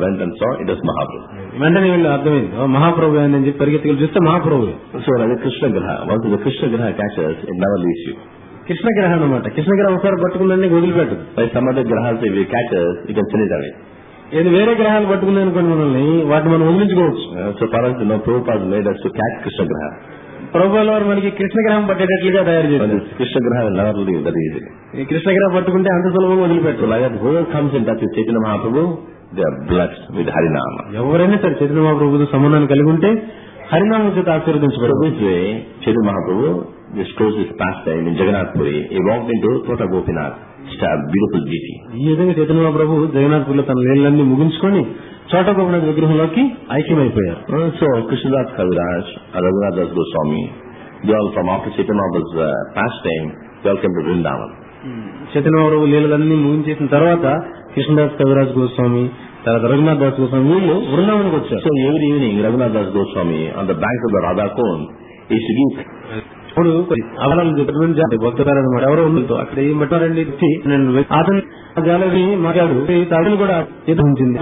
వెంటనే వీళ్ళు అర్థమైంది మహాప్రభు అని చెప్పి పరిగెత్తుకు చూస్తే మహాప్రభు. సో అది కృష్ణ గ్రహ కృష్ణ గ్రహ catchers it never leaves you. Krishna గ్రహం అనమాట. కృష్ణ గ్రహం ఒకసారి పట్టుకుందండి వదిలిపెట్టదు. సమ్ అదర్ గ్రహాలు catchers you can finish away. ఏది వేరే గ్రహాలు పట్టుకుంది అనుకోండి మనల్ని, వాటిని మనం వదిలించుకోవచ్చు. సో పరంతు no Prabhupada made us to catch Krishna graha. ప్రభువుల వారు మనకి కృష్ణ గ్రహం పట్టేటట్లుగా తయారు చేశారు. కృష్ణ గ్రహం నెవర్ లీవ్ దట్ ఈజీ. ఈ కృష్ణ గ్రహం పట్టుకుంటే అంత సులభంగా వదిలిపెట్టు. Whoever comes in touch with Chaitanya Mahaprabhu they are blessed with హరినామ. ఎవరైనా సరే చైతన్య మహాప్రభుతో సంబంధాన్ని కలిగి ఉంటే హరినామం చేత ఆశీర్వదించబడతారు. Chaitanya Mahaprabhu disclosed his pastime in Jagannath Puri. He walked into Tota Gopinath, a beautiful deity. ఈ విధంగా చైతన్య మహాప్రభు జగన్నాథ్ పురిలో తన లీలలన్నీ ముగించుకొని చోట గోపనాథ్ విగ్రహంలోకి ఐక్యమైపోయారు. So Krishnadas Kaviraj, Raghunath Das Goswami, they all from after Chaitanya Mahaprabhu's uh, pastime, welcome to Vrindavan. Chaitanya Mahaprabhu లీలలన్నీ ముగించేసిన తర్వాత కృష్ణదాస్ కవిరాజ్ గోస్వామి, తర్వాత రఘునాథ్ దాస్ గోస్వామి వీళ్ళు వృందావనికి వచ్చారు. So every evening Raghunath Das Goswami on the bank of the Radha Kund is to give ఇప్పుడు అవరాలు భక్తులన్నమాట. ఎవరో ఉందో అక్కడ ఏం పెట్టారండి, అతను జాలవి మాట్లాడు తాడులు కూడా ఉంచింది.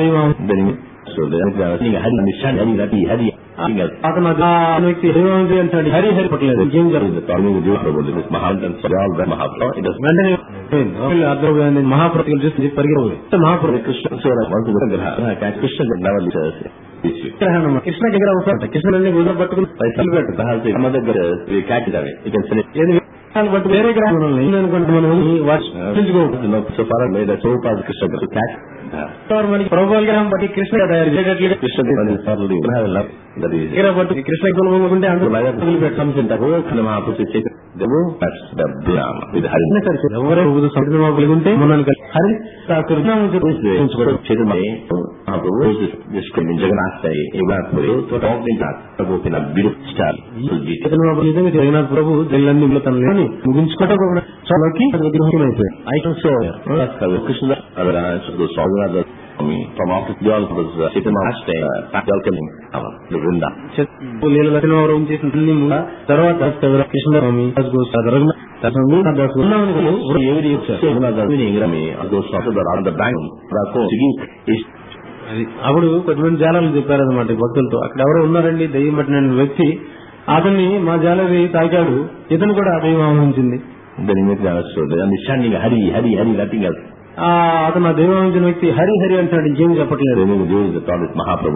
అతను వ్యక్తి అంటాడు హరి హరి పట్టలేదు, ఏం జరుగుతుంది వెంటనే మహాప్రభు చూసి పరిగెత్తి మహాప్రభు కృష్ణ కృష్ణ దగ్గర అవసరం కృష్ణులన్నీ గుజర పట్టుకుని బట్ వేరే గ్రహాలు అనుకుంటే మనం మనకి ప్రభు గ్రహం బట్టి కృష్ణ తయారు చేసేటట్లుగా కృష్ణ కులకుంటే ఎవరే కలిగి ఉంటే మనం హరి జగన్నాథ్ ప్రభు జల్లని తన ముగించుకోవడం చాలాకి విగ్రహం అయిపోయాయి. తర్వాత కృష్ణస్వామి అప్పుడు కొంతమంది జాలాలు చెప్పారనమాట భక్తులతో. అక్కడ ఎవరో ఉన్నారండి దయ్యం పట్టిన వ్యక్తి, అతన్ని మా జాలవి తాకాడు, ఇతను కూడా ఆ దయ్యం ఆహ్వానించింది. Hari Hari Hari nothing else. అతను ఆ దైవం ఆహ్వానించిన వ్యక్తి హరి హరి అంటాడు, ఇంకేం చెప్పట్లేదు. మహాప్రభు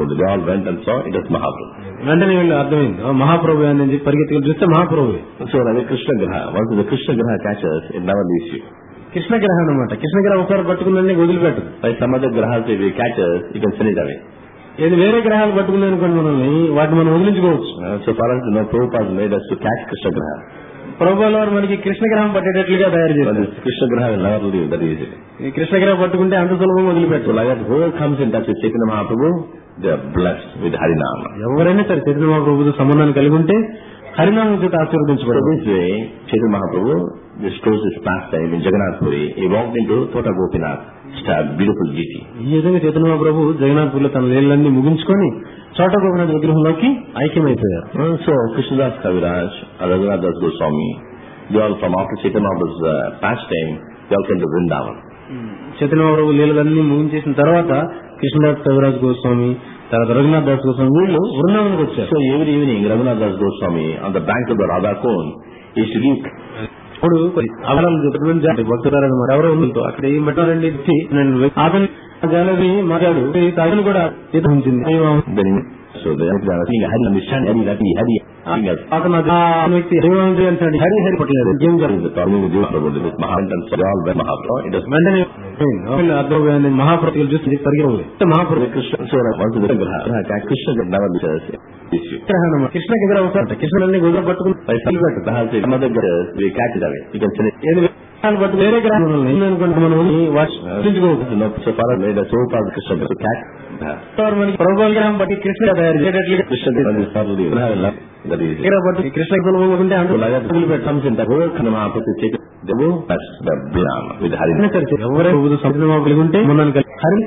వెంటనే వీళ్ళు అర్థమైంది మహాప్రభు అని చెప్పి పరిగెత్తుకు చూస్తే మహాప్రభు. సో అది కృష్ణ గ్రహ కృష్ణ గ్రహ catchers it never leaves you. Krishna గ్రహం అనమాట. కృష్ణ గ్రహం ఒకసారి పట్టుకుందని వదిలిపెట్టదు. సమ్ అదర్ గ్రహాలు catchers you can finish away. ఏది వేరే గ్రహాలు పట్టుకుంది అనుకోండి మనల్ని, వాటిని మనం వదిలించుకోవచ్చు. సో పరంతు no Prabhupada made us to catch Krishna graha. ప్రభువుల వారు మనకి కృష్ణ గ్రహం పట్టేటట్లుగా తయారు చేశారు. కృష్ణ గ్రహం నెవర్ లీవ్ దట్ ఈజీ. ఈ కృష్ణ గ్రహం పట్టుకుంటే అంత సులభంగా వదిలిపెట్టు. Whoever comes in touch with Chaitanya Mahaprabhu they are blessed with హరినామ. ఎవరైనా సరే చైతన్య మహాప్రభుతో సంబంధాన్ని కలిగి ఉంటే హరినామం చేత ఆశీర్వదించబడదు. చైతన్య మహాప్రభు disclosed his pastime in Jagannath Puri. He walked into Tota Gopinath, a beautiful deity. ఈ విధంగా చైతన్య మహాప్రభు జగన్నాథ్ పురిలో తన లీలలన్నీ ముగించుకొని చోట గోపనాథ్ విగ్రహంలోకి ఐక్యమైపోయారు. So Krishnadas Kaviraj, Raghunath Das Goswami, they all from after Chaitanya Mahaprabhu's uh, pastime, welcome to Vrindavan. Chaitanya Mahaprabhu లీలలన్నీ ముగించేసిన తర్వాత కృష్ణదాస్ కవిరాజ్ గోస్వామి, తర్వాత రఘునాథ్ దాస్ గోస్వామి వీళ్ళు వృందావనికి వచ్చారు. So every evening Raghunath Das Goswami on the bank of the Radha Kund is to give ఇప్పుడు అవరాలు భక్తులన్నమాట. ఎవరో ఉందో అక్కడ ఏం పెట్టారండి, అతను జాలవి మాట్లాడు తాడులు కూడా ఉంచింది. హరి హరి అతను ఆ వ్యక్తి అంటాడు హరి హరి పట్టలేదు ఏం జరుగుతుంది మహాప్రభులు చూసి పరిగె మహాప్రభు కృష్ణ కృష్ణకి ఎదురు అవుతారట కృష్ణులన్నీ గుజర పట్టుకుని వేరే గ్రహాలు మనకి ప్రభుత్వ గ్రహం బట్టి కృష్ణ తయారు చేసేటట్లుగా కృష్ణ ఉంటే అందులో ఎవరైనా కలిగి ఉంటే హరి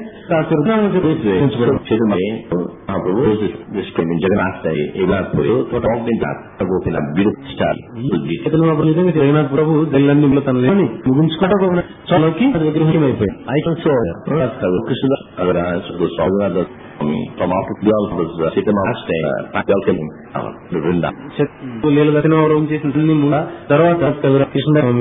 జగన్నాథ్ ప్రభు దళ్ళన్ని తనని ముగించుకోవడానికి విగ్రహం అయిపోయింది తర్వాత కృష్ణస్వామి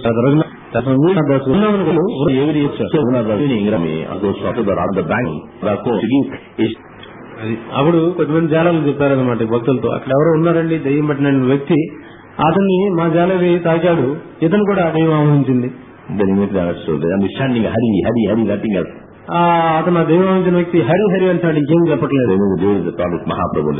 అప్పుడు కొంతమంది జాలాలు చెప్పారనమాట భక్తులతో అక్కడ ఎవరో ఉన్నారండి దెయ్యం పట్టిన వ్యక్తి అతన్ని మా జాలవి తాకాడు ఇతను కూడా ఆ దెయ్యం ఆహ్వానించింది హరి హరి హరి నథింగ్ ఎల్స్ అతను దైవవంచిన వ్యక్తి హరి హరి అంటాడు ఇంకేం చెప్పట్లేదు మహాప్రభు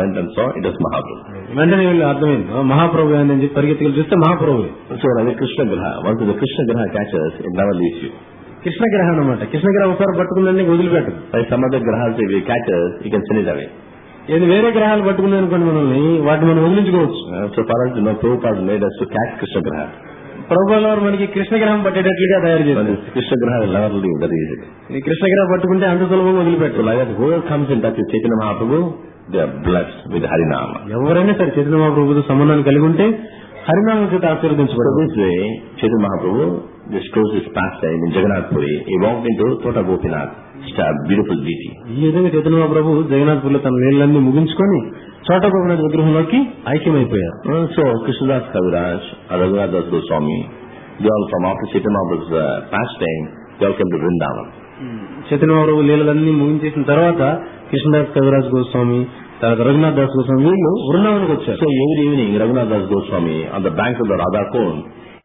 వెంటనే వీళ్ళు అర్థమైంది మహాప్రభు అని చెప్పి పరిగెత్తులు చూస్తే మహాప్రభు సో అది కృష్ణ గ్రహ వన్స్ ద కృష్ణ గ్రహ catches it never leaves you Krishna గ్రహం అనమాట కృష్ణ గ్రహం ఒకసారి పట్టుకుందని వదిలిపెట్టదు సమ్ అదర్ గ్రహాలు catches you can send it away ఏది వేరే గ్రహాలు పట్టుకుంది అనుకోండి మనల్ని వాటిని మనం వదిలించుకోవచ్చు so for us no Prabhupada made us to catch Krishna గ్రహ ప్రభుత్వాల వారు మనకి కృష్ణ గ్రహం పట్టేటట్లుగా తయారు చేశారు కృష్ణ గ్రహం కృష్ణ గ్రహం పట్టుకుంటే అంత సులభంగా వదిలిపెట్టారు చైతన్య మహాప్రభు హరినామ ఎవరైనా సరే చైతన్య మహాప్రభుతో సంబంధాన్ని కలిగి ఉంటే హరినామం చేత ఆశీర్వదించబడదు Chaitanya Mahaprabhu this close this pastime in Jagannath Puri he walked into తోట గోపినాథ్ బ్యూటిఫుల్ బ్యూటీ ఈ విధంగా చైతన్య మహాప్రభు జగన్నాథ్పురిలో తన నీళ్ళన్నీ ముగించుకొని చోట గోపినాథ్ విగ్రహంలోకి ఐక్యమైపోయారు so Krishnadas Kaviraj Raghunath Das Goswami from after Chaitanya Mahaprabhu's pastime they all came to Brindavan Chaitanya Mahaprabhu లీలలన్నీ ముగించేసిన తర్వాత కృష్ణదాస్ కవిరాజ్ గోస్వామి తర్వాత రఘునాథ్ దాస్ గోస్వామి వీళ్ళు బృందావన్కి వచ్చారు so every evening Raghunath Das Goswami on the bank of the రాధాకోన్